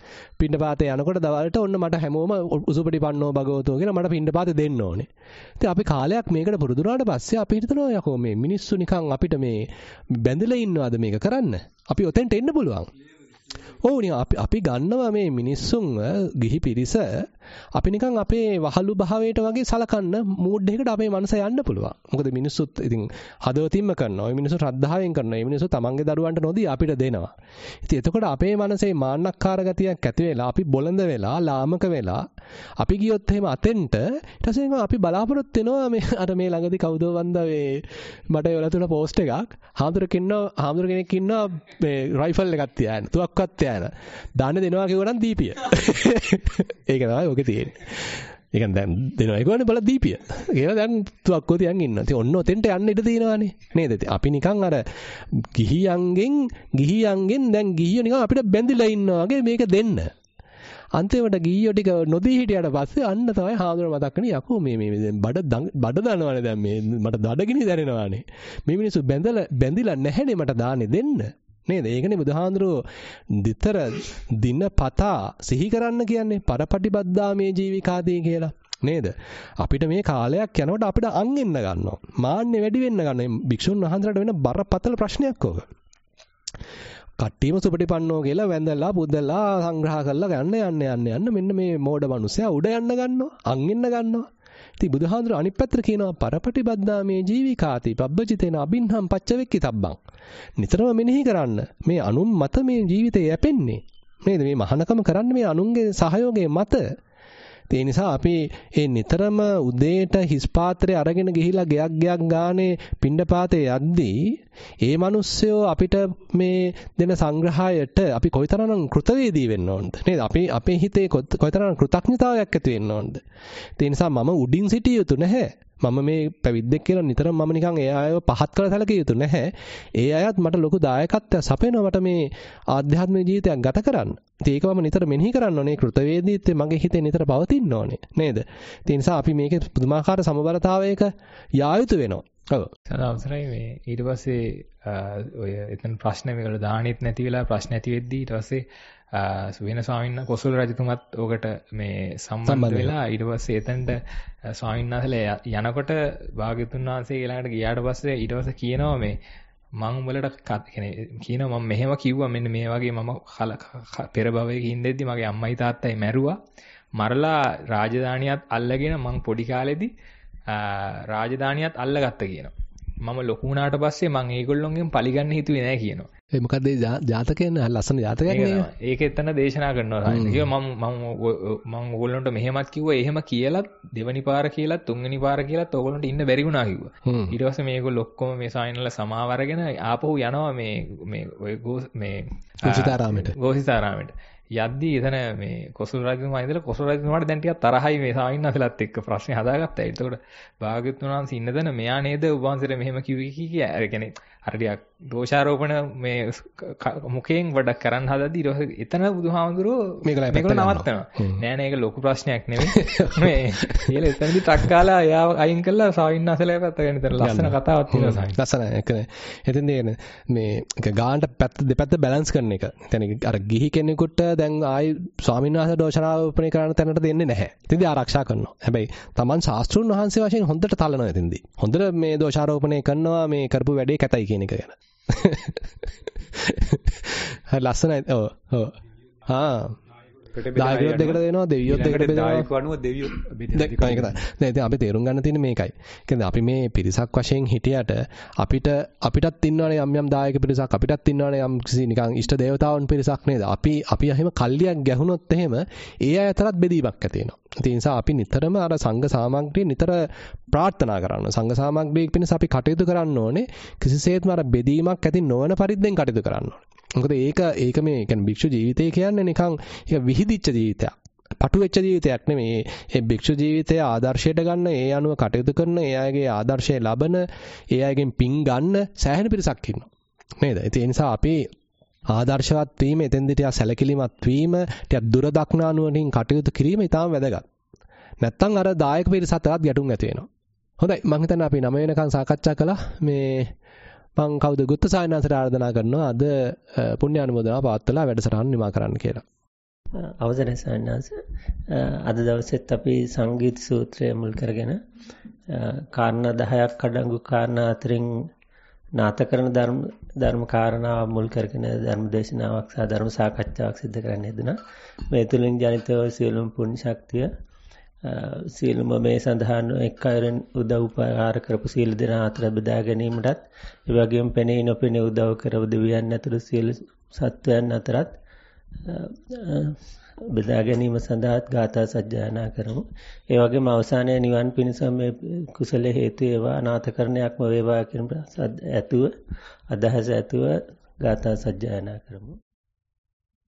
පින්ඩපාතේ යනකොට දවල්ට ඔන්න මට හැමෝම උසුපටිපන්නෝ භගවතෝ කියලා මට පින්ඩපාතේ දෙන්න ඕනේ. ඉතින් අපි කාලයක් මේකට පුරුදු වුණාට පස්සේ අපි හිතනවා යකෝ මේ මිනිස්සු නිකන් අපිට මේ බැඳලා ඉන්නවද මේක කරන්න? අපි ඔතෙන්ට එන්න පුළුවන්. ඕනේ අපි අපි ගන්නවා මේ මිනිස්සුන්ව ගිහි පිරිස අපි නිකන් අපේ වහලු භාවයට වගේ සලකන්න මූඩ් එකකට අපේ මනස යන්න පුළුවන්. මොකද මිනිස්සුත් ඉතින් හදවතින්ම කරනවා. ඔය මිනිස්සු ශ්‍රද්ධාවෙන් කරනවා. මේ මිනිස්සු තමන්ගේ දරුවන්ට නොදී අපිට දෙනවා. ඉතින් එතකොට අපේ මනසේ මාන්නක්කාර ගතියක් ඇති වෙලා අපි බොළඳ වෙලා ලාමක වෙලා අපි ගියොත් එහෙම අතෙන්ට ඊට පස්සේ අපි බලාපොරොත්තු වෙනවා මේ අර මේ ළඟදී කවුද වන්ද මේ මට ඒවල තුන පෝස්ට් එකක් හාමුදුර කෙනා හාමුදුර කෙනෙක් ඉන්නවා මේ රයිෆල් එකක් තියාගෙන තුවක්වත් තියාගෙන දාන්න දෙනවා කිව්වනම් දීපිය. ඒක තමයි ඔගේ තියෙන්නේ. ඒ කියන්නේ දැන් දෙනවා ඒකවනේ බල දීපිය. කියලා දැන් තුවක්කෝ තියන් ඉන්නවා. ඉතින් ඔන්න ඔතෙන්ට යන්න ඉඩ තියෙනවානේ. නේද? අපි නිකන් අර ගිහියන්ගෙන් ගිහියන්ගෙන් දැන් ගිහියෝ නිකන් අපිට බැඳිලා ඉන්නවා වගේ මේක දෙන්න. අන්තිමට ගිහියෝ ටික නොදී හිටියට පස්සේ අන්න තමයි හාමුදුර මතක් කරන්නේ යකෝ මේ මේ දැන් බඩ බඩ දානවානේ දැන් මේ මට දඩගිනි දැනෙනවානේ. මේ මිනිස්සු බැඳලා බැඳිලා නැහැනේ මට දාන්නේ දෙන්න. නේද? ඒකනේ බුදුහාඳුරෝ විතර දිනපතා සිහි කරන්න කියන්නේ පරපටිබද්දාමේ ජීවිකාදී කියලා. නේද? අපිට මේ කාලයක් යනකොට අපිට අං එන්න ගන්නවා. මාන්නේ වැඩි වෙන්න ගන්නවා. භික්ෂුන් වහන්සේලාට වෙන බරපතල ප්‍රශ්නයක් ඕක. කට්ටියම සුපටිපන්නෝ කියලා වැඳලා පුදලා සංග්‍රහ කරලා යන්න යන්න යන්න යන්න මෙන්න මේ මෝඩ මිනිස්සයා උඩ යන්න ගන්නවා. අං එන්න ගන්නවා. ඉතින් බුදුහාඳුර අනිත් පැත්තට කියනවා පරපටිබද්දාමේ ජීවිකාති පබ්බජිතේන අබින්හම් පච්චවෙක්කි තබ්බං. නිතරම මෙනෙහි කරන්න. මේ අනුන් මත මේ ජීවිතය යැපෙන්නේ. නේද? මේ මහානකම කරන්නේ මේ අනුන්ගේ සහයෝගයේ මත. ඒ නිසා අපි ඒ නිතරම උදේට හිස් පාත්‍රය අරගෙන ගිහිලා ගයක් ගයක් ගානේ පිණ්ඩපාතේ යද්දී ඒ මිනිස්සයෝ අපිට මේ දෙන සංග්‍රහයට අපි කොයිතරම් කෘතවේදී වෙන්න ඕනද නේද? අපි අපේ හිතේ කොයිතරම් කෘතඥතාවයක් ඇති වෙන්න ඕනද? ඒ නිසා මම උඩින් සිටිය යුතු නැහැ. මම මේ පැවිද්දෙක් කියලා නිතරම මම නිකන් ඒ අයව පහත් කරලා සැලකිය යුතු නැහැ. ඒ අයත් මට ලොකු දායකත්වයක් සපයනවා මට මේ ආධ්‍යාත්මික ජීවිතයක් ගත කරන්න. ඉතින් ඒක මම නිතර මෙනෙහි කරන්න ඕනේ. කෘතවේදීත්වය මගේ හිතේ නිතර පවතින්න ඕනේ. නේද? ඒ නිසා අපි මේකේ පුදුමාකාර සමබරතාවයක යා යුතු වෙනවා. ඔව්. අවසරයි මේ ඊට පස්සේ ඔය එතන ප්‍රශ්න මේකට දාන්නෙත් නැති වෙලා ප්‍රශ්න ඇති වෙද්දී ඊට පස්සේ සුවේන ස්වාමීන් වහන්සේ කොසල් රජතුමත් ඕකට මේ සම්බන්ධ වෙලා ඊට පස්සේ එතනට ස්වාමීන් වහන්සේලා යනකොට භාග්‍යතුන් වහන්සේ ඊළඟට ගියාට පස්සේ ඊට පස්සේ කියනවා මේ මම උඹලට කියනවා මම මෙහෙම කිව්වා මෙන්න මේ වගේ මම පෙර භවයක ඉඳෙද්දි මගේ අම්මයි තාත්තයි මැරුවා මරලා රාජධානියත් අල්ලගෙන මං පොඩි කාලෙදී රාජධානියත් අල්ලගත්ත කියනවා. මම ලොකු වුණාට පස්සේ මං ඒගොල්ලොන්ගෙන් පරිගන්න හිතුවේ නෑ කියනවා. ඒ මොකද ජාතකයන් ලස්සන ජාතකයක් නේ. ඒක එතන දේශනා කරනවා සාහිත්‍ය. ඒක මම මම මම ඕගොල්ලන්ට මෙහෙමත් කිව්වා එහෙම කියලත් දෙවනි පාර කියලත් තුන්වෙනි පාර කියලත් ඕගොල්ලන්ට ඉන්න බැරි වුණා කිව්වා. ඊට පස්සේ මේගොල්ලෝ ඔක්කොම මේ සායනල සමාව අරගෙන ආපහු යනවා මේ මේ ඔය මේ ගෝසිතාරාමයට. ගෝසිතාරාමයට. යද්දී එතන මේ කොසල් රජතුමා ඉඳලා කොසල් රජතුමාට දැන් ටිකක් තරහයි මේ සාමින්නසලත් එක්ක ප්‍රශ්නේ හදාගත්තා. ඒකට භාග්‍යවතුන් වහන්සේ ඉන්න තැන මෙයා නේද ඔබ වහන්සේට මෙහෙම කිව්වේ කී අර කියන්නේ අර ටිකක් දෝෂාරෝපණ මේ මුඛයෙන් වැඩක් කරන්න හදද්දී ඊට පස්සේ එතන බුදුහාමුදුරුවෝ මේක නවත්තනවා. නෑ නෑ ඒක ලොකු ප්‍රශ්නයක් නෙවෙයි. මේ කියලා එතනදී ටක් කාලා එයා අයින් කළා සාමින්නසලේ පැත්ත ගැන ඉතින් ලස්සන කතාවක් තියෙනවා සාමි. ලස්සන ඒක එතෙන් මේ ඒක ගානට පැත්ත දෙපැත්ත බැලන්ස් කරන එක. එතන අර ගිහි කෙනෙකුට දැන් ආයි ස්වාමීන් වහන්සේ දෝෂාරෝපණය කරන තැනට දෙන්නේ නැහැ. ඉතින්දී ආරක්ෂා කරනවා. හැබැයි Taman ශාස්ත්‍රුන් වහන්සේ වශයෙන් හොඳට තලනවා ඉතින්දී. හොඳට මේ දෝෂාරෝපණය කරනවා මේ කරපු වැඩේ කැතයි කියන එක ගැන. හරි ලස්සනයි. ඔව් ඔව්. ආ දායකයෝ දෙකට දෙනවා දෙවියෝ දෙකට බෙදනවා. දායකව අනුව දෙවියෝ බෙදෙනවා. ඒක තමයි. දැන් ඉතින් අපි තේරුම් ගන්න තියෙන්නේ මේකයි. කියන්නේ අපි මේ පිරිසක් වශයෙන් හිටියට අපිට අපිටත් ඉන්නවනේ යම් යම් දායක පිරිසක් අපිටත් ඉන්නවනේ යම් කිසි නිකන් ඉෂ්ට දේවතාවුන් පිරිසක් නේද? අපි අපි එහෙම කල්ලියක් ගැහුනොත් එහෙම ඒ අය අතරත් බෙදීමක් ඇති වෙනවා. ඒ නිසා අපි නිතරම අර සංඝ සාමග්‍රිය නිතර ප්‍රාර්ථනා කරන්න. සංඝ සාමග්‍රිය පිණිස අපි කටයුතු කරන්න ඕනේ. කිසිසේත්ම අර බෙදීමක් ඇති නොවන පරිද්දෙන් කටයුතු කරන්න ඕනේ. මොකද ඒක ඒක මේ කියන්නේ භික්ෂු ජීවිතය කියන්නේ නිකන් ඒක විහිදිච්ච ජීවිතයක්. පටු වෙච්ච ජීවිතයක් නෙමෙයි. ඒ භික්ෂු ජීවිතය ආදර්ශයට ගන්න, ඒ අනුව කටයුතු කරන, ඒ අයගේ ආදර්ශය ලබන, ඒ අයගෙන් පින් ගන්න සෑහෙන පිරිසක් ඉන්නවා. නේද? ඒ නිසා අපි ආදර්ශවත් වීම, එතෙන්දී ටික සැලකිලිමත් වීම, ටික දුර දක්නානුවණින් කටයුතු කිරීම ඉතාම වැදගත්. නැත්තම් අර දායක පිරිස අතරත් ගැටුම් ඇති වෙනවා. හොඳයි මම හිතන්නේ අපි නම වෙනකන් සාකච්ඡා කළා. මේ මම කවුද ගුත්ත සායනාසට ආරාධනා කරනවා අද පුණ්‍ය අනුමෝදනාව පවත්වලා වැඩසටහන නිමා කරන්න කියලා. අවසරයි සාන්නාස. අද දවසෙත් අපි සංගීත සූත්‍රය මුල් කරගෙන කාරණා දහයක් අඩංගු කාරණා අතරින් නාථකරණ ධර්ම ධර්ම කාරණා මුල් කරගෙන ධර්ම දේශනාවක් සහ ධර්ම සාකච්ඡාවක් සිදු කරන්න යෙදුණා. මේ තුලින් ජනිත වූ සියලුම පුණ්‍ය ශක්තිය සියලුම මේ සඳහන් එක් අයරෙන් උදව් උපකාර කරපු සියලු දෙනා අතර බෙදා ගැනීමටත් ඒ වගේම පෙනී නොපෙනී උදව් කරව දෙවියන් ඇතුළු සියලු සත්වයන් අතරත් බෙදා ගැනීම සඳහාත් ගාථා සජ්ජායනා කරමු. ඒ වගේම අවසානයේ නිවන් පිණිස මේ කුසල හේතු වේවා නාථකරණයක්ම වේවා කියන ඇතුව අදහස ඇතුව ගාථා සජ්ජායනා කරමු.